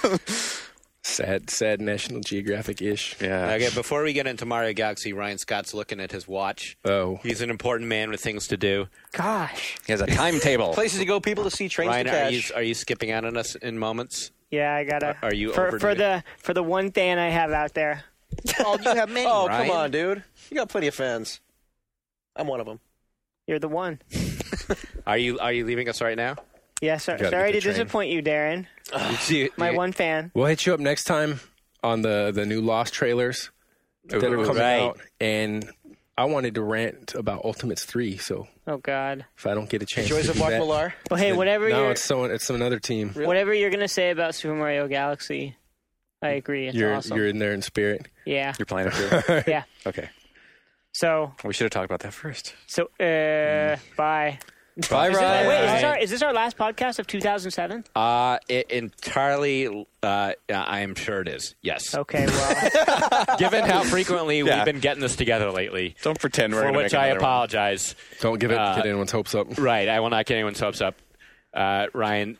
Speaker 6: Sad National Geographic-ish.
Speaker 5: Yeah.
Speaker 3: Okay, before we get into Mario Galaxy, Ryan Scott's looking at his watch.
Speaker 6: Oh.
Speaker 3: He's an important man with things to do.
Speaker 4: Gosh.
Speaker 5: He has a timetable.
Speaker 7: places to go, people to see, trains
Speaker 3: Ryan,
Speaker 7: to
Speaker 3: are
Speaker 7: catch.
Speaker 3: you skipping out on us in moments?
Speaker 4: Yeah, I gotta.
Speaker 3: Are you
Speaker 4: for
Speaker 3: overdoing
Speaker 4: the one fan I have out there?
Speaker 3: Oh, you have many,
Speaker 7: Oh,
Speaker 3: Ryan.
Speaker 7: come on, dude. You got plenty of fans. I'm one of them.
Speaker 4: You're the one.
Speaker 3: Are you leaving us right now?
Speaker 4: Yeah,
Speaker 6: gotta
Speaker 4: sorry
Speaker 6: get
Speaker 4: to
Speaker 6: the train.
Speaker 4: disappoint you, Darren. My one fan.
Speaker 6: We'll hit you up next time on the new Lost trailers that are coming out. And I wanted to rant about Ultimates 3, so
Speaker 4: Oh God.
Speaker 6: if I don't get a chance
Speaker 7: Joys
Speaker 6: to
Speaker 7: of
Speaker 6: do
Speaker 7: Mark
Speaker 6: that,
Speaker 7: Millar.
Speaker 4: Well, hey, whatever
Speaker 6: no,
Speaker 4: you're
Speaker 6: it's another team.
Speaker 4: whatever you're gonna say about Super Mario Galaxy, I agree. It's awesome.
Speaker 6: You're in there in spirit.
Speaker 4: Yeah.
Speaker 5: You're playing it too?
Speaker 4: Yeah.
Speaker 5: Okay.
Speaker 4: So
Speaker 5: We should have talked about that first.
Speaker 4: bye.
Speaker 5: Bye, Ryan.
Speaker 4: Wait, is this our last podcast of 2007?
Speaker 3: It entirely. I am sure it is. Yes.
Speaker 4: Okay, well,
Speaker 3: Given how frequently
Speaker 5: Yeah.
Speaker 3: we've been getting this together lately,
Speaker 5: Don't pretend we're
Speaker 3: for
Speaker 5: gonna
Speaker 3: which
Speaker 5: make
Speaker 3: I
Speaker 5: another one.
Speaker 3: apologize.
Speaker 6: Don't get anyone's hopes up.
Speaker 3: Right, I will not get anyone's hopes up. Ryan,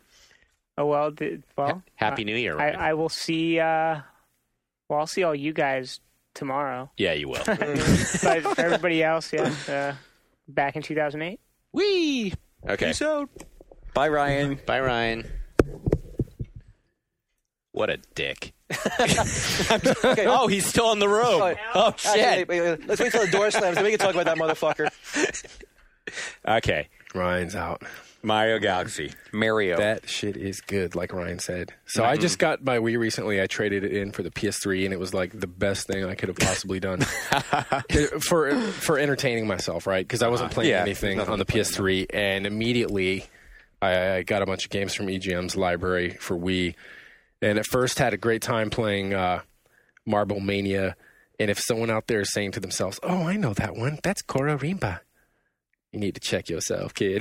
Speaker 3: Happy New Year, Ryan.
Speaker 4: I will see. I'll see all you guys tomorrow.
Speaker 3: Yeah, you will.
Speaker 4: But for everybody else, back in 2008.
Speaker 3: Whee! Okay.
Speaker 5: Bye, Ryan.
Speaker 3: Bye, Ryan. What a dick.
Speaker 7: Okay.
Speaker 3: Oh, he's still in the room. Oh, shit.
Speaker 7: Actually, let's wait till the door slams, then we can talk about that motherfucker.
Speaker 3: Okay.
Speaker 6: Ryan's out.
Speaker 3: Mario Galaxy.
Speaker 5: Mario.
Speaker 6: That shit is good, like Ryan said. So I just got my Wii recently. I traded it in for the PS3, and it was like the best thing I could have possibly done for entertaining myself, right? Because I wasn't playing anything on the PS3, and immediately I got a bunch of games from EGM's library for Wii, and at first had a great time playing Marble Mania. And if someone out there is saying to themselves, "Oh, I know that one. That's Kora Rimba," you need to check yourself, kid.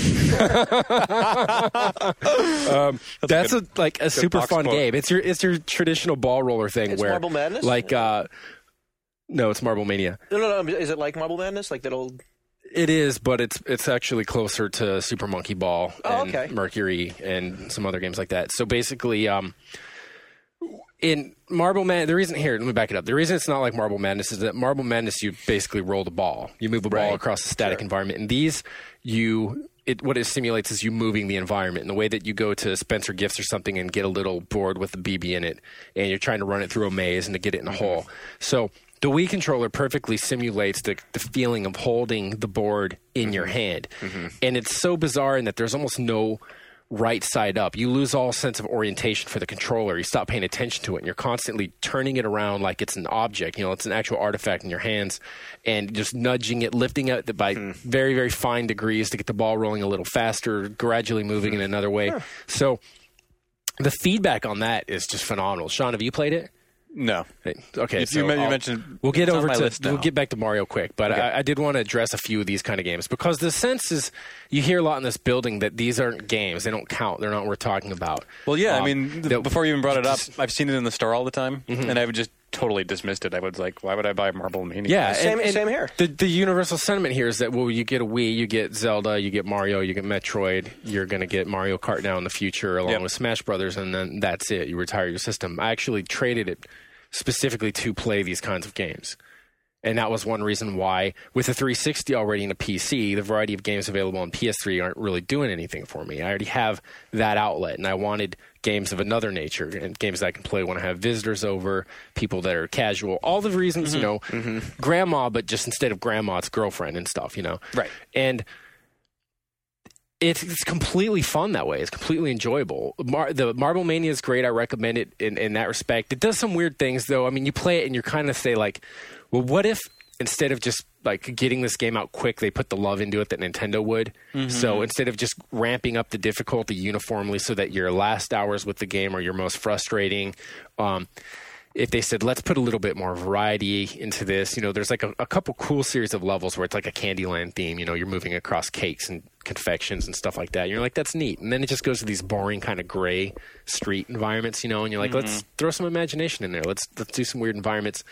Speaker 6: That's a super fun game. It's your traditional ball roller thing.
Speaker 7: It's
Speaker 6: where
Speaker 7: Marble Madness?
Speaker 6: Like, no, it's Marble Mania.
Speaker 7: No. Is it like Marble Madness? Like that old...
Speaker 6: It is, but it's actually closer to Super Monkey Ball and Mercury and some other games like that. So basically, in Marble Madness, the reason here, let me back it up. The reason it's not like Marble Madness is that Marble Madness, you basically roll the ball. You move a ball across a static environment. And these, what it simulates is you moving the environment. And the way that you go to Spencer Gifts or something and get a little board with a BB in it, and you're trying to run it through a maze and to get it in a hole. So the Wii controller perfectly simulates the feeling of holding the board in your hand. And it's so bizarre in that there's almost no right side up. You lose all sense of orientation for the controller. You stop paying attention to it, and you're constantly turning it around like it's an object. It's an actual artifact in your hands, and just nudging it, lifting it by very, very fine degrees to get the ball rolling a little faster, gradually moving in another way. So the feedback on that is just phenomenal. Sean, have you played it?
Speaker 5: No.
Speaker 6: Okay,
Speaker 5: you mentioned
Speaker 6: we'll get back to Mario quick, but I did want to address a few of these kind of games because the sense is you hear a lot in this building that these aren't games. They don't count. They're not worth talking about.
Speaker 5: Well, yeah, before you even brought it up, I've seen it in the store all the time, and I've just totally dismissed it. I was like, why would I buy Marble Mania?
Speaker 6: Yeah,
Speaker 7: same here.
Speaker 6: The universal sentiment here is that, well, you get a Wii, you get Zelda, you get Mario, you get Metroid, you're going to get Mario Kart now in the future along with Smash Brothers, and then that's it. You retire your system. I actually traded it specifically to play these kinds of games. And that was one reason why, with the 360 already in a PC, the variety of games available on PS3 aren't really doing anything for me. I already have that outlet, and I wanted games of another nature, and games that I can play when I have visitors over, people that are casual, all the reasons, grandma, but just instead of grandma, it's girlfriend and stuff,
Speaker 5: Right.
Speaker 6: And it's completely fun that way. It's completely enjoyable. The Marble Mania is great. I recommend it in that respect. It does some weird things, though. I mean, you play it and you're kind of say, like, well, what if instead of just like getting this game out quick, they put the love into it that Nintendo would? So instead of just ramping up the difficulty uniformly so that your last hours with the game are your most frustrating, if they said, let's put a little bit more variety into this, there's like a couple cool series of levels where it's like a Candyland theme, you're moving across cakes and confections and stuff like that. And you're like, that's neat. And then it just goes to these boring kind of gray street environments, and you're like, let's throw some imagination in there. Let's do some weird environments.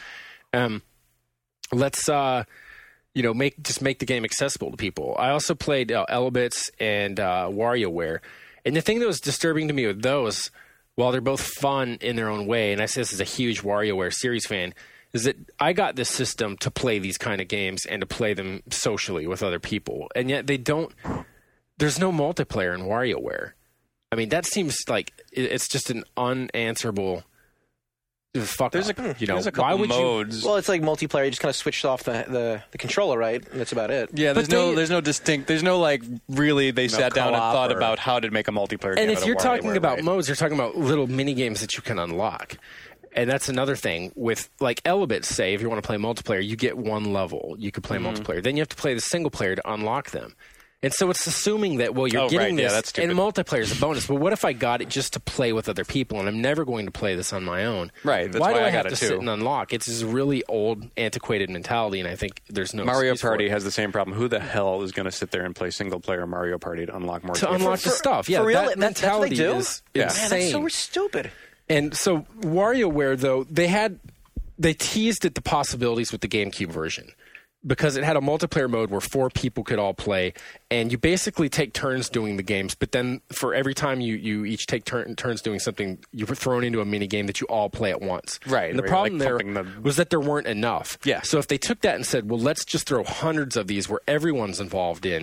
Speaker 6: Let's make the game accessible to people. I also played Elebits and WarioWare. And the thing that was disturbing to me with those, while they're both fun in their own way, and I say this as a huge WarioWare series fan, is that I got this system to play these kind of games and to play them socially with other people. And yet there's no multiplayer in WarioWare. I mean, that seems like it's just an unanswerable fuck
Speaker 5: there's
Speaker 6: up.
Speaker 5: There's a couple modes.
Speaker 7: Well, it's like multiplayer. You just kind of switched off the controller, right? And that's about it.
Speaker 5: Yeah, there's no like really they sat down and thought about how to make a multiplayer game.
Speaker 6: And if you're talking about modes, you're talking about little mini games that you can unlock. And that's another thing with like Elebits, say, if you want to play multiplayer, you get one level. You could play multiplayer. Then you have to play the single player to unlock them. And so it's assuming that, well, you're getting this, and multiplayer is a bonus. But what if I got it just to play with other people, and I'm never going to play this on my own?
Speaker 5: Right. That's
Speaker 6: why do I
Speaker 5: got
Speaker 6: have to sit and unlock? It's this really old, antiquated mentality, and I think there's no
Speaker 5: Mario
Speaker 6: excuse
Speaker 5: Party
Speaker 6: for it.
Speaker 5: has the same problem. Who the hell is going to sit there and play single-player Mario Party to unlock more?
Speaker 6: To unlock the stuff. Yeah,
Speaker 7: for real?
Speaker 6: that mentality is insane.
Speaker 7: Man, that's so stupid.
Speaker 6: And so WarioWare, though, they teased at the possibilities with the GameCube version, because it had a multiplayer mode where 4 people could all play, and you basically take turns doing the games, but then for every time you each take turns doing something, you were thrown into a mini game that you all play at once.
Speaker 5: Right.
Speaker 6: And the problem there was that there weren't enough.
Speaker 5: Yeah.
Speaker 6: So if they took that and said, well, let's just throw hundreds of these where everyone's involved in,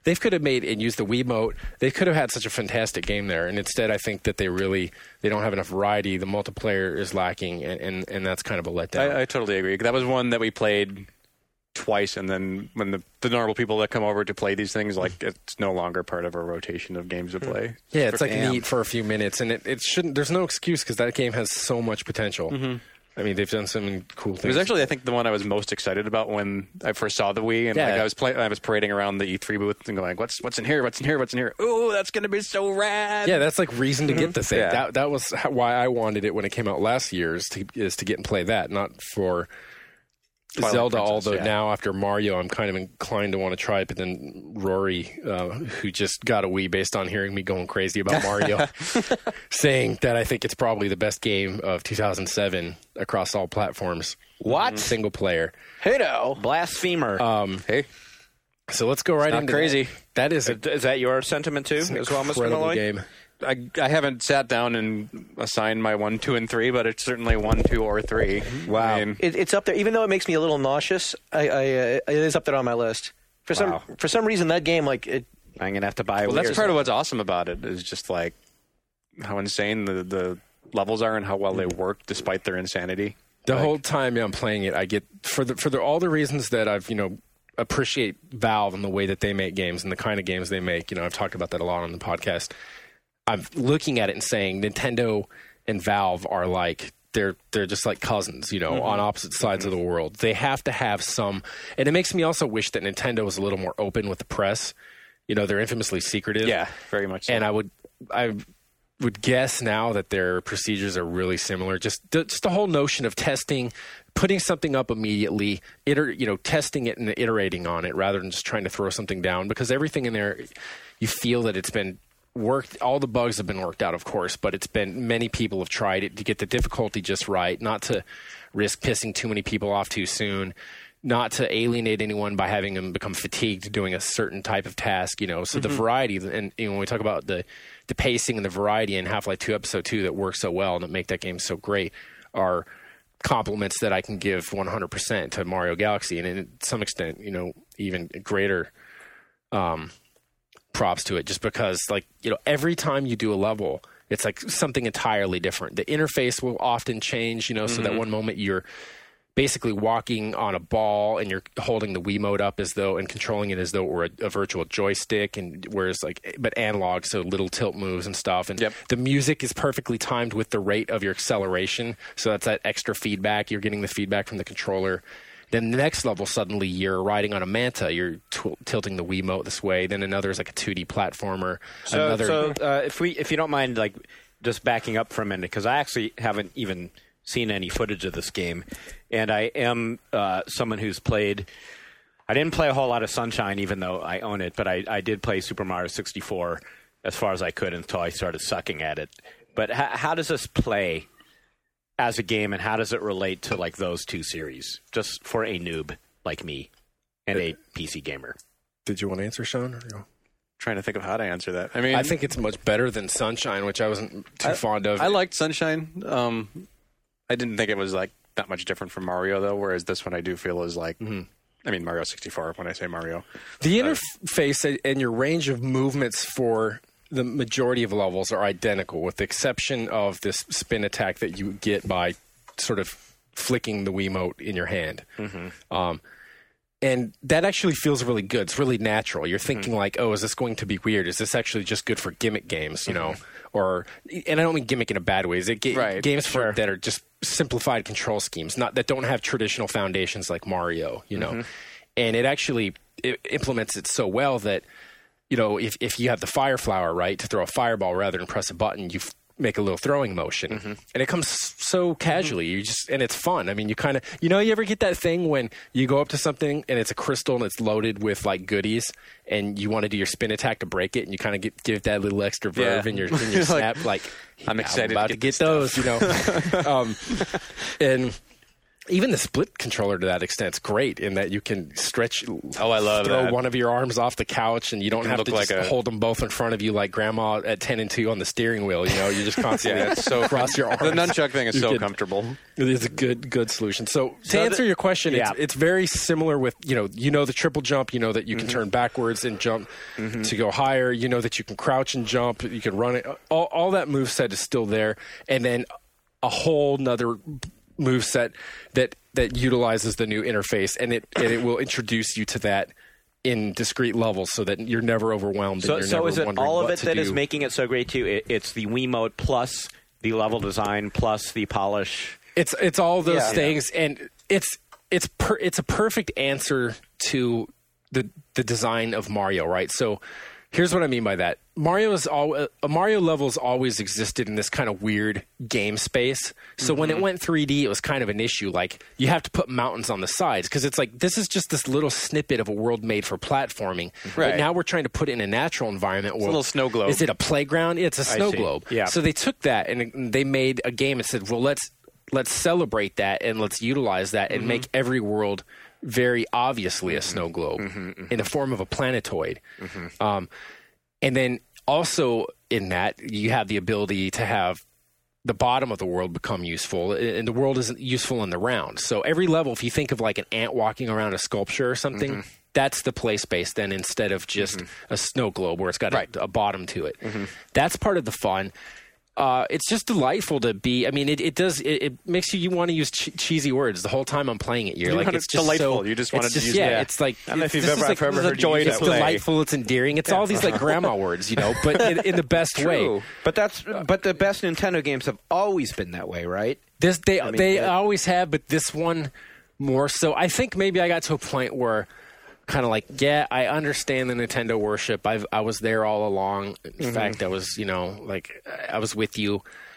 Speaker 6: they could have made and used the Wiimote. They could have had such a fantastic game there, and instead, I think that they don't have enough variety. The multiplayer is lacking, and that's kind of a letdown.
Speaker 5: I totally agree. That was one that we played twice, and then when the normal people that come over to play these things, like, it's no longer part of our rotation of games to play.
Speaker 6: Yeah, it's like neat for a few minutes, and it shouldn't. There's no excuse because that game has so much potential. Mm-hmm. I mean, they've done some cool things.
Speaker 5: It was actually, I think, the one I was most excited about when I first saw the Wii, and I was parading around the E3 booth and going, "What's in here? What's in here? What's in here? Ooh, that's gonna be so rad!"
Speaker 6: Yeah, that's like reason to get the thing.
Speaker 5: Yeah.
Speaker 6: That was why I wanted it when it came out last year, is to get and play that, not for
Speaker 5: Twilight
Speaker 6: Zelda.
Speaker 5: Princess,
Speaker 6: Although now after Mario, I'm kind of inclined to want to try it. But then Rory, who just got a Wii based on hearing me going crazy about Mario, saying that I think it's probably the best game of 2007 across all platforms.
Speaker 3: What?
Speaker 6: Single player.
Speaker 7: Hey now.
Speaker 3: Blasphemer.
Speaker 5: Hey,
Speaker 6: So let's go right into
Speaker 5: crazy.
Speaker 6: That is
Speaker 3: Is that your sentiment too, as well, Mr.
Speaker 6: incredible
Speaker 3: Malloy?
Speaker 6: game.
Speaker 5: I haven't sat down and assigned my 1, 2, and 3, but it's certainly 1, 2, or 3.
Speaker 3: Wow.
Speaker 5: I mean,
Speaker 7: It's up there, even though it makes me a little nauseous. It is up there on my list. For some reason, that game, like, it.
Speaker 3: I'm gonna have to buy a
Speaker 5: well,
Speaker 3: Wii
Speaker 5: that's
Speaker 3: or
Speaker 5: part of what's awesome about it, is just like how insane the levels are and how well they work despite their insanity.
Speaker 6: The whole time I'm playing it, I get for all the reasons that I've appreciate Valve and the way that they make games and the kind of games they make. I've talked about that a lot on the podcast. I'm looking at it and saying Nintendo and Valve are like they're just like cousins, on opposite sides of the world. They have to have some, and it makes me also wish that Nintendo was a little more open with the press. They're infamously secretive.
Speaker 5: Yeah, very much so.
Speaker 6: And I would guess now that their procedures are really similar. Just the whole notion of testing, putting something up immediately, testing it and iterating on it rather than just trying to throw something down, because everything in there, you feel that it's been worked. All the bugs have been worked out, of course, but many people have tried it to get the difficulty just right, not to risk pissing too many people off too soon, not to alienate anyone by having them become fatigued doing a certain type of task, So the variety, and when we talk about the pacing and the variety in Half-Life 2 Episode 2 that work so well and that make that game so great are compliments that I can give 100% to Mario Galaxy, and to some extent, even greater props to it, just because, every time you do a level, it's like something entirely different. The interface will often change, so that one moment you're basically walking on a ball and you're holding the Wiimote up and controlling it as though it were a virtual joystick, and whereas but analog, so little tilt moves and stuff. And the music is perfectly timed with the rate of your acceleration, so that's that extra feedback. You're getting the feedback from the controller. Then the next level, suddenly you're riding on a Manta. You're tilting the Wiimote this way. Then another is like a 2D platformer.
Speaker 3: If you don't mind, just backing up for a minute, because I actually haven't even seen any footage of this game, and I am someone who's played. I didn't play a whole lot of Sunshine, even though I own it, but I did play Super Mario 64 as far as I could until I started sucking at it. But how does this play as a game, and how does it relate to those two series, just for a noob like me and a PC gamer?
Speaker 6: Did you want to answer, Sean?
Speaker 5: Trying to think of how to answer that. I mean,
Speaker 6: I think it's much better than Sunshine, which I wasn't too fond of.
Speaker 5: I liked Sunshine. I didn't think it was that much different from Mario, though, whereas this one I do feel is I mean, Mario 64 when I say Mario.
Speaker 6: The interface and your range of movements for the majority of levels are identical, with the exception of this spin attack that you get by sort of flicking the Wiimote in your hand. And that actually feels really good. It's really natural. You're thinking is this going to be weird? Is this actually just good for gimmick games, and I don't mean gimmick in a bad way. Is it games that are just simplified control schemes, that don't have traditional foundations like Mario, And it actually implements it so well that, if you have the fire flower, right, to throw a fireball rather than press a button, you make a little throwing motion, and it comes so casually. And it's fun. I mean, you kind of, you ever get that thing when you go up to something and it's a crystal and it's loaded with goodies, and you want to do your spin attack to break it, and you kind of give that little extra verve in your snap, I'm
Speaker 5: excited
Speaker 6: about to get those, and even the split controller to that extent is great in that you can stretch.
Speaker 5: Oh, I love
Speaker 6: throw
Speaker 5: that.
Speaker 6: one of your arms off the couch, and you don't have to just hold them both in front of you like grandma at 10 and 2 on the steering wheel. You know, you just constantly cross your arms.
Speaker 5: The nunchuck thing is so comfortable.
Speaker 6: It is a good solution. So to answer your question, it's very similar with you know the triple jump. You know that you can turn backwards and jump to go higher. You know that you can crouch and jump. You can run it. All that moveset is still there, and then a whole nother moveset that utilizes the new interface, and it will introduce you to that in discrete levels so that you're never overwhelmed.
Speaker 3: So is it all of it that is
Speaker 6: do.
Speaker 3: making it so great too? It's the Wiimote plus the level design plus the polish.
Speaker 6: It's all those things, and it's a perfect answer to the design of Mario, right? So here's what I mean by that. A Mario level has always existed in this kind of weird game space. So when it went 3D, it was kind of an issue. Like, you have to put mountains on the sides because it's like, this is just this little snippet of a world made for platforming.
Speaker 5: Right.
Speaker 6: But now we're trying to put it in a natural environment.
Speaker 5: It's a little snow globe.
Speaker 6: Is it a playground? It's a snow globe.
Speaker 3: Yeah.
Speaker 6: So they took that and they made a game and said, well, let's celebrate that and let's utilize that and make every world very obviously a snow globe in the form of a planetoid. And then also in that, you have the ability to have the bottom of the world become useful, and the world isn't useful in the round. So every level, if you think of like an ant walking around a sculpture or something, that's the play space then instead of just a snow globe where it's got a bottom to it. That's part of the fun. It's just delightful to be. I mean, it makes you want to use cheesy words the whole time I'm playing it. You're like, it's just
Speaker 5: delightful.
Speaker 6: So,
Speaker 5: You just wanted to use
Speaker 6: that. It's like,
Speaker 3: I don't know if you've ever heard
Speaker 6: joy.
Speaker 3: you use
Speaker 6: It's
Speaker 3: it.
Speaker 6: delightful. It's endearing. It's all these like grandma words, but in the best way.
Speaker 3: But the best Nintendo games have always been that way, right?
Speaker 6: They always have, but this one more so. I think maybe I got to a point where kind of like, yeah, I understand the Nintendo worship. I was there all along. In fact, I was, I was with you.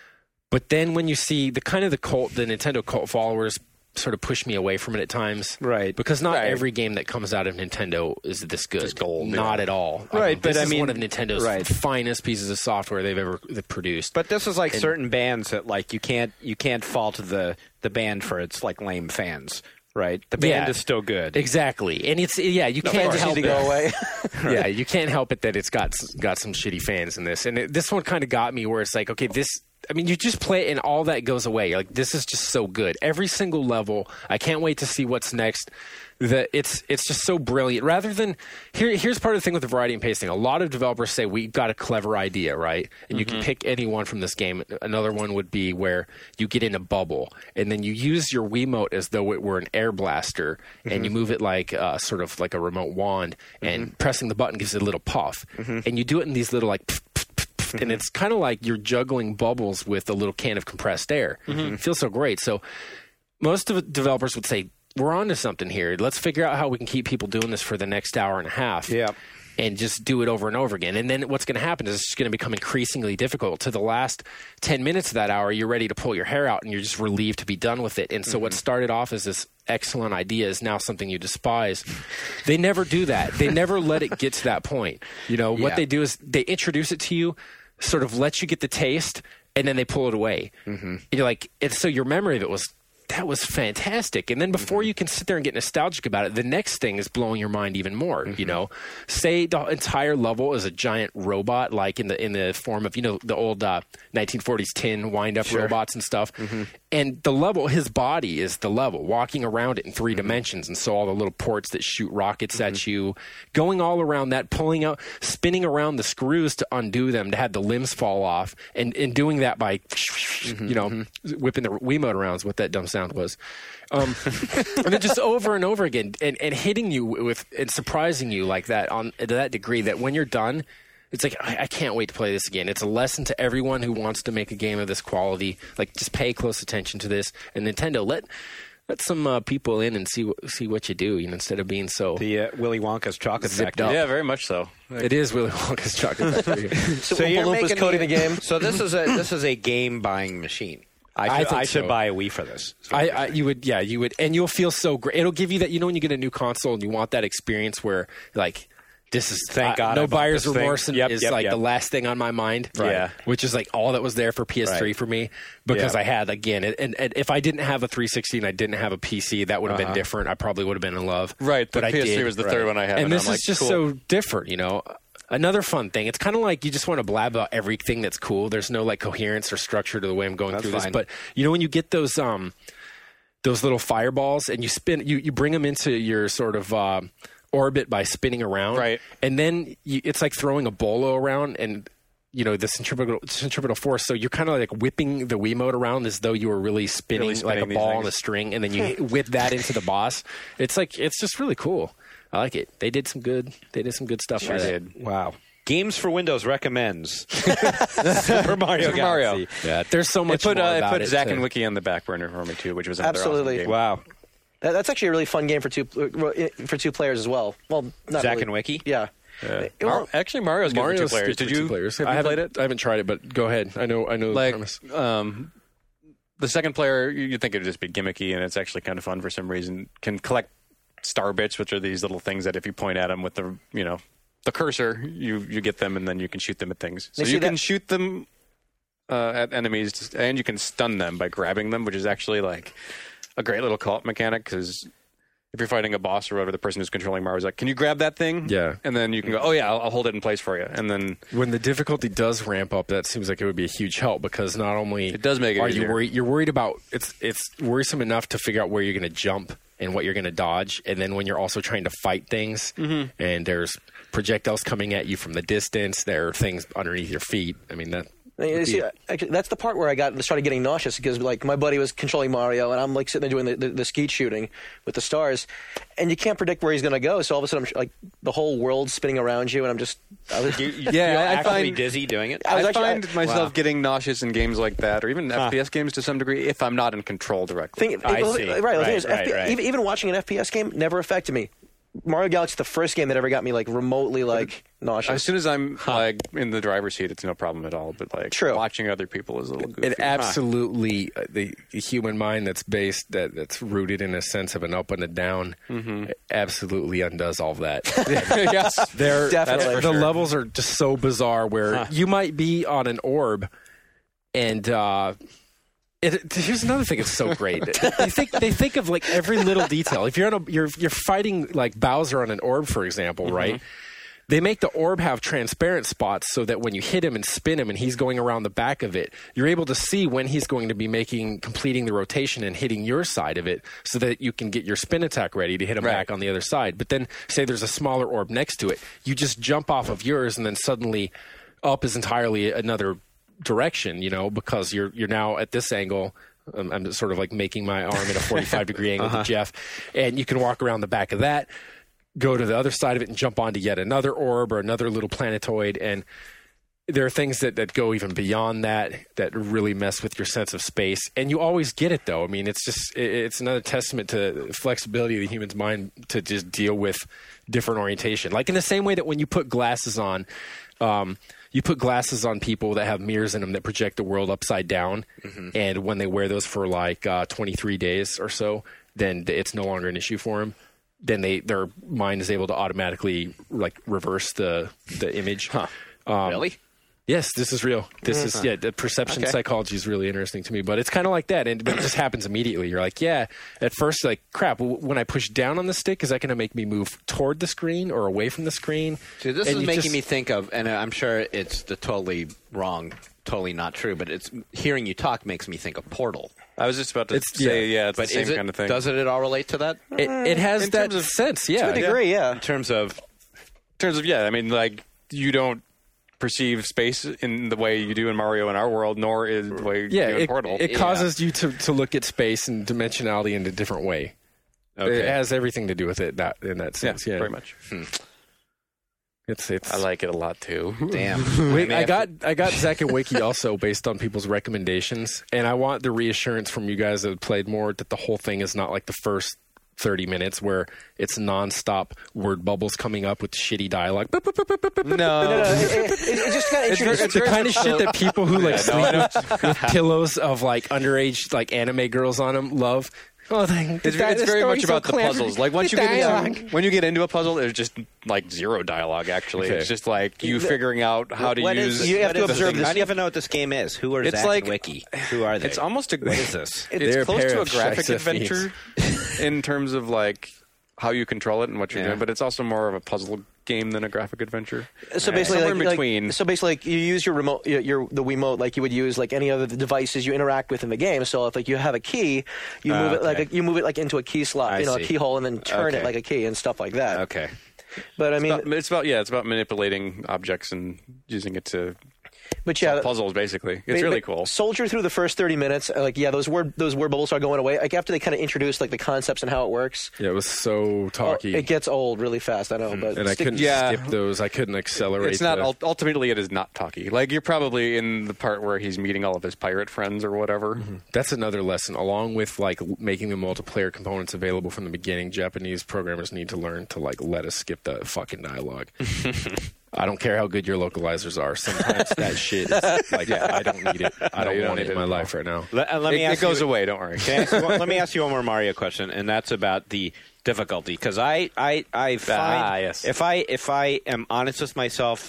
Speaker 6: But then when you see the Nintendo cult followers sort of push me away from it at times.
Speaker 3: Right.
Speaker 6: Because not every game that comes out of Nintendo is this good.
Speaker 5: It's gold.
Speaker 6: Not at all.
Speaker 3: Right,
Speaker 6: This is one of Nintendo's finest pieces of software they've ever produced.
Speaker 3: But this is like certain bands that like you can't fault the band for its like lame fans. Right, the band is still good.
Speaker 6: Exactly, and you can't help it.
Speaker 7: Go away.
Speaker 6: Yeah, you can't help it that it's got some shitty fans in this, and this one kind of got me where it's like, okay, this. I mean, you just play it and all that goes away. You're like, this is just so good. Every single level, I can't wait to see what's next. It's just so brilliant. Rather than here's part of the thing with the variety and pacing. A lot of developers say we've got a clever idea, right? And you can pick any one from this game. Another one would be where you get in a bubble and then you use your Wiimote as though it were an air blaster, and you move it like sort of like a remote wand, and pressing the button gives it a little puff, and you do it in these little like. And it's kind of like you're juggling bubbles with a little can of compressed air. It feels so great. So most of the developers would say, we're on to something here. Let's figure out how we can keep people doing this for the next hour and a half.
Speaker 3: Yeah.
Speaker 6: And just do it over and over again. And then what's going to happen is it's going to become increasingly difficult. To the last 10 minutes of that hour, you're ready to pull your hair out and you're just relieved to be done with it. And so what started off as this excellent idea is now something you despise. They never do that. They never let it get to that point. What they do is they introduce it to you, sort of let you get the taste, and then they pull it away. And you're like, so your memory of it was, that was fantastic. And then before you can sit there and get nostalgic about it, the next thing is blowing your mind even more. Say the entire level is a giant robot, like in the form of the old 1940s tin wind up robots and stuff. And the level, his body is the level, walking around it in 3 dimensions. And so all the little ports that shoot rockets at you, going all around that, pulling out, spinning around the screws to undo them, to have the limbs fall off, and doing that by whipping the Wiimote around is what that dumb sound was. And then just over and over again, and hitting you with and surprising you like that to that degree that when you're done, it's like, I can't wait to play this again. It's a lesson to everyone who wants to make a game of this quality. Like, just pay close attention to this. And Nintendo, let some people in and see what you do, instead of being so
Speaker 3: the Willy Wonka's chocolate
Speaker 6: zipped
Speaker 3: factory.
Speaker 6: up.
Speaker 5: Yeah, very much so.
Speaker 6: It is Willy Wonka's chocolate factory.
Speaker 7: So you're making coding the game.
Speaker 3: So this is a game buying machine. I should buy a Wii for this.
Speaker 6: You would, and you'll feel so great. It'll give you that, when you get a new console and you want that experience where, like, this is
Speaker 3: Thank God I
Speaker 6: no
Speaker 3: bought
Speaker 6: buyer's
Speaker 3: this thing.
Speaker 6: remorse is like the last thing on my mind.
Speaker 3: Yeah.
Speaker 6: Which is like all that was there for PS3 for me because I had, again, and if I didn't have a 360 and I didn't have a PC, that would have been different. I probably would have been in love.
Speaker 5: Right.
Speaker 6: But
Speaker 5: The PS3 was the third one I had.
Speaker 6: And this
Speaker 5: I'm
Speaker 6: is just
Speaker 5: cool.
Speaker 6: so different, Another fun thing. It's kind of like you just want to blab about everything that's cool. There's no like coherence or structure to the way I'm going through this. But when you get those little fireballs and you spin, you bring them into your sort of orbit by spinning around,
Speaker 5: right?
Speaker 6: And then it's like throwing a bolo around, and the centripetal force. So you're kind of like whipping the Wiimote around as though you were really spinning like a ball on a string, and then you whip that into the boss. It's just really cool. I like it. They did some good stuff.
Speaker 3: Sure
Speaker 6: by that.
Speaker 3: did. Wow. Games for Windows recommends Super Mario Galaxy.
Speaker 6: Yeah, there's so much
Speaker 5: it
Speaker 6: more about
Speaker 5: put
Speaker 6: it.
Speaker 5: Zack and Wiki on the back burner for me too, which was another
Speaker 7: Absolutely.
Speaker 5: awesome game.
Speaker 3: Wow.
Speaker 7: That's actually a really fun game for two players as well. Well, not
Speaker 3: Zack
Speaker 7: really.
Speaker 3: and Wiki?
Speaker 7: Yeah.
Speaker 5: Actually, Mario's good for two players.
Speaker 6: good
Speaker 5: Did
Speaker 6: for
Speaker 5: you
Speaker 6: two players.
Speaker 5: Have you played it?
Speaker 6: I haven't tried it, but go ahead. I know
Speaker 5: Like,
Speaker 6: the premise.
Speaker 5: The second player, you think it'd just be gimmicky, and it's actually kind of fun for some reason. Can collect star bits, which are these little things that if you point at them with the cursor, you get them, and then you can shoot them at things. So you can shoot them at enemies, and you can stun them by grabbing them, which is actually like a great little co-op mechanic, because if you're fighting a boss or whatever, the person who's controlling Mario's like, can you grab that thing?
Speaker 6: Yeah.
Speaker 5: And then you can go, oh yeah, I'll hold it in place for you. And then
Speaker 6: when the difficulty does ramp up, that seems like it would be a huge help, because not only
Speaker 5: it does make it
Speaker 6: are
Speaker 5: easier.
Speaker 6: you're worried about it's worrisome enough to figure out where you're going to jump and what you're going to dodge, and then when you're also trying to fight things, and there's projectiles coming at you from the distance, there are things underneath your feet. I mean that.
Speaker 7: See, actually, that's the part where I started getting nauseous, because like my buddy was controlling Mario and I'm like sitting there doing the skeet shooting with the stars, and you can't predict where he's going to go. So all of a sudden, I'm like the whole world's spinning around you, and I'm just
Speaker 3: I find dizzy doing it.
Speaker 5: I find myself getting nauseous in games like that, or even FPS games to some degree, if I'm not in control directly.
Speaker 3: I see.
Speaker 7: Right. The thing is,
Speaker 3: Right.
Speaker 7: Even watching an FPS game never affected me. Mario Galaxy is the first game that ever got me like remotely like nauseous.
Speaker 5: As soon as I'm like in the driver's seat, it's no problem at all. But like watching other people is a little goofy.
Speaker 6: It absolutely the human mind that's rooted in a sense of an up and a down absolutely undoes all of that.
Speaker 5: Yes,
Speaker 7: definitely.
Speaker 6: The levels are just so bizarre where you might be on an orb and. Here's another thing that's so great. They think of like every little detail. If you're fighting like Bowser on an orb, for example, right? They make the orb have transparent spots so that when you hit him and spin him and he's going around the back of it, you're able to see when he's going to be completing the rotation and hitting your side of it, so that you can get your spin attack ready to hit him back on the other side. But then say there's a smaller orb next to it, you just jump off of yours, and then suddenly up is entirely another direction, because you're now at this angle. I'm sort of like making my arm at a 45-degree angle to Jeff, and you can walk around the back of that, go to the other side of it, and jump onto yet another orb or another little planetoid. And there are things that go even beyond that really mess with your sense of space. And you always get it, though. I mean, it's another testament to the flexibility of the human's mind to just deal with different orientation. Like in the same way that when you put glasses on, you put glasses on people that have mirrors in them that project the world upside down, and when they wear those for like 23 days or so, then it's no longer an issue for them. Then their mind is able to automatically like reverse the image.
Speaker 3: Really?
Speaker 6: Yes, this is real. This is the perception psychology is really interesting to me, but it's kind of like that, but it just happens immediately. You're like, at first, like, crap. When I push down on the stick, is that going to make me move toward the screen or away from the screen?
Speaker 3: See, this is making me think of, and I'm sure it's totally wrong, totally not true, but it's hearing you talk makes me think of Portal.
Speaker 5: I was just about to say, it's the same kind of thing.
Speaker 3: Does it all relate to that?
Speaker 6: It has that sense,
Speaker 7: to a degree,
Speaker 3: In terms of,
Speaker 5: I mean, like, you don't perceive space in the way you do in Mario in our world, nor is the way you do in Portal.
Speaker 6: It causes you to look at space and dimensionality in a different way. Okay. It has everything to do with it in that sense. Yeah,
Speaker 5: very much.
Speaker 6: It's.
Speaker 5: I like it a lot too.
Speaker 3: Damn.
Speaker 6: I got Zack and Wiki also based on people's recommendations, and I want the reassurance from you guys that have played more that the whole thing is not like the first 30 minutes where it's nonstop word bubbles coming up with shitty dialogue.
Speaker 5: No.
Speaker 7: It's just kind of
Speaker 6: it's the kind of shit that people who sleep with pillows of like underage like anime girls on them love.
Speaker 5: It's very much about the puzzles. Like once you get into a puzzle, there's just like zero dialogue. Actually, it's just like you figuring out how to use.
Speaker 7: You have to observe this.
Speaker 3: I don't even know what this game is. Who are Zach and Wiki? Who are they?
Speaker 5: It's almost a.
Speaker 3: What is this?
Speaker 5: It's close to a graphic adventure in terms of like how you control it and what you're doing, but it's also more of a puzzle game than a graphic adventure.
Speaker 7: So basically,
Speaker 5: somewhere in between.
Speaker 7: You use your remote, the Wiimote, like you would use like any other devices you interact with in the game. So if like you have a key, you move it you move it like into a key slot, a keyhole, and then turn it like a key and stuff like that.
Speaker 3: Okay.
Speaker 7: But I mean,
Speaker 5: it's about manipulating objects and using it to.
Speaker 7: But yeah,
Speaker 5: puzzles basically. It's really cool.
Speaker 7: Soldier through the first 30 minutes, those word bubbles are going away. Like after they kind of introduce like the concepts and how it works.
Speaker 6: Yeah, it was so talky.
Speaker 7: It gets old really fast. I know, but
Speaker 6: and I couldn't skip those. I couldn't accelerate.
Speaker 5: It's not ultimately. It is not talky. Like you're probably in the part where he's meeting all of his pirate friends or whatever.
Speaker 6: Mm-hmm. That's another lesson. Along with like making the multiplayer components available from the beginning, Japanese programmers need to learn to like let us skip the fucking dialogue. I don't care how good your localizers are. Sometimes that shit is like, I don't need it. I don't want it in my life right now.
Speaker 5: It goes away. Don't worry.
Speaker 3: Let me ask you one more Mario question, and that's about the difficulty. Because I find if I am honest with myself,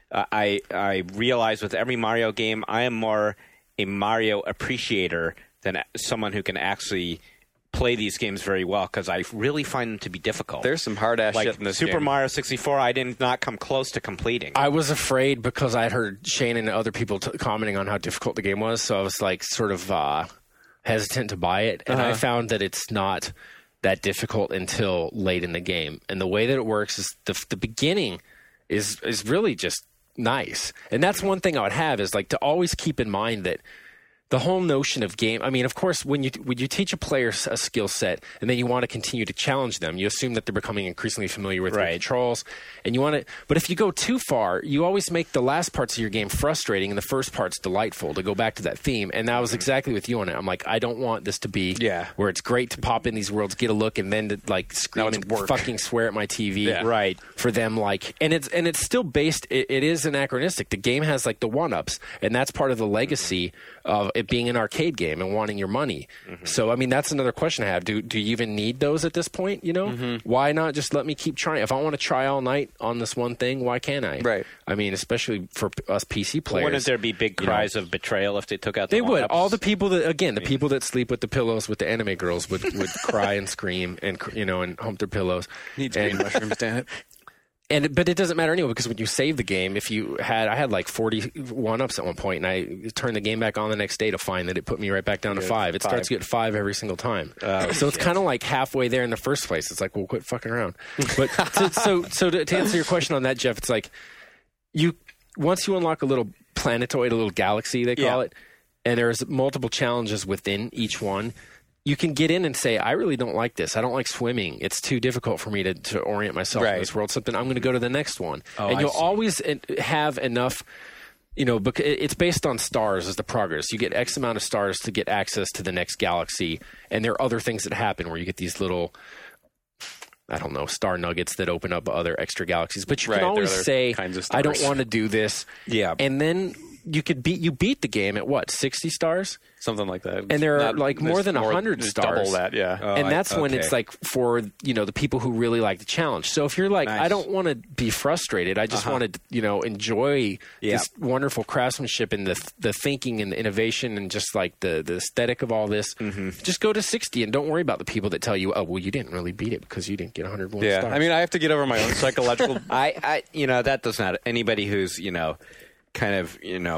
Speaker 3: I realize with every Mario game, I am more a Mario appreciator than someone who can actually play these games very well, because I really find them to be difficult.
Speaker 5: There's some hard-ass shit in this
Speaker 3: Super
Speaker 5: game.
Speaker 3: Mario 64, I did not come close to completing.
Speaker 6: I was afraid because I'd heard Shane and other people commenting on how difficult the game was, so I was like sort of hesitant to buy it, and I found that it's not that difficult until late in the game. And the way that it works is the beginning is really just nice. And that's one thing I would have is like to always keep in mind that the whole notion of game, I mean, of course, when you teach a player a skill set and then you want to continue to challenge them, you assume that they're becoming increasingly familiar with your controls, and you want to. But if you go too far, you always make the last parts of your game frustrating and the first parts delightful. To go back to that theme, and that was exactly with you on it. I'm like, I don't want this to be where it's great to pop in these worlds, get a look, and then to like scream and fucking swear at my TV, for them, like, and it's still based. It is anachronistic. The game has like the one-ups, and that's part of the legacy of it being an arcade game and wanting your money. So, I mean, that's another question I have. Do you even need those at this point, you know? Why not just let me keep trying? If I want to try all night on this one thing, why can't I?
Speaker 5: Right.
Speaker 6: I mean, especially for us PC players.
Speaker 3: Wouldn't there be big cries of betrayal if they took out the
Speaker 6: They would.
Speaker 3: one-ups?
Speaker 6: All the people that, again, the people that sleep with the pillows with the anime girls would cry and scream and, and hump their pillows.
Speaker 5: Needs green mushrooms, damn it.
Speaker 6: But it doesn't matter anyway, because when you save the game, I had like 40 one-ups at one point, and I turned the game back on the next day to find that it put me right back down to 5. It starts to get 5 every single time. So it's kind of like halfway there in the first place. It's like, well, quit fucking around. But so to answer your question on that, Jeff, it's like once you unlock a little planetoid, a little galaxy, they call it, and there's multiple challenges within each one. You can get in and say, I really don't like this. I don't like swimming. It's too difficult for me to orient myself in this world. I'm going to go to the next one. And you'll always have enough, because it's based on stars as the progress. You get X amount of stars to get access to the next galaxy. And there are other things that happen where you get these little, I don't know, star nuggets that open up other extra galaxies. But you can always say, I don't want to do this. Yeah. And then you beat the game at what, 60 stars?
Speaker 5: Something like that.
Speaker 6: And there are like more than 100 stars.
Speaker 5: Double that, yeah.
Speaker 6: And that's when it's like for, the people who really like the challenge. So if you're like, I don't want to be frustrated. I just want to, enjoy this wonderful craftsmanship and the thinking and the innovation and just like the aesthetic of all this. Just go to 60 and don't worry about the people that tell you, oh, well, you didn't really beat it because you didn't get 101 stars.
Speaker 5: I mean, I have to get over my own psychological.
Speaker 3: That does not. Anybody who's, kind of,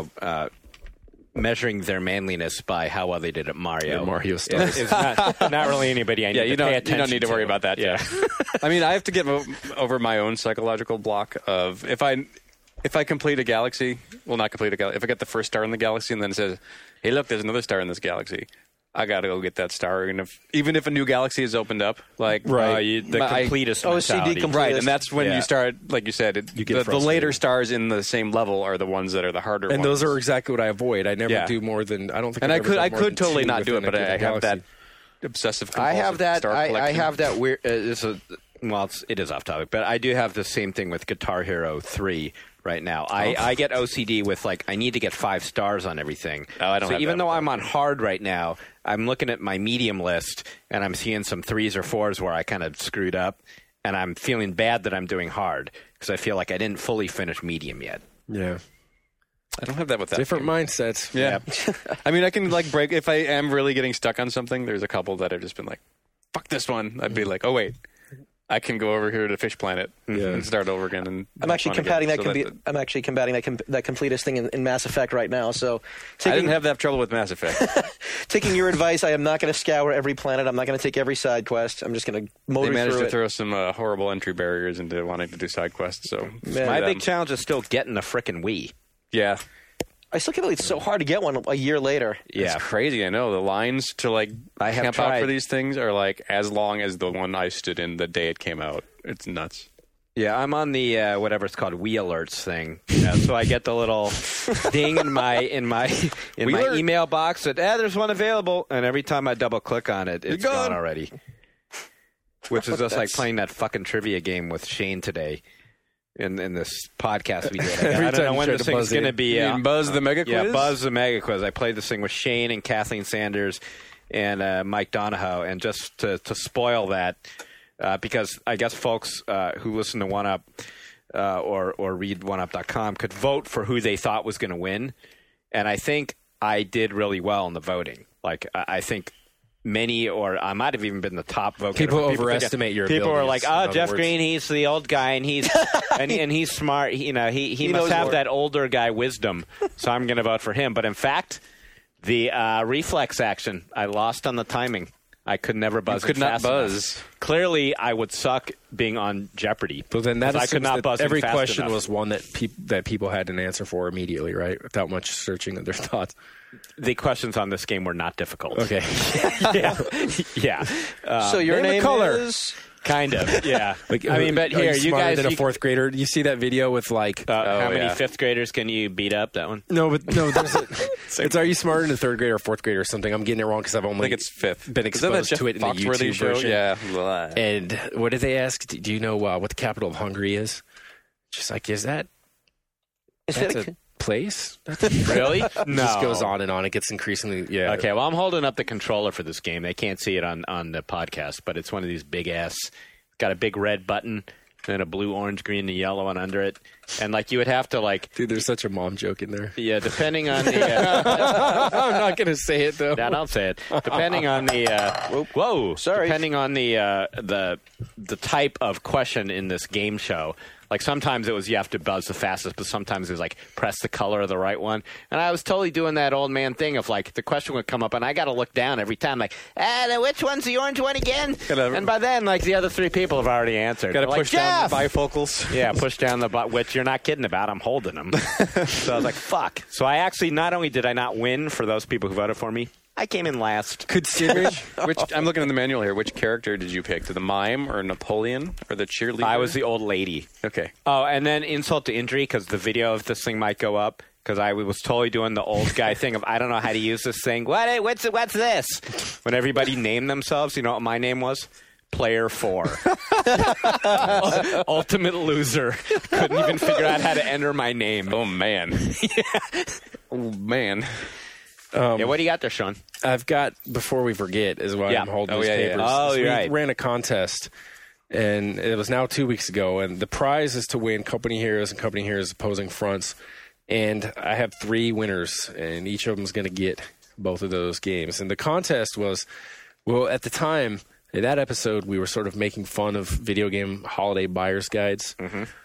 Speaker 3: measuring their manliness by how well they did at Mario.
Speaker 6: Mario stars.
Speaker 3: Is not really anybody I need to pay attention to.
Speaker 5: You don't need to worry about that. Yeah. I mean, I have to get over my own psychological block of if I complete a galaxy, well, not complete a galaxy, if I get the first star in the galaxy and then it says, hey, look, there's another star in this galaxy, I got to go get that star. And even if a new galaxy has opened up, like
Speaker 3: the completist mentality.
Speaker 5: Right, and that's when you start, like you said, the later stars in the same level are the ones that are the harder ones.
Speaker 6: And those are exactly what I avoid. I never do more than, I don't think
Speaker 5: And I could totally not do it, but I have that obsessive compulsive star collection.
Speaker 3: I have that weird... Well, it is off topic, but I do have the same thing with Guitar Hero 3, right now. I get OCD with, like, I need to get 5 stars on everything.
Speaker 5: Oh, I don't
Speaker 3: so
Speaker 5: have
Speaker 3: even
Speaker 5: that
Speaker 3: though
Speaker 5: with
Speaker 3: I'm on hard right now, I'm looking at my medium list, and I'm seeing some 3s or 4s where I kind of screwed up, and I'm feeling bad that I'm doing hard because I feel like I didn't fully finish medium yet.
Speaker 6: Yeah.
Speaker 5: I don't have that with that.
Speaker 6: Different
Speaker 5: game.
Speaker 6: mindsets.
Speaker 5: Yeah. I mean, I can like break if I am really getting stuck on something. There's a couple that have just been like, "Fuck this one." I'd be like, "Oh wait, I can go over here to Fish Planet and start over again." And
Speaker 7: I'm actually combating that. I'm actually combating that completist thing in Mass Effect right now. So
Speaker 5: I didn't have that trouble with Mass Effect.
Speaker 7: Taking your advice, I am not going to scour every planet. I'm not going to take every side quest. I'm just going to motor
Speaker 5: They managed
Speaker 7: through
Speaker 5: to
Speaker 7: it.
Speaker 5: throw some horrible entry barriers into wanting to do side quests. So
Speaker 3: My big challenge is still getting the frickin' Wii.
Speaker 5: yeah.
Speaker 7: I still can't believe it's so hard to get one a year later.
Speaker 3: Yeah.
Speaker 5: It's crazy. I know the lines to like
Speaker 3: I have
Speaker 5: camp out
Speaker 3: tried.
Speaker 5: for these things are like as long as the one I stood in the day it came out. It's nuts.
Speaker 3: Yeah, I'm on the whatever it's called, Wii Alerts thing. Yeah, so I get the little ding in my
Speaker 5: Alert.
Speaker 3: email box that there's one available, and every time I double click on it, it's gone already. Which is just like playing that fucking trivia game with Shane today in this podcast we did. I don't know when this thing's going to be.
Speaker 5: You mean Buzz the Mega Quiz?
Speaker 3: Yeah, Buzz the Mega Quiz. I played this thing with Shane and Kathleen Sanders and Mike Donahoe, and just to spoil that. Because I guess folks who listen to 1UP or read 1UP.com could vote for who they thought was going to win. And I think I did really well in the voting. Like, I think many, or I might have even been the top vote.
Speaker 6: People overestimate your
Speaker 3: People are
Speaker 6: abilities,
Speaker 3: like,
Speaker 6: in
Speaker 3: Jeff
Speaker 6: other words.
Speaker 3: Green, he's the old guy, and he's and he's smart. You know, he must
Speaker 7: knows
Speaker 3: have
Speaker 7: more.
Speaker 3: that older guy wisdom. So I'm going to vote for him. But in fact, the reflex action, I lost on the timing. I could never buzz.
Speaker 5: You could
Speaker 3: it
Speaker 5: not
Speaker 3: fast
Speaker 5: buzz.
Speaker 3: enough. Clearly, I would suck being on Jeopardy.
Speaker 6: But then that
Speaker 3: I could
Speaker 6: assumes
Speaker 3: not
Speaker 6: that
Speaker 3: buzz
Speaker 6: every
Speaker 3: fast
Speaker 6: question
Speaker 3: enough.
Speaker 6: was one that people had an answer for immediately, right? Without much searching of their thoughts.
Speaker 3: The questions on this game were not difficult.
Speaker 6: Okay.
Speaker 3: Yeah.
Speaker 7: So your
Speaker 6: name a
Speaker 7: name
Speaker 6: color.
Speaker 7: is...
Speaker 3: Kind of. Yeah.
Speaker 6: Like,
Speaker 3: I mean, but
Speaker 6: are
Speaker 3: here,
Speaker 6: you
Speaker 3: you
Speaker 6: smarter
Speaker 3: guys.
Speaker 6: than a fourth grader. You see that video with like
Speaker 3: how many
Speaker 5: yeah.
Speaker 3: fifth graders can you beat up? That one.
Speaker 6: no, there's it's are you smarter than a third grader or fourth grader or something? I'm getting it wrong because I've
Speaker 5: I
Speaker 6: only
Speaker 5: think it's fifth.
Speaker 6: been
Speaker 5: Is that that
Speaker 6: exposed
Speaker 5: Jeff
Speaker 6: to it in the
Speaker 5: Foxworthy
Speaker 6: YouTube
Speaker 5: show?
Speaker 6: version.
Speaker 5: Yeah. Blah.
Speaker 6: And what did they ask? Do you know what the capital of Hungary is? Just like, is that
Speaker 7: Is
Speaker 6: that's
Speaker 7: that
Speaker 6: a place?
Speaker 3: Really? No.
Speaker 6: Just goes on and on. It gets increasingly
Speaker 3: Okay, well, I'm holding up the controller for this game. They can't see it on the podcast, but it's one of these big ass. Got a big red button, and a blue, orange, green, and yellow one under it. And like you would have to like,
Speaker 6: Dude, there's such a mom joke in there.
Speaker 3: yeah, depending on the.
Speaker 6: I'm not gonna say it though.
Speaker 3: No, don't say it. Depending on the whoa,
Speaker 7: Sorry.
Speaker 3: Depending on the type of question in this game show, like sometimes it was you have to buzz the fastest, but sometimes it was like press the color of the right one. And I was totally doing that old man thing of like the question would come up, and I got to look down every time, like, which one's the orange one again? And by then, like the other three people have already answered.
Speaker 5: Got to
Speaker 3: They're
Speaker 5: push
Speaker 3: like,
Speaker 5: down the
Speaker 3: Jeff!
Speaker 5: bifocals.
Speaker 3: Yeah, push down the button, which you're not kidding about. I'm holding them. So I was like, fuck. So I actually, not only did I not win for those people who voted for me, I came in last.
Speaker 6: Considering
Speaker 5: Which I'm looking in the manual here. Which character did you pick? The mime or Napoleon or the cheerleader?
Speaker 3: I was the old lady.
Speaker 5: Okay.
Speaker 3: Oh, and then insult to injury, because the video of this thing might go up, because I was totally doing the old guy thing of, I don't know how to use this thing. What's this? When everybody named themselves, you know what my name was? Player 4. Ultimate loser. Couldn't even figure out how to enter my name.
Speaker 5: Oh man. Oh man.
Speaker 3: Yeah, what do you got there, Sean?
Speaker 6: I've got, before we forget, is why
Speaker 3: Yeah.
Speaker 6: I'm holding
Speaker 5: Oh,
Speaker 6: these
Speaker 5: yeah, yeah.
Speaker 6: papers.
Speaker 3: Oh,
Speaker 6: is
Speaker 3: you're
Speaker 6: we
Speaker 3: right.
Speaker 6: ran a contest, and it was now 2 weeks ago, and the prize is to win Company Heroes and Company Heroes Opposing Fronts. And I have 3 winners, and each of them is going to get both of those games. And the contest was, well, at the time, in that episode, we were sort of making fun of video game holiday buyer's guides.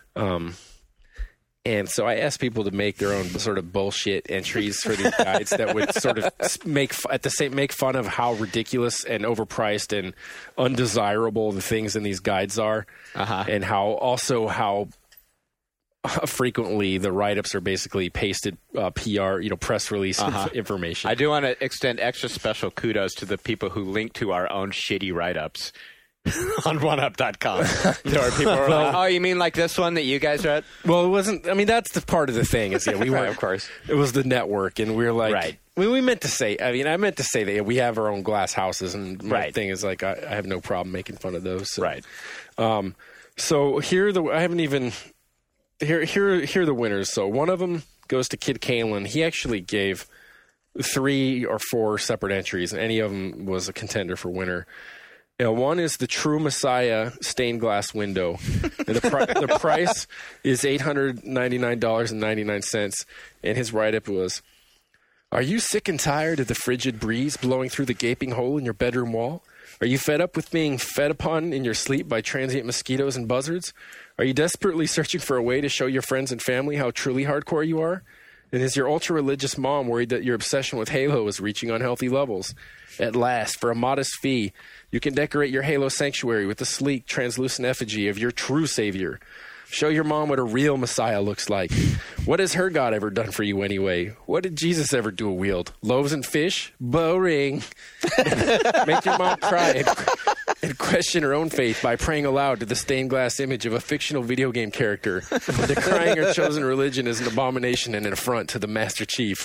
Speaker 6: And so I asked people to make their own sort of bullshit entries for these guides that would sort of make fun of how ridiculous and overpriced and undesirable the things in these guides are, and how frequently the write-ups are basically pasted PR, press release information.
Speaker 3: I do want to extend extra special kudos to the people who link to our own shitty write-ups on oneup.com. There are people who are like, oh, you mean like this one that you guys read?
Speaker 6: Well, it wasn't. I mean, that's the part of the thing. Is we weren't,
Speaker 5: Of course.
Speaker 6: It was the network, and we were like,
Speaker 3: Right.
Speaker 6: We meant to say. I mean, I meant to say that we have our own glass houses, and my
Speaker 3: Right.
Speaker 6: thing is like I have no problem making fun of those. So.
Speaker 3: Right.
Speaker 6: So here, I haven't even. here are the winners. So one of them goes to Kid Kalen. He actually gave 3 or 4 separate entries, and any of them was a contender for winner. One is the True Messiah stained glass window. And the price is $899.99, and his write-up was, "Are you sick and tired of the frigid breeze blowing through the gaping hole in your bedroom wall? Are you fed up with being fed upon in your sleep by transient mosquitoes and buzzards? Are you desperately searching for a way to show your friends and family how truly hardcore you are? And is your ultra-religious mom worried that your obsession with Halo is reaching unhealthy levels? At last, for a modest fee, you can decorate your Halo sanctuary with a sleek, translucent effigy of your true savior. Show your mom what a real Messiah looks like. What has her God ever done for you anyway? What did Jesus ever dual wield? Loaves and fish? Boring. Make your mom cry and question her own faith by praying aloud to the stained glass image of a fictional video game character, decrying her chosen religion as an abomination and an affront to the Master Chief."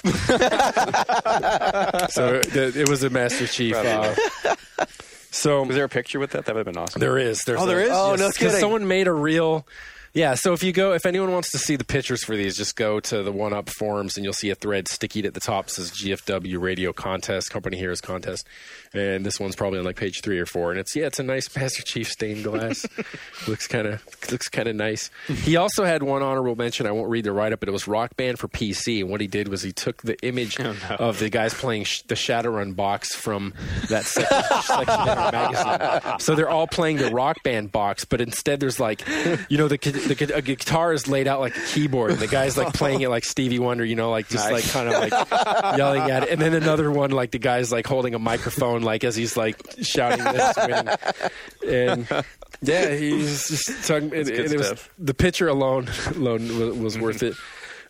Speaker 6: So it was a Master Chief. So
Speaker 5: was there a picture with that? That would have been awesome.
Speaker 6: There is.
Speaker 7: There is? Oh, no kidding.
Speaker 6: Someone made a real... Yeah, so if anyone wants to see the pictures for these, just go to the 1UP forums and you'll see a thread stickied at the top that says GFW Radio Contest, Company Heroes Contest. And this one's probably on like page 3 or 4. And it's a nice Master Chief stained glass. looks kind of nice. He also had one honorable mention. I won't read the write-up, but it was Rock Band for PC. And what he did was he took the image of the guys playing the Shadowrun box from that section in our magazine. So they're all playing the Rock Band box, but instead there's like, a guitar is laid out like a keyboard, and the guy's like playing it like Stevie Wonder, like just like kind of like yelling at it. And then another one, like the guy's like holding a microphone, like as he's like shouting this. And yeah, he's just talking. It was, the picture alone was worth it.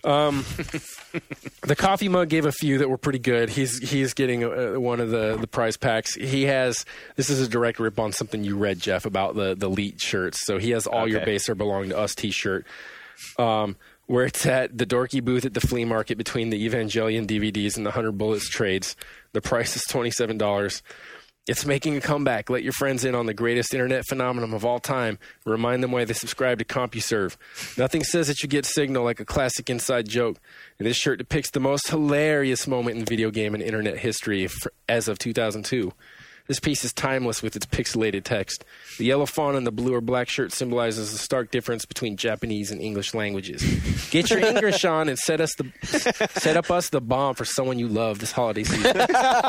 Speaker 6: The coffee mug gave a few that were pretty good. He's getting one of the prize packs. This is a direct rip on something you read, Jeff, about the elite shirts. So he has all your Base Are Belong to Us t-shirt. Where it's at the dorky booth at the flea market between the Evangelion DVDs and the 100 Bullets trades. The price is $27. It's making a comeback. Let your friends in on the greatest internet phenomenon of all time. Remind them why they subscribe to CompuServe. Nothing says that you get signal like a classic inside joke. And this shirt depicts the most hilarious moment in video game and internet history as of 2002. This piece is timeless with its pixelated text. The yellow font on the blue or black shirt symbolizes the stark difference between Japanese and English languages. Get your English on and set up us the bomb for someone you love this holiday season.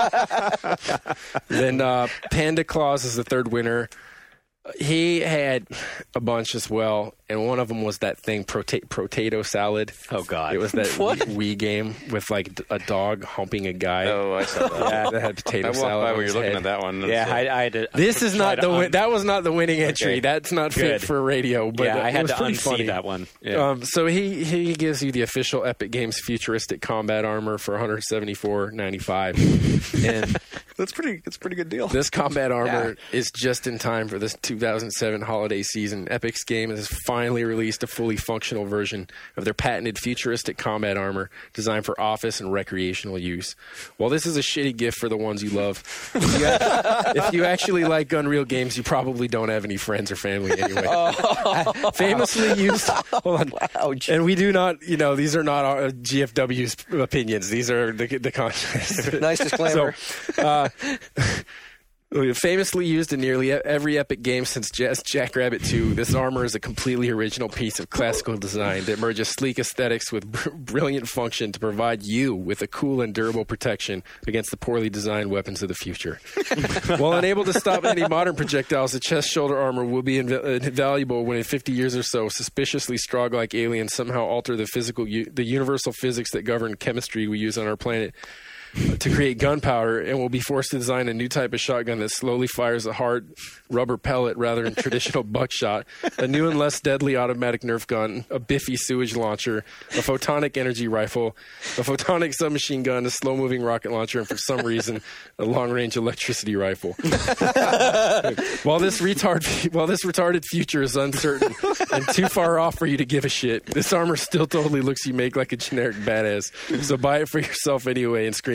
Speaker 6: Then Panda Claus is the third winner. He had a bunch as well, and one of them was that thing, Potato Salad.
Speaker 3: Oh, God.
Speaker 6: It was that Wii game with, like, a dog humping a guy.
Speaker 5: Oh, I saw that.
Speaker 6: Yeah, that had potato salad.
Speaker 5: I walked by
Speaker 6: when
Speaker 5: you're looking at that one.
Speaker 3: Yeah, I had to...
Speaker 6: That was not the winning entry. That's not fit for radio, but
Speaker 3: I had to unsee
Speaker 6: funny.
Speaker 3: that one. Yeah.
Speaker 6: So he gives you the official Epic Games futuristic combat armor for $174.95. And
Speaker 5: it's a pretty good deal.
Speaker 6: This combat armor is just in time for this 2007 holiday season. Epic's game has finally released a fully functional version of their patented futuristic combat armor designed for office and recreational use. While this is a shitty gift for the ones you love, if you actually like Unreal games, you probably don't have any friends or family anyway. Famously used... Hold on.
Speaker 7: Ouch.
Speaker 6: And we do not, these are not GFW's opinions. These are the contest.
Speaker 7: Nice disclaimer.
Speaker 6: So, famously used in nearly every Epic game since Jackrabbit 2, this armor is a completely original piece of classical design that merges sleek aesthetics with brilliant function to provide you with a cool and durable protection against the poorly designed weapons of the future. While unable to stop any modern projectiles, the chest-shoulder armor will be invaluable when in 50 years or so, suspiciously Strogg-like aliens somehow alter the universal physics that govern chemistry we use on our planet to create gunpowder, and will be forced to design a new type of shotgun that slowly fires a hard rubber pellet rather than traditional buckshot, a new and less deadly automatic Nerf gun, a biffy sewage launcher, a photonic energy rifle, a photonic submachine gun, a slow-moving rocket launcher, and for some reason, a long-range electricity rifle. While this retarded future is uncertain and too far off for you to give a shit, this armor still totally looks you make like a generic badass. So buy it for yourself anyway and scream,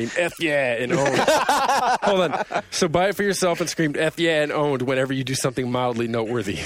Speaker 6: screamed "F yeah" and owned. Hold on. So buy it for yourself and scream "F yeah" and owned whenever you do something mildly noteworthy.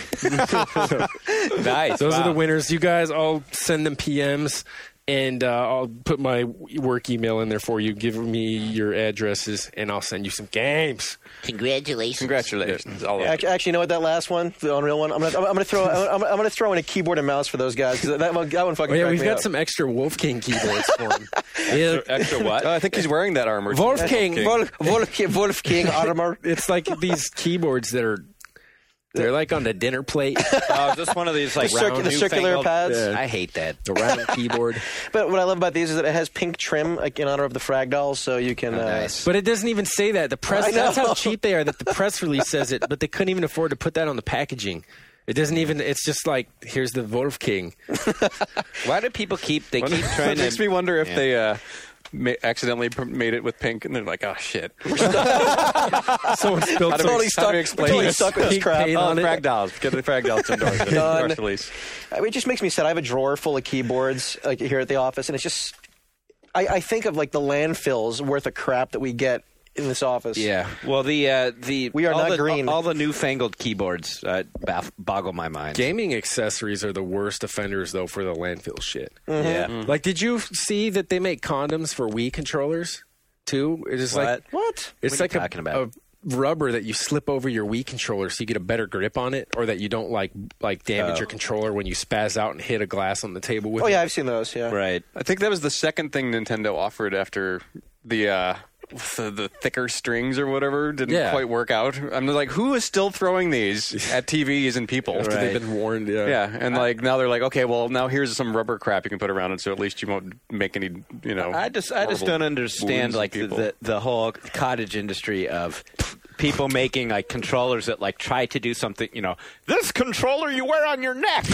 Speaker 3: Nice.
Speaker 6: Those are the winners. You guys, I'll send them PMs. And I'll put my work email in there for you. Give me your addresses, and I'll send you some games.
Speaker 8: Congratulations.
Speaker 7: Actually, you know what? That last one, the Unreal one, I'm gonna throw in a keyboard and mouse for those guys because that one fucking.
Speaker 6: Oh, yeah,
Speaker 7: cracked
Speaker 6: we've
Speaker 7: me
Speaker 6: got
Speaker 7: up.
Speaker 6: some extra Wolf King keyboards for him.
Speaker 5: Extra what? I think he's wearing that armor.
Speaker 6: Wolf King.
Speaker 7: Wolf King armor.
Speaker 6: It's like these keyboards that are. They're like on the dinner plate.
Speaker 3: Oh, just one of these like round,
Speaker 7: the circular pads.
Speaker 3: Yeah. I hate that.
Speaker 6: The round keyboard.
Speaker 7: But what I love about these is that it has pink trim, like in honor of the Frag Dolls, so you can.
Speaker 3: Nice.
Speaker 6: But it doesn't even say that. The press. That's how cheap they are. That the press release says it, but they couldn't even afford to put that on the packaging. It doesn't even. It's just like here's the Wolf King.
Speaker 3: Why do people keep? They keep trying.
Speaker 5: It makes me wonder if they. Accidentally made it with pink, and they're like, "Oh shit!"
Speaker 6: Someone spilled some.
Speaker 7: Totally stuck with this crap.
Speaker 5: Oh, Frag Dolls. Get the Frag Dolls endorsed. Press release.
Speaker 7: It just makes me sad. I have a drawer full of keyboards like here at the office, and it's just. I think of like the landfills worth of crap that we get in this office.
Speaker 3: Yeah. Well, we
Speaker 7: are not green.
Speaker 3: All the newfangled keyboards boggle my mind.
Speaker 6: Gaming accessories are the worst offenders, though, for the landfill shit.
Speaker 7: Mm-hmm.
Speaker 3: Yeah.
Speaker 6: Like, did you see that they make condoms for Wii controllers too? It is like
Speaker 7: what?
Speaker 6: It's
Speaker 3: what
Speaker 6: like
Speaker 3: are you talking about?
Speaker 6: a rubber that you slip over your Wii controller so you get a better grip on it, or that you don't like damage your controller when you spaz out and hit a glass on the table with it.
Speaker 7: Oh yeah, I've seen those. Yeah.
Speaker 3: Right.
Speaker 5: I think that was the second thing Nintendo offered after the thicker strings or whatever didn't quite work out. I'm like, who is still throwing these at TVs and people?
Speaker 6: After they've been warned.
Speaker 5: Yeah, and like now they're like, okay, well now here's some rubber crap you can put around it, so at least you won't make any,
Speaker 3: I just don't understand like the whole cottage industry of people making like controllers that like try to do something. This controller you wear on your neck.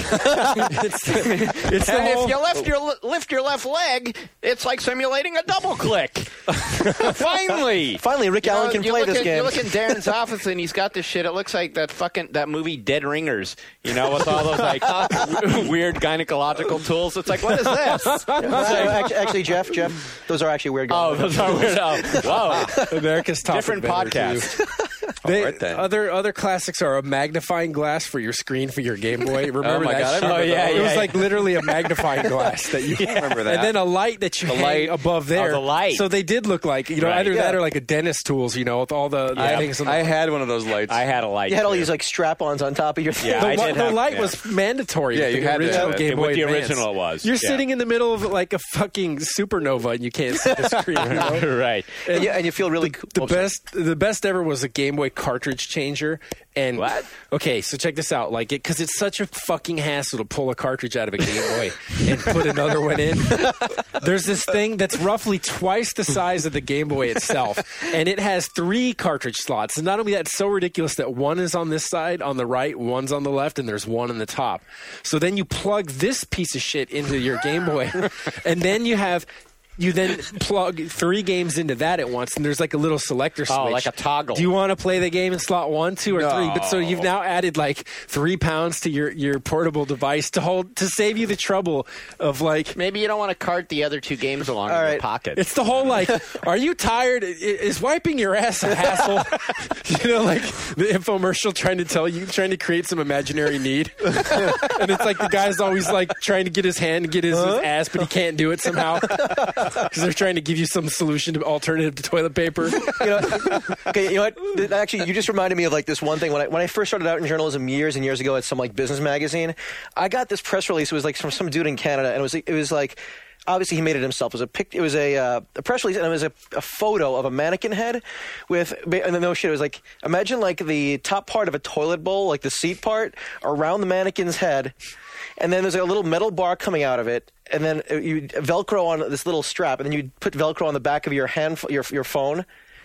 Speaker 3: If you lift your left leg, it's like simulating a double click. Finally,
Speaker 7: Rick Allen can play this game.
Speaker 3: You look in Darren's office and he's got this shit. It looks like that movie Dead Ringers. With all those like weird gynecological tools. It's like, what is this?
Speaker 7: Actually, Jeff, those are actually weird.
Speaker 3: Oh, those are weird. Whoa,
Speaker 6: America's Top
Speaker 3: different podcast.
Speaker 6: Other classics are a magnifying glass for your screen for your Game Boy. Remember that?
Speaker 3: God,
Speaker 6: it was like literally a magnifying glass that you
Speaker 5: remember that.
Speaker 6: And then a light that you hang above there.
Speaker 3: The light.
Speaker 6: So they did look like either that or like a dentist tools. With all the things.
Speaker 5: I had one of those lights.
Speaker 3: I had a light.
Speaker 7: You had all these like strap-ons on top of your.
Speaker 3: Yeah,
Speaker 6: the light was mandatory.
Speaker 5: Yeah, you had
Speaker 6: original
Speaker 5: to.
Speaker 6: Game Boy
Speaker 3: with the
Speaker 6: Advance.
Speaker 3: original it was.
Speaker 6: You're sitting in the middle of like a fucking supernova and you can't see the screen.
Speaker 3: Right.
Speaker 7: And you feel really
Speaker 6: The best ever was a Game Boy cartridge changer. And
Speaker 3: what?
Speaker 6: Okay, so check this out. Like, because it's such a fucking hassle to pull a cartridge out of a Game Boy and put another one in. There's this thing that's roughly twice the size of the Game Boy itself, and it has 3 cartridge slots. And not only that, it's so ridiculous that one is on this side, on the right, one's on the left, and there's one on the top. So then you plug this piece of shit into your Game Boy, and then you then plug 3 games into that at once, and there's like a little selector switch.
Speaker 3: Oh, like a toggle.
Speaker 6: Do you want to play the game in slot 1, 2, or 3? But so you've now added like 3 pounds to your portable device to save you the trouble of like.
Speaker 3: Maybe you don't want to cart the other 2 games along in your pocket.
Speaker 6: It's the whole like, are you tired? Is wiping your ass a hassle? Like the infomercial trying to create some imaginary need, and it's like the guy's always like trying to get his hand and get his ass, but he can't do it somehow. Because they're trying to give you some solution to alternative to toilet paper.
Speaker 7: Okay, you know what? Actually, you just reminded me of like this one thing. When I first started out in journalism years and years ago at some like business magazine, I got this press release. It was like from some dude in Canada, and it was like. Obviously, he made it himself. It was a press release, and it was a photo of a mannequin head with. And then no shit, it was like imagine like the top part of a toilet bowl, like the seat part, around the mannequin's head, and then there's like a little metal bar coming out of it, and then you Velcro on this little strap, and then you put Velcro on the back of your hand, your phone.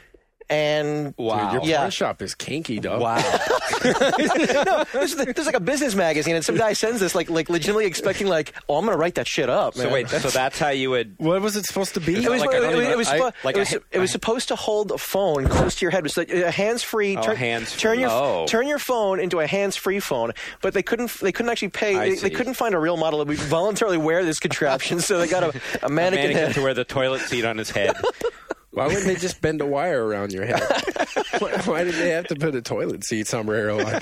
Speaker 7: And
Speaker 6: wow, dude, your pawn shop is kinky, dog.
Speaker 3: Wow.
Speaker 7: No, this is like a business magazine, and some guy sends this like legitimately expecting like, oh, I'm gonna write that shit up. Man.
Speaker 3: So wait, so that's how you would?
Speaker 6: What was it supposed to be?
Speaker 7: It was supposed to hold a phone close to your head. It was like a hands-free. Turn your phone into a hands-free phone, but they couldn't actually pay. They couldn't find a real model that would voluntarily wear this contraption, so they got a mannequin head
Speaker 3: to wear the toilet seat on his head.
Speaker 6: Why wouldn't they just bend a wire around your head? Why did they have to put a toilet seat sombrero on?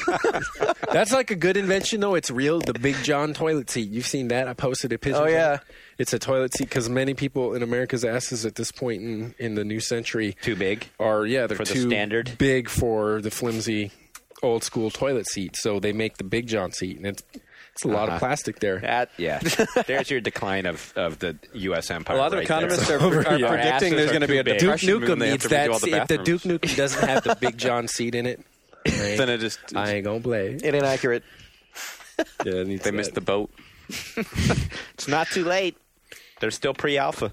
Speaker 6: That's like a good invention, though. It's real. The Big John toilet seat. You've seen that? I posted a picture.
Speaker 7: Oh, yeah.
Speaker 6: It's a toilet seat because many people in America's asses at this point in the new century
Speaker 3: Too big?
Speaker 6: they're
Speaker 3: for the
Speaker 6: too
Speaker 3: standard?
Speaker 6: big for the flimsy old school toilet seat. So they make the Big John seat, and it's a lot of plastic there.
Speaker 3: There's your decline of the U.S. empire.
Speaker 5: A lot of
Speaker 3: right
Speaker 5: economists
Speaker 3: there.
Speaker 5: are
Speaker 3: Our
Speaker 5: predicting
Speaker 3: asses
Speaker 5: there's
Speaker 3: are
Speaker 5: going to be
Speaker 3: too
Speaker 5: a
Speaker 3: big.
Speaker 5: depression
Speaker 6: Duke
Speaker 5: when
Speaker 6: Nukem
Speaker 5: they have
Speaker 6: needs
Speaker 5: to redo all
Speaker 6: that.
Speaker 5: the
Speaker 6: If the Duke
Speaker 5: bathrooms.
Speaker 6: Nukem doesn't have the Big John seat in it,
Speaker 5: Then it just
Speaker 6: I ain't gonna play.
Speaker 7: It ain't accurate.
Speaker 6: Yeah,
Speaker 5: they missed the boat.
Speaker 3: It's not too late. They're still pre-alpha.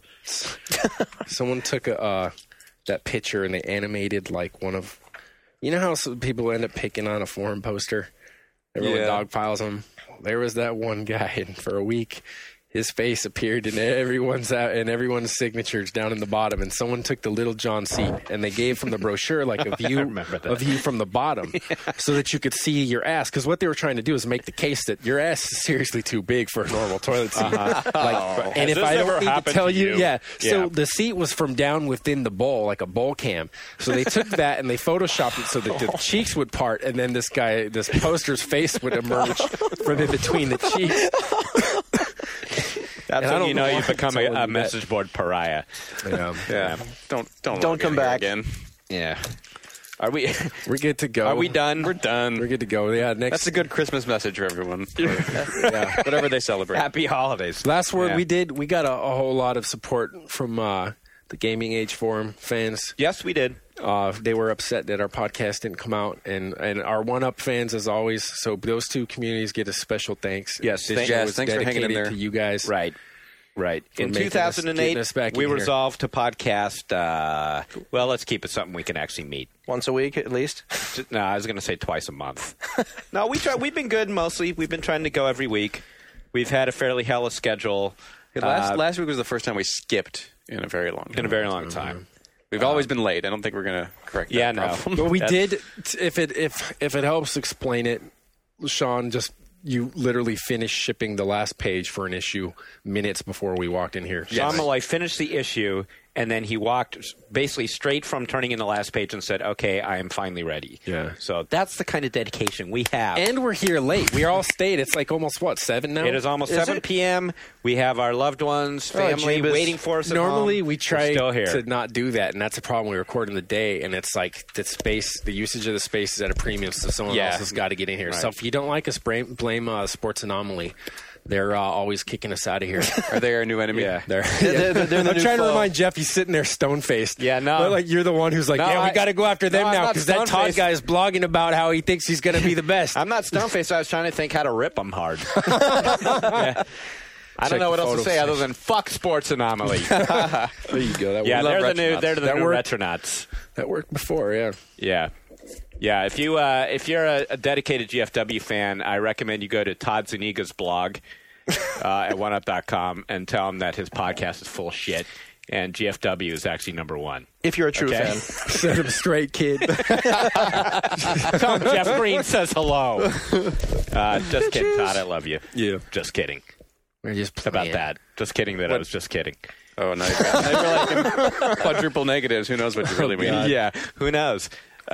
Speaker 6: Someone took that picture and they animated like one of, you know how some people end up picking on a forum poster. Everyone dogpiles them. There was that one guy, and for a week, his face appeared in everyone's signatures down in the bottom, and someone took the Little John seat and they gave from the brochure like a view from the bottom, so that you could see your ass. Because what they were trying to do is make the case that your ass is seriously too big for a normal toilet seat. And if I don't need to tell you, so the seat was from down within the bowl, like a bowl cam. So they took that and they photoshopped it so that the cheeks would part, and then this poster's face would emerge from in between the cheeks.
Speaker 3: That's when you know you've become a message board pariah.
Speaker 5: Yeah. Don't
Speaker 7: come back
Speaker 5: again.
Speaker 3: Yeah. Are we?
Speaker 6: We're good to go.
Speaker 3: Are we done?
Speaker 5: We're done.
Speaker 6: We're good to go. Yeah. Next.
Speaker 5: That's a good Christmas message for everyone. Whatever they celebrate.
Speaker 3: Happy holidays.
Speaker 6: Last word. We got a whole lot of support from the Gaming Age Forum fans.
Speaker 3: Yes, we did.
Speaker 6: They were upset that our podcast didn't come out, and our 1UP fans, as always. So those two communities get a special thanks.
Speaker 3: Yes,
Speaker 6: this show is
Speaker 5: thanks for hanging in there.
Speaker 6: to you guys.
Speaker 3: Right. In
Speaker 6: getting us
Speaker 3: 2008,
Speaker 6: back
Speaker 3: we
Speaker 6: in here.
Speaker 3: resolved to podcast. Well, let's keep it something we can actually meet.
Speaker 7: Once a week, at least.
Speaker 3: No, I was going to say twice a month. No, we've been good mostly. We've been trying to go every week. We've had a fairly hellish schedule.
Speaker 5: Last week was the first time we skipped in a very long time.
Speaker 3: In a very long time.
Speaker 5: We've always been late. I don't think we're going to correct that problem.
Speaker 6: But we did. If it helps explain it, Sean, you literally finished shipping the last page for an issue minutes before we walked in here.
Speaker 3: Sean Malloy finished the issue, and then he walked basically straight from turning in the last page and said, "Okay, I am finally ready."
Speaker 6: Yeah.
Speaker 3: So that's the kind of dedication we have.
Speaker 6: And we're here late. We all stayed. It's like almost 7 now.
Speaker 3: It is almost 7 p.m. We have our loved ones, family waiting for us.
Speaker 6: Normally,
Speaker 3: at home.
Speaker 6: we try
Speaker 3: still here.
Speaker 6: to not do that, and that's a problem. We record in the day, and it's like the usage of the space is at a premium, so someone else has got to get in here.
Speaker 3: Right.
Speaker 6: So if you don't like us, blame Sports Anomaly. They're always kicking us out of here.
Speaker 5: Are they our new enemy?
Speaker 3: Yeah.
Speaker 7: They're the
Speaker 6: I'm
Speaker 7: new
Speaker 6: trying to
Speaker 7: foe.
Speaker 6: remind Jeff he's sitting there stone-faced.
Speaker 3: Yeah, no.
Speaker 6: But like you're the one who's like,
Speaker 3: No,
Speaker 6: we got to go after them
Speaker 3: I'm
Speaker 6: now
Speaker 3: not
Speaker 6: because that Todd
Speaker 3: stone-faced.
Speaker 6: guy is blogging about how he thinks he's going to be the best.
Speaker 3: I'm not stone-faced. I was trying to think how to rip them hard. Yeah. I don't know what else to say other than fuck Sports Anomaly.
Speaker 6: There you go.
Speaker 3: Yeah, they're the new
Speaker 6: worked.
Speaker 3: Retronauts.
Speaker 6: That worked before, yeah.
Speaker 3: Yeah. If you're a dedicated GFW fan, I recommend you go to Todd Zuniga's blog at oneup.com and tell him that his podcast is full of shit and GFW is actually number one.
Speaker 7: If you're a true fan.
Speaker 6: Set him straight, kid.
Speaker 3: Tell him Jeff Green says hello. Just kidding, Todd. I love you.
Speaker 6: Yeah.
Speaker 3: Just kidding.
Speaker 6: We're just
Speaker 3: About that. Just kidding that I was just kidding.
Speaker 5: Oh, now you're like quadruple negatives. Who knows what you really mean?
Speaker 3: Yeah, who knows?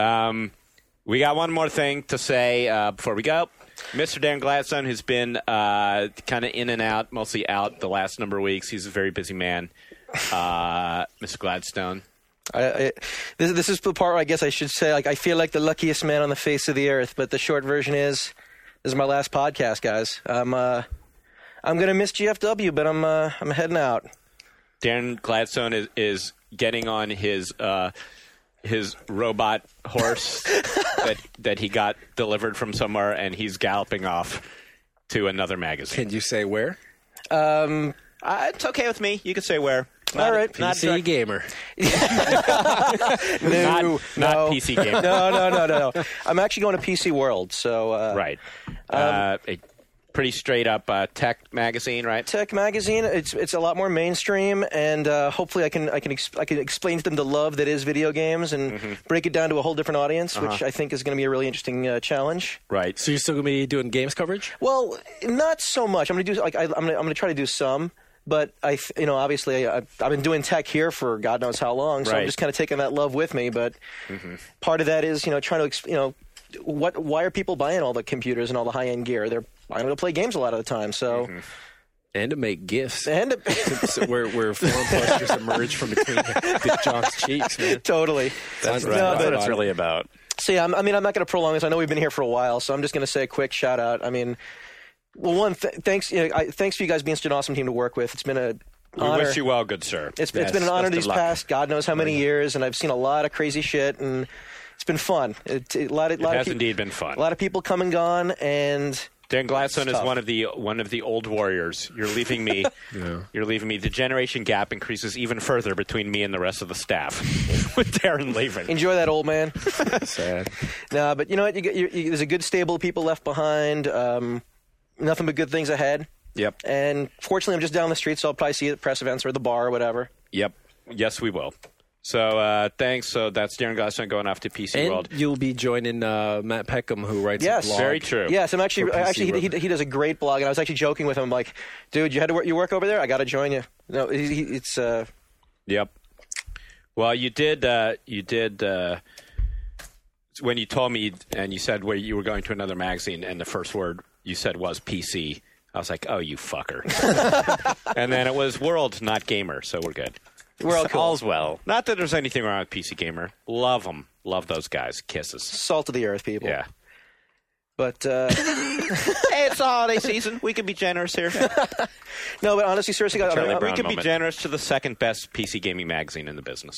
Speaker 3: We got one more thing to say before we go. Mr. Darren Gladstone, who's been kind of in and out, mostly out the last number of weeks. He's a very busy man. Mr. Gladstone.
Speaker 7: This is the part where I guess I should say, like, I feel like the luckiest man on the face of the earth, but the short version is, this is my last podcast, guys. I'm going to miss GFW, but I'm heading out.
Speaker 3: Darren Gladstone is getting on his robot horse that he got delivered from somewhere, and he's galloping off to another magazine.
Speaker 6: Can you say where?
Speaker 3: It's okay with me. You can say where.
Speaker 7: All right.
Speaker 6: PC Gamer.
Speaker 3: Not PC Gamer.
Speaker 7: No. I'm actually going to PC World, so...
Speaker 3: Right. A pretty straight up tech magazine, right?
Speaker 7: Tech magazine. It's a lot more mainstream, and hopefully I can explain to them the love that is video games and break it down to a whole different audience, which I think is going to be a really interesting challenge.
Speaker 3: Right.
Speaker 6: So you're still going to be doing games coverage?
Speaker 7: Well, not so much. I'm going to do I'm going to try to do some. But obviously, I've been doing tech here for God knows how long, so I'm just kind of taking that love with me. But part of that is, trying to, why are people buying all the computers and all the high-end gear? They're buying to play games a lot of the time. So.
Speaker 6: And to make gifts. And so where foreign posters emerge from between Big John's cheeks, man.
Speaker 7: Totally.
Speaker 5: That's what it's really about.
Speaker 7: So, yeah, I'm not going to prolong this. I know we've been here for a while, so I'm just going to say a quick shout-out. Well, thanks for you guys being such an awesome team to work with. It's been an honor.
Speaker 3: We wish you well, good sir.
Speaker 7: It's been an honor these past God knows how many years, and I've seen a lot of crazy shit, and it's been fun. It has
Speaker 3: indeed been fun.
Speaker 7: A lot of people come and gone, and
Speaker 3: Dan Gladstone is one of the old warriors. You're leaving me. You're leaving me. The generation gap increases even further between me and the rest of the staff with Darren leaving.
Speaker 7: Enjoy that, old man.
Speaker 6: Sad.
Speaker 7: No, but you know what? There's a good stable of people left behind. Nothing but good things ahead.
Speaker 3: Yep.
Speaker 7: And fortunately, I'm just down the street, so I'll probably see you at press events or the bar or whatever.
Speaker 3: Yep. Yes, we will. So thanks. So that's Darren Gladstone going off to PC World.
Speaker 6: And you'll be joining Matt Peckham, who writes a blog.
Speaker 3: Very true.
Speaker 7: Yes, I'm actually he does a great blog, and I was actually joking with him, like, dude, you work over there? I got to join you. No, it's.
Speaker 3: Yep. Well, you did. When you told me and you said where you were going to another magazine, and the first word you said was PC, I was like, oh, you fucker. And then it was World, not Gamer, so we're good.
Speaker 7: We're all cool.
Speaker 3: All's well. Not that there's anything wrong with PC Gamer. Love them. Love those guys. Kisses.
Speaker 7: Salt of the earth, people.
Speaker 3: Yeah.
Speaker 7: But
Speaker 3: hey, it's the holiday season. We can be generous here.
Speaker 7: No, but honestly, seriously,
Speaker 3: we can be generous to the second best PC gaming magazine in the business.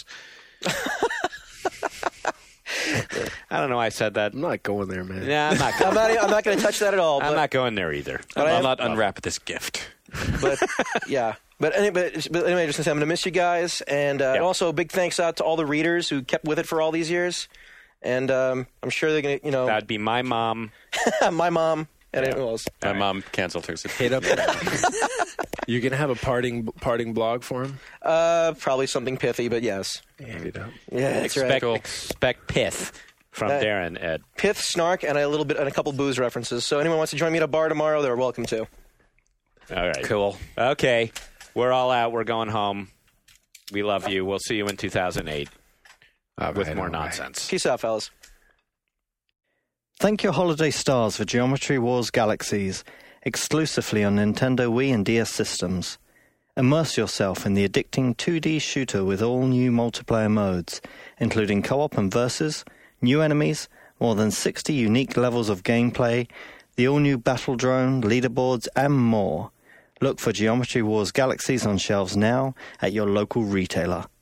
Speaker 3: I don't know why I said that.
Speaker 6: I'm not going there, man.
Speaker 3: Yeah, I'm not.
Speaker 7: I'm not going to touch that at all.
Speaker 3: I'm not going there either.
Speaker 5: I'll not unwrap this gift.
Speaker 7: But yeah. But anyway, just to say, I'm going to miss you guys, and also a big thanks out to all the readers who kept with it for all these years. And I'm sure they're going to,
Speaker 3: That'd be my mom.
Speaker 7: My mom. And who else?
Speaker 5: My mom canceled her.
Speaker 6: Hit up. You going to have a parting blog for him?
Speaker 7: Probably something pithy, but yes.
Speaker 6: Yeah,
Speaker 7: that's right.
Speaker 3: Expect pith from Darren, Ed.
Speaker 7: Pith, snark, and a couple booze references. So anyone wants to join me at a bar tomorrow, they're welcome to.
Speaker 3: All right.
Speaker 5: Cool.
Speaker 3: Okay. We're all out. We're going home. We love you. We'll see you in 2008 with more nonsense.
Speaker 7: Peace out, fellas.
Speaker 1: Thank your holiday stars for Geometry Wars Galaxies, exclusively on Nintendo Wii and DS systems. Immerse yourself in the addicting 2D shooter with all new multiplayer modes, including co-op and versus, new enemies, more than 60 unique levels of gameplay, the all-new battle drone, leaderboards, and more. Look for Geometry Wars Galaxies on shelves now at your local retailer.